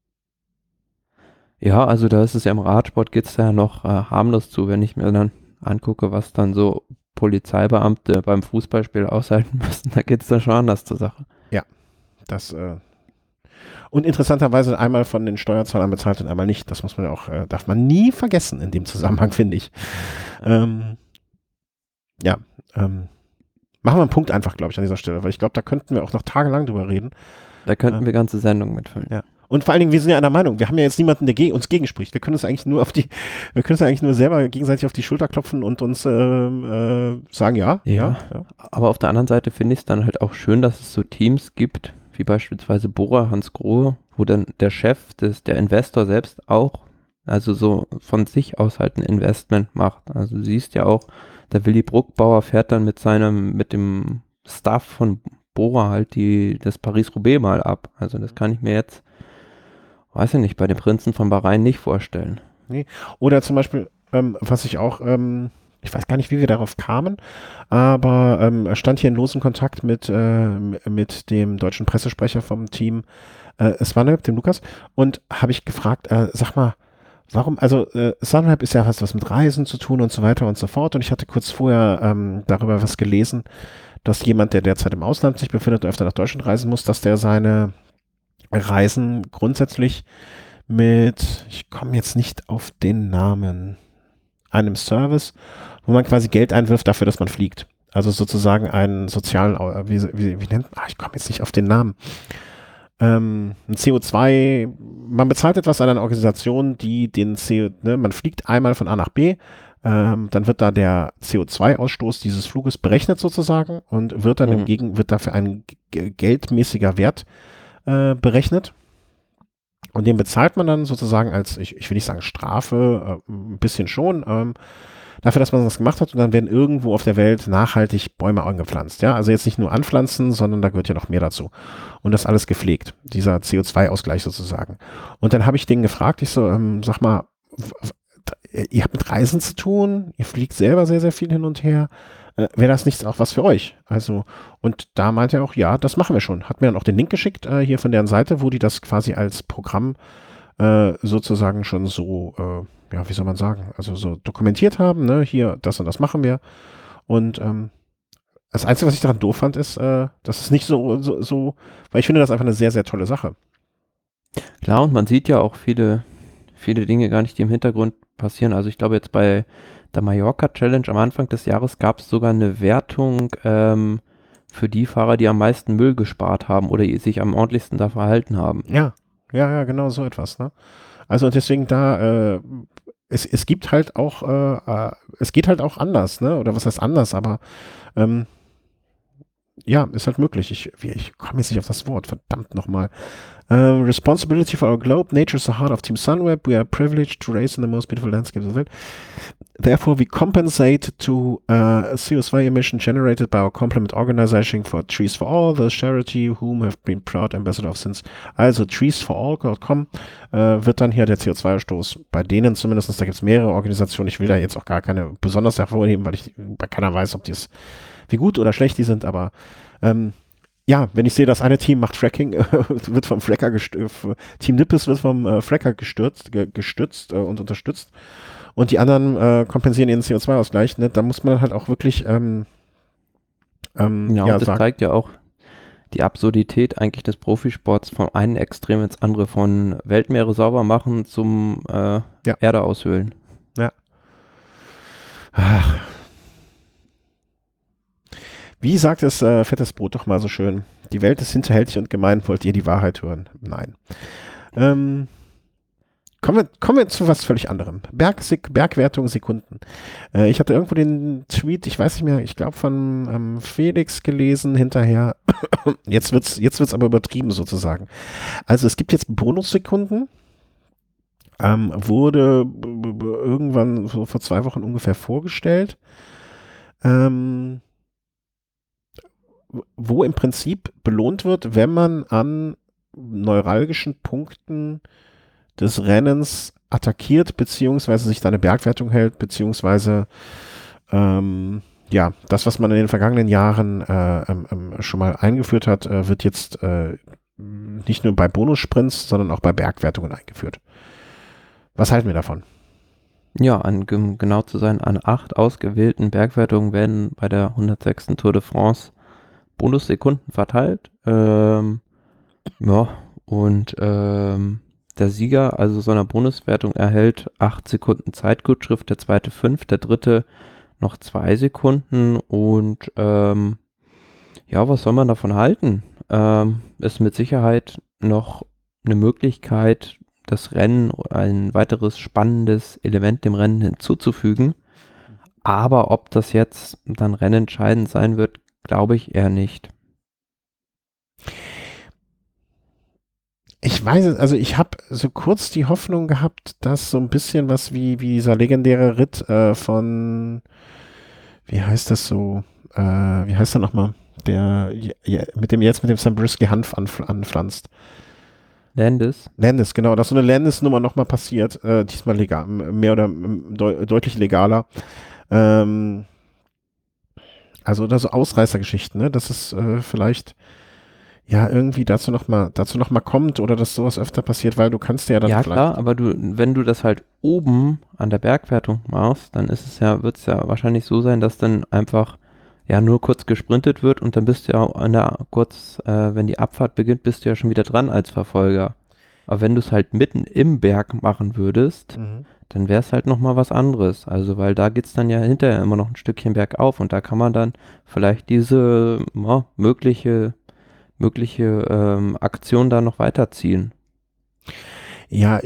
Ja, also da ist es ja im Radsport geht es ja noch harmlos zu, wenn ich mir dann angucke, was dann so Polizeibeamte beim Fußballspiel aushalten müssen, da geht es dann schon anders zur Sache. Das, und interessanterweise einmal von den Steuerzahlern bezahlt und einmal nicht. Das muss man ja auch, darf man nie vergessen in dem Zusammenhang, finde ich. Ja, machen wir einen Punkt einfach, glaube ich, an dieser Stelle, weil ich glaube, da könnten wir auch noch tagelang drüber reden. Da könnten wir ganze Sendungen mitfüllen. Ja. Und vor allen Dingen, wir sind ja einer Meinung. Wir haben ja jetzt niemanden, der uns gegenspricht. Wir können uns eigentlich nur wir können uns eigentlich nur selber gegenseitig auf die Schulter klopfen und uns sagen, ja. Aber auf der anderen Seite finde ich es dann halt auch schön, dass es so Teams gibt, wie beispielsweise Bora Hansgrohe, wo dann der Chef, der Investor selbst auch, also so von sich aus halt ein Investment macht. Also du siehst ja auch, der Willy Bruckbauer fährt dann mit dem Staff von Bora halt das Paris-Roubaix mal ab. Also das kann ich mir jetzt, weiß ich nicht, bei den Prinzen von Bahrain nicht vorstellen. Nee. Oder zum Beispiel, was ich auch, ich weiß gar nicht, wie wir darauf kamen, aber stand hier in losem Kontakt mit dem deutschen Pressesprecher vom Team Sunweb, dem Lukas, und habe ich gefragt, sag mal, warum, also Sunweb ist ja was mit Reisen zu tun und so weiter und so fort, und ich hatte kurz vorher darüber was gelesen, dass jemand, der derzeit im Ausland sich befindet und öfter nach Deutschland reisen muss, dass der seine Reisen grundsätzlich mit, ich komme jetzt nicht auf den Namen, einem Service, wo man quasi Geld einwirft dafür, dass man fliegt. Also sozusagen einen sozialen, wie nennt man, ich komme jetzt nicht auf den Namen. Ein CO2, man bezahlt etwas an eine Organisation, die man fliegt einmal von A nach B, dann wird da der CO2-Ausstoß dieses Fluges berechnet sozusagen und wird dann wird dafür ein geldmäßiger Wert berechnet. Und den bezahlt man dann sozusagen als, ich will nicht sagen Strafe, ein bisschen schon, dafür, dass man das gemacht hat. Und dann werden irgendwo auf der Welt nachhaltig Bäume angepflanzt. Ja, also jetzt nicht nur anpflanzen, sondern da gehört ja noch mehr dazu. Und das alles gepflegt, dieser CO2-Ausgleich sozusagen. Und dann habe ich den gefragt, ich so, sag mal, ihr habt mit Reisen zu tun, ihr fliegt selber sehr, sehr viel hin und her. Wäre das nicht auch was für euch? Also, und da meinte er auch, ja, das machen wir schon. Hat mir dann auch den Link geschickt, hier von deren Seite, wo die das quasi als Programm sozusagen schon so, ja, wie soll man sagen, also so dokumentiert haben, ne, hier, das und das machen wir. Und das Einzige, was ich daran doof fand, ist, dass es nicht so, weil ich finde das einfach eine sehr, sehr tolle Sache. Klar, und man sieht ja auch viele Dinge gar nicht, die im Hintergrund passieren. Also ich glaube jetzt bei der Mallorca Challenge am Anfang des Jahres gab es sogar eine Wertung für die Fahrer, die am meisten Müll gespart haben oder sich am ordentlichsten da verhalten haben. Ja, genau so etwas, ne? Also deswegen da, es gibt halt auch, es geht halt auch anders, ne? Oder was heißt anders, aber Ja, ist halt möglich. Ich komme jetzt nicht auf das Wort, verdammt nochmal. Responsibility for our globe. Nature is the heart of Team Sunweb. We are privileged to race in the most beautiful landscapes of the world. Therefore, we compensate to CO2 emission generated by our complement organization for Trees for All, the charity whom have been proud ambassador of since. Also treesforall.com wird dann hier der CO2-Ausstoß bei denen zumindest, da gibt es mehrere Organisationen. Ich will da jetzt auch gar keine besonders hervorheben, weil ich bei keiner weiß, ob die es, wie gut oder schlecht die sind, aber ja, wenn ich sehe, das eine Team macht Fracking, wird vom Fracker gestützt, Team Nippes wird vom Fracker gestützt und unterstützt und die anderen kompensieren ihren CO2-Ausgleich, ne? Da muss man halt auch wirklich Ja, und das sagen. zeigt ja auch die Absurdität eigentlich des Profisports vom einen Extrem ins andere, von Weltmeere sauber machen zum Erde aushöhlen. Ja. Ach. Wie sagt es Fettes Brot doch mal so schön? Die Welt ist hinterhältig und gemein, wollt ihr die Wahrheit hören? Nein. Kommen wir zu was völlig anderem. Bergwertung Sekunden. Ich hatte irgendwo den Tweet, ich weiß nicht mehr, ich glaube von Felix gelesen hinterher. Jetzt wird's aber übertrieben sozusagen. Also es gibt jetzt Bonussekunden. Wurde irgendwann so vor 2 Wochen ungefähr vorgestellt. Wo im Prinzip belohnt wird, wenn man an neuralgischen Punkten des Rennens attackiert, beziehungsweise sich da eine Bergwertung hält, beziehungsweise ja, das, was man in den vergangenen Jahren schon mal eingeführt hat, wird jetzt nicht nur bei Bonussprints, sondern auch bei Bergwertungen eingeführt. Was halten wir davon? Ja, genau zu sein, an 8 ausgewählten Bergwertungen werden bei der 106. Tour de France Bonussekunden verteilt. Ja, und der Sieger, also so einer Bonuswertung, erhält 8 Sekunden Zeitgutschrift, der zweite 5, der dritte noch 2 Sekunden und ja, was soll man davon halten? Ist mit Sicherheit noch eine Möglichkeit, das Rennen, ein weiteres spannendes Element dem Rennen hinzuzufügen. Aber ob das jetzt dann rennentscheidend sein wird, glaube ich eher nicht. Ich weiß es, also ich habe so kurz die Hoffnung gehabt, dass so ein bisschen was wie dieser legendäre Ritt von, wie heißt das so, wie heißt der nochmal, der mit dem Zabriskie Hanf anpflanzt. Landis, genau, dass so eine Landis-Nummer nochmal passiert, diesmal legal, mehr oder deutlich legaler. Also oder so Ausreißergeschichten, ne? Dass es vielleicht ja irgendwie dazu noch mal kommt oder dass sowas öfter passiert, weil du kannst ja dann Ja vielleicht. klar, aber wenn du das halt oben an der Bergwertung machst, dann wird es ja wahrscheinlich so sein, dass dann einfach ja nur kurz gesprintet wird und dann bist du ja wenn die Abfahrt beginnt, bist du ja schon wieder dran als Verfolger. Aber wenn du es halt mitten im Berg machen würdest, dann wäre es halt nochmal was anderes. Also, weil da geht es dann ja hinterher immer noch ein Stückchen bergauf und da kann man dann vielleicht diese mögliche Aktion da noch weiterziehen. Ja,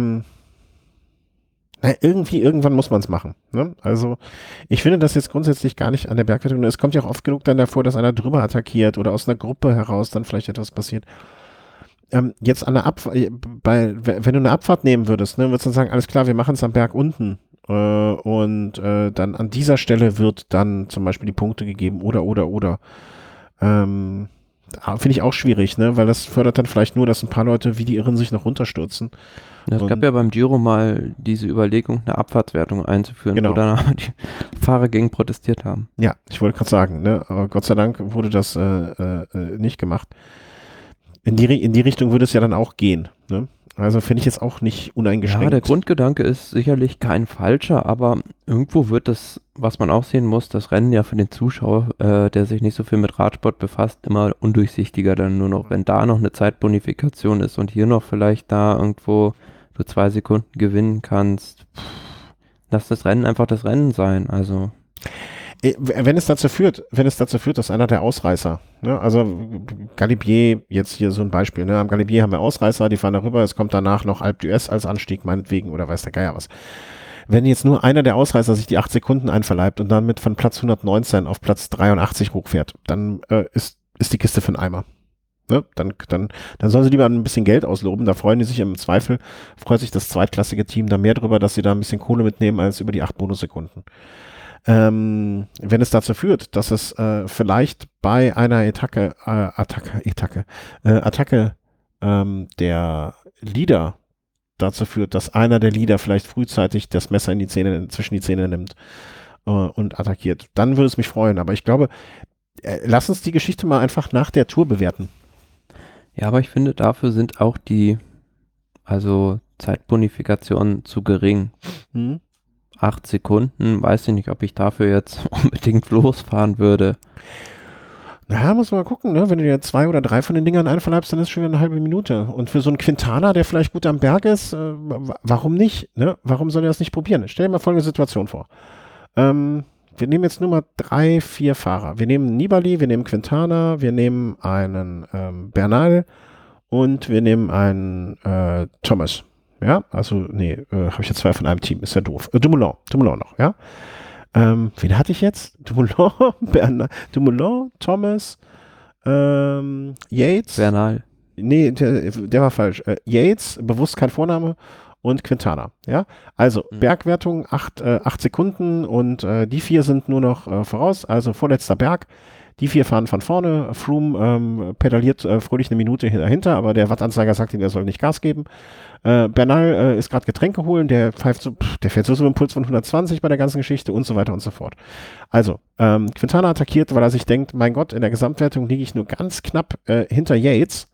irgendwann muss man es machen. Ne? Also ich finde das jetzt grundsätzlich gar nicht an der Bergwertung. Es kommt ja auch oft genug dann davor, dass einer drüber attackiert oder aus einer Gruppe heraus dann vielleicht etwas passiert. Jetzt an der Abfahrt, wenn du eine Abfahrt nehmen würdest, ne, würdest du dann sagen, alles klar, wir machen es am Berg unten. Und dann an dieser Stelle wird dann zum Beispiel die Punkte gegeben oder. Finde ich auch schwierig, ne? Weil das fördert dann vielleicht nur, dass ein paar Leute wie die Irren sich noch runterstürzen. Es gab ja beim Giro mal diese Überlegung, eine Abfahrtswertung einzuführen, genau. Wo dann die Fahrer gegen protestiert haben. Ja, ich wollte gerade sagen, ne? Aber Gott sei Dank wurde das nicht gemacht. In die Richtung würde es ja dann auch gehen. Ne? Also finde ich jetzt auch nicht uneingeschränkt. Ja, der Grundgedanke ist sicherlich kein falscher, aber irgendwo wird das, was man auch sehen muss, das Rennen ja für den Zuschauer, der sich nicht so viel mit Radsport befasst, immer undurchsichtiger dann nur noch. Wenn da noch eine Zeitbonifikation ist und hier noch vielleicht da irgendwo du 2 Sekunden gewinnen kannst, lass das Rennen einfach das Rennen sein. Also wenn es dazu führt, dass einer der Ausreißer, ne, also Galibier, jetzt hier so ein Beispiel, ne, am Galibier haben wir Ausreißer, die fahren darüber, es kommt danach noch Alpe d'Huez als Anstieg, meinetwegen, oder weiß der Geier was. wenn jetzt nur einer der Ausreißer sich die 8 Sekunden einverleibt und dann mit von Platz 119 auf Platz 83 hochfährt, dann ist die Kiste für einen Eimer. Ne? Dann sollen sie lieber ein bisschen Geld ausloben. Da freuen die sich im Zweifel, freut sich das zweitklassige Team da mehr drüber, dass sie da ein bisschen Kohle mitnehmen als über die 8 Bonussekunden. Wenn es dazu führt, dass es vielleicht bei einer Attacke der Leader dazu führt, dass einer der Leader vielleicht frühzeitig das Messer zwischen die Zähne nimmt und attackiert, dann würde es mich freuen. Aber ich glaube, lass uns die Geschichte mal einfach nach der Tour bewerten. Ja, aber ich finde, dafür sind auch die Zeitbonifikationen zu gering. 8 Sekunden, weiß ich nicht, ob ich dafür jetzt unbedingt losfahren würde. Naja, muss man mal gucken, ne? Wenn du dir 2 oder 3 von den Dingern einverleibst, dann ist es schon wieder eine halbe Minute. Und für so einen Quintana, der vielleicht gut am Berg ist, warum nicht? Ne? Warum soll er das nicht probieren? Stell dir mal folgende Situation vor. Wir nehmen jetzt nur mal 3, 4 Fahrer. Wir nehmen Nibali, wir nehmen Quintana, wir nehmen einen Bernal und wir nehmen einen Thomas. Ja, also, nee, habe ich jetzt 2 von einem Team, ist ja doof. Dumoulin noch, ja. Wen hatte ich jetzt? Dumoulin, Thomas, Yates. Bernal. Nee, der war falsch. Yates, bewusst kein Vorname, und Quintana. Ja, also Bergwertung 8 Sekunden und die 4 sind nur noch voraus, also vorletzter Berg. Die 4 fahren von vorne. Froome pedaliert fröhlich eine Minute dahinter, aber der Wattanzeiger sagt ihm, er soll nicht Gas geben. Bernal ist gerade Getränke holen, der fährt so mit einem Puls von 120 bei der ganzen Geschichte und so weiter und so fort. Also, Quintana attackiert, weil er sich denkt, mein Gott, in der Gesamtwertung liege ich nur ganz knapp hinter Yates.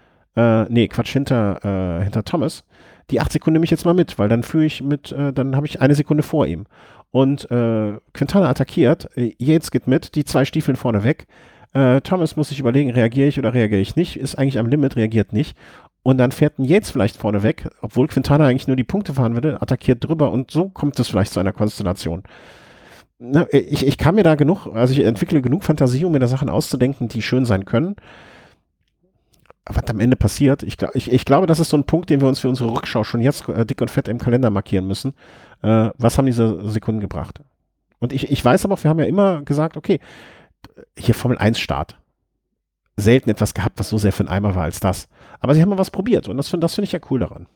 Hinter Thomas. Die 8 Sekunden nehme ich jetzt mal mit, weil dann dann habe ich 1 Sekunde vor ihm. Und Quintana attackiert, Yates geht mit, die 2 Stiefeln vorne weg. Thomas muss sich überlegen, reagiere ich oder reagiere ich nicht, ist eigentlich am Limit, reagiert nicht. Und dann fährt ein Yates vielleicht vorne weg, obwohl Quintana eigentlich nur die Punkte fahren würde, attackiert drüber und so kommt es vielleicht zu einer Konstellation. Na, ich kann mir da ich entwickle genug Fantasie, um mir da Sachen auszudenken, die schön sein können. Aber was am Ende passiert, ich glaube, das ist so ein Punkt, den wir uns für unsere Rückschau schon jetzt dick und fett im Kalender markieren müssen. Was haben diese Sekunden gebracht? Und ich weiß aber auch, wir haben ja immer gesagt, okay, hier Formel 1 Start. Selten etwas gehabt, was so sehr für einen Eimer war als das. Aber sie haben mal was probiert und das finde ich ja cool daran.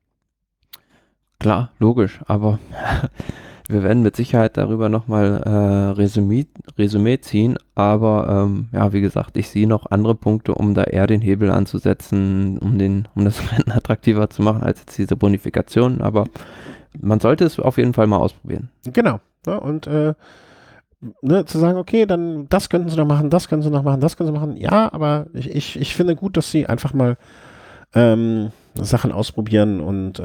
Klar, logisch, aber wir werden mit Sicherheit darüber nochmal Resümee ziehen, aber ja, wie gesagt, ich sehe noch andere Punkte, um da eher den Hebel anzusetzen, um das Rennen attraktiver zu machen, als jetzt diese Bonifikationen, aber man sollte es auf jeden Fall mal ausprobieren. Genau, ja, und zu sagen, okay, dann das könnten sie noch machen, das können sie noch machen, das können sie machen, ja, aber ich finde gut, dass sie einfach mal Sachen ausprobieren und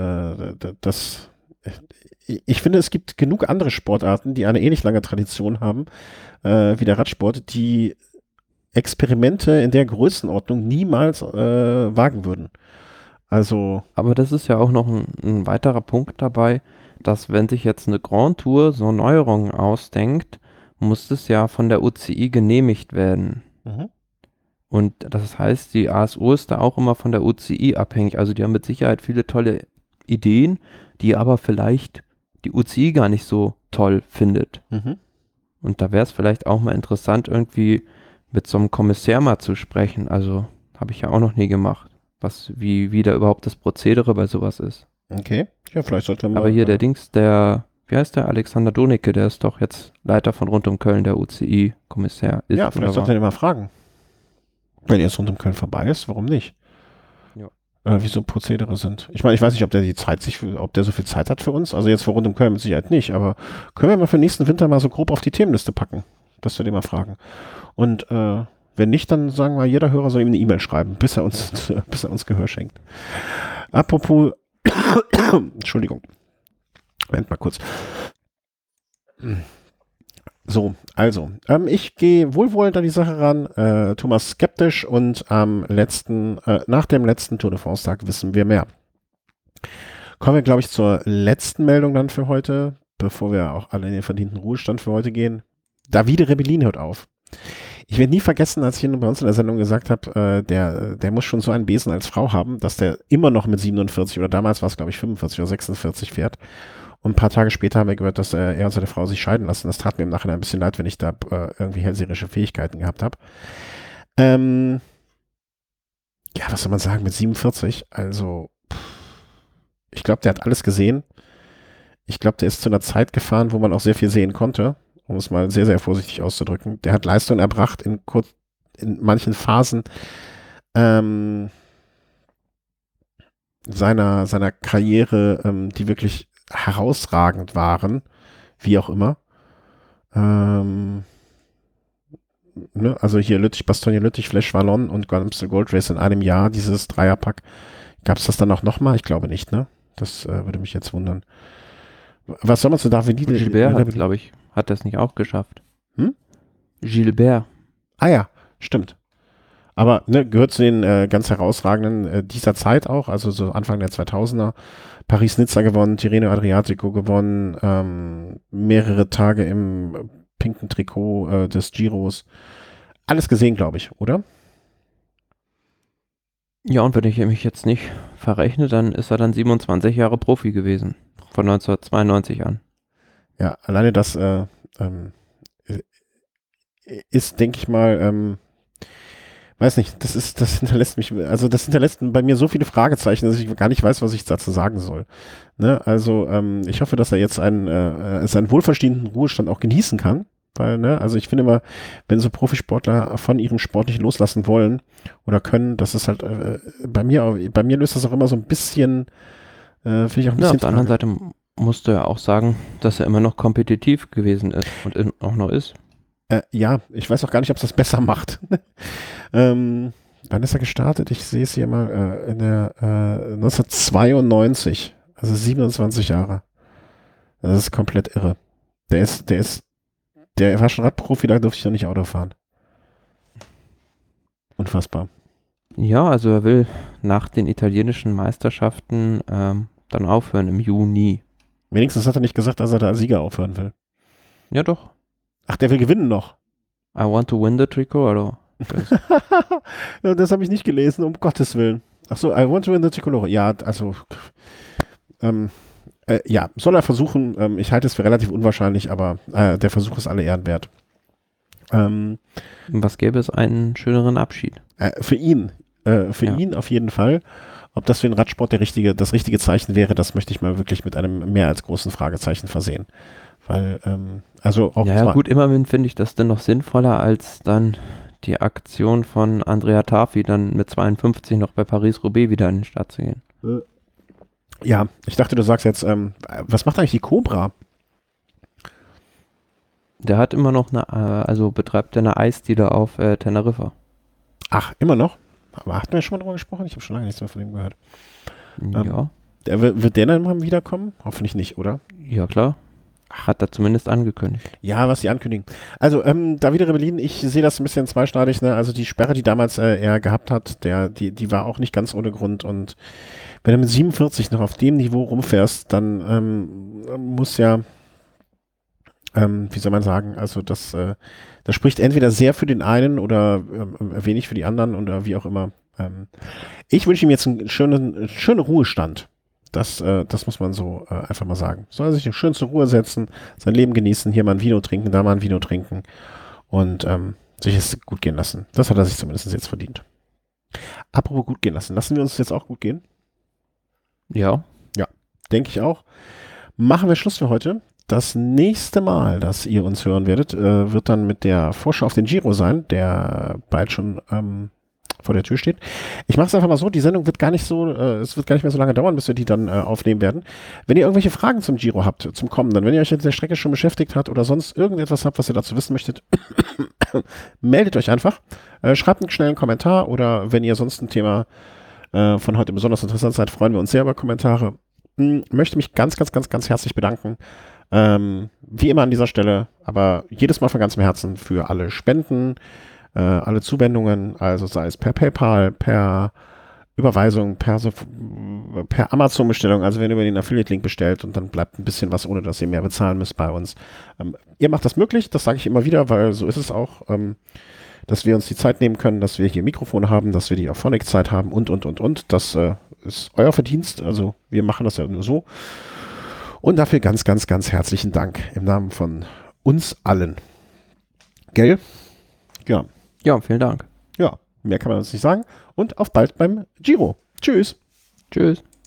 ich finde, es gibt genug andere Sportarten, die eine ähnlich lange Tradition haben, wie der Radsport, die Experimente in der Größenordnung niemals wagen würden. Also. Aber das ist ja auch noch ein weiterer Punkt dabei, dass wenn sich jetzt eine Grand Tour so Neuerungen ausdenkt, muss das ja von der UCI genehmigt werden. Mhm. Und das heißt, die ASO ist da auch immer von der UCI abhängig. Also die haben mit Sicherheit viele tolle Ideen, die aber vielleicht die UCI gar nicht so toll findet. Mhm. Und da wäre es vielleicht auch mal interessant, irgendwie mit so einem Kommissär mal zu sprechen. Also habe ich ja auch noch nie gemacht, wie da überhaupt das Prozedere bei sowas ist. Okay, ja, vielleicht sollte man mal. Aber hier wie heißt der? Alexander Donicke, der ist doch jetzt Leiter von Rund um Köln, der UCI-Kommissär ist. Ja, vielleicht sollte er mal fragen. Wenn jetzt Rund um Köln vorbei ist, warum nicht? Ja. Wie so Prozedere sind. Ich meine, ich weiß nicht, ob der so viel Zeit hat für uns. Also jetzt für Rund um Köln mit Sicherheit nicht, aber können wir mal für nächsten Winter mal so grob auf die Themenliste packen, dass wir den mal fragen. Und wenn nicht, dann sagen wir, jeder Hörer soll ihm eine E-Mail schreiben, bis er uns Gehör schenkt. Apropos, Entschuldigung. Moment mal kurz. So, also, ich gehe wohlwollend an die Sache ran, Thomas skeptisch und nach dem letzten Tour de France-Tag wissen wir mehr. Kommen wir, glaube ich, zur letzten Meldung dann für heute, bevor wir auch alle in den verdienten Ruhestand für heute gehen. Davide Rebellin hört auf. Ich werde nie vergessen, als ich bei uns in der Sendung gesagt habe, der muss schon so einen Besen als Frau haben, dass der immer noch mit 47 oder damals war es, glaube ich, 45 oder 46 fährt. Und ein paar Tage später haben wir gehört, dass er und seine Frau sich scheiden lassen. Das tat mir im Nachhinein ein bisschen leid, wenn ich da irgendwie hellseherische Fähigkeiten gehabt habe. Ja, was soll man sagen mit 47? Also, ich glaube, der hat alles gesehen. Ich glaube, der ist zu einer Zeit gefahren, wo man auch sehr viel sehen konnte, um es mal sehr, sehr vorsichtig auszudrücken. Der hat Leistung erbracht in manchen Phasen seiner Karriere, die wirklich herausragend waren, wie auch immer. Ne? Also hier Lüttich, Bastogne Lüttich, Flash Wallon und Amstel Gold Race in einem Jahr, dieses Dreierpack. Gab es das dann auch nochmal? Ich glaube nicht, ne? Das würde mich jetzt wundern. Was soll man zu David Gilbert hat, glaube ich, hat das nicht auch geschafft. Hm? Gilbert. Ah ja, stimmt. Aber ne, gehört zu den ganz herausragenden dieser Zeit auch, also so Anfang der 2000er. Paris-Nizza gewonnen, Tirreno Adriatico gewonnen, mehrere Tage im pinken Trikot des Giros. Alles gesehen, glaube ich, oder? Ja, und wenn ich mich jetzt nicht verrechne, dann ist er dann 27 Jahre Profi gewesen. Von 1992 an. Ja, alleine das ist, denke ich mal, weiß nicht, das hinterlässt bei mir so viele Fragezeichen, dass ich gar nicht weiß, was ich dazu sagen soll. Ne? Also, ich hoffe, dass er jetzt seinen wohlverdienten Ruhestand auch genießen kann. Weil, ne, also ich finde immer, wenn so Profisportler von ihrem Sport nicht loslassen wollen oder können, das ist halt, bei mir löst das auch immer so ein bisschen, finde ich auch ein Ja, bisschen. auf der anderen Seite musst du ja auch sagen, dass er immer noch kompetitiv gewesen ist und auch noch ist. Ja, ich weiß auch gar nicht, ob es das besser macht. Wann ist er gestartet? Ich sehe es hier mal in der 1992, also 27 Jahre. Das ist komplett irre. Der war schon Radprofi, da durfte ich noch nicht Auto fahren. Unfassbar. Ja, also er will nach den italienischen Meisterschaften dann aufhören im Juni. Wenigstens hat er nicht gesagt, dass er da als Sieger aufhören will. Ja, doch. Ach, der will gewinnen noch. I want to win the Trikot, oder? Ja, das habe ich nicht gelesen, um Gottes Willen. Ach so, I want to win the Tricolore. Ja, also ja, soll er versuchen. Ich halte es für relativ unwahrscheinlich, aber der Versuch ist alle Ehren wert. Was gäbe es einen schöneren Abschied? Für ihn auf jeden Fall. Ob das für den Radsport das richtige Zeichen wäre, das möchte ich mal wirklich mit einem mehr als großen Fragezeichen versehen. Weil, also auch Ja, gut, immerhin finde ich das dennoch sinnvoller, als dann die Aktion von Andrea Tafi dann mit 52 noch bei Paris-Roubaix wieder an den Start zu gehen. Ja, ich dachte, du sagst jetzt, was macht eigentlich die Cobra? Der hat immer noch betreibt eine Eisdiele auf Teneriffa. Ach, immer noch? Aber hatten wir schon mal drüber gesprochen? Ich habe schon lange nichts mehr von dem gehört. Ja. Wird der dann mal wiederkommen? Hoffentlich nicht, oder? Ja, klar. Hat er zumindest angekündigt. Ja, was die ankündigen. Also, Davide Rebellin, ich sehe das ein bisschen zweischneidig, ne? Also die Sperre, die damals er gehabt hat, die war auch nicht ganz ohne Grund. Und wenn du mit 47 noch auf dem Niveau rumfährst, dann muss ja, wie soll man sagen, also das spricht entweder sehr für den einen oder wenig für die anderen oder wie auch immer. Ich wünsche ihm jetzt einen schönen Ruhestand. Das muss man so einfach mal sagen. Soll er sich schön zur Ruhe setzen, sein Leben genießen, hier mal ein Vino trinken, da mal ein Vino trinken und sich es gut gehen lassen. Das hat er sich zumindest jetzt verdient. Apropos gut gehen lassen. Lassen wir uns jetzt auch gut gehen? Ja. Ja, denke ich auch. Machen wir Schluss für heute. Das nächste Mal, dass ihr uns hören werdet, wird dann mit der Vorschau auf den Giro sein, der bald schon vor der Tür steht. Ich mache es einfach mal so, die Sendung wird gar nicht so, es wird gar nicht mehr so lange dauern, bis wir die dann aufnehmen werden. Wenn ihr irgendwelche Fragen zum Giro habt, zum Kommenden, wenn ihr euch mit der Strecke schon beschäftigt habt oder sonst irgendetwas habt, was ihr dazu wissen möchtet, meldet euch einfach. Schreibt einen schnellen Kommentar oder wenn ihr sonst ein Thema von heute besonders interessant seid, freuen wir uns sehr über Kommentare. Möchte mich ganz, ganz, ganz, ganz herzlich bedanken. Wie immer an dieser Stelle, aber jedes Mal von ganzem Herzen für alle Spenden, alle Zuwendungen, also sei es per PayPal, per Überweisung, per Amazon-Bestellung, also wenn ihr über den Affiliate-Link bestellt und dann bleibt ein bisschen was, ohne dass ihr mehr bezahlen müsst bei uns. Ihr macht das möglich, das sage ich immer wieder, weil so ist es auch, dass wir uns die Zeit nehmen können, dass wir hier Mikrofone haben, dass wir die Auphonic-Zeit haben und. Das ist euer Verdienst, also wir machen das ja nur so. Und dafür ganz, ganz, ganz herzlichen Dank im Namen von uns allen. Gell? Ja. Ja, vielen Dank. Ja, mehr kann man uns nicht sagen. Und auf bald beim Giro. Tschüss. Tschüss.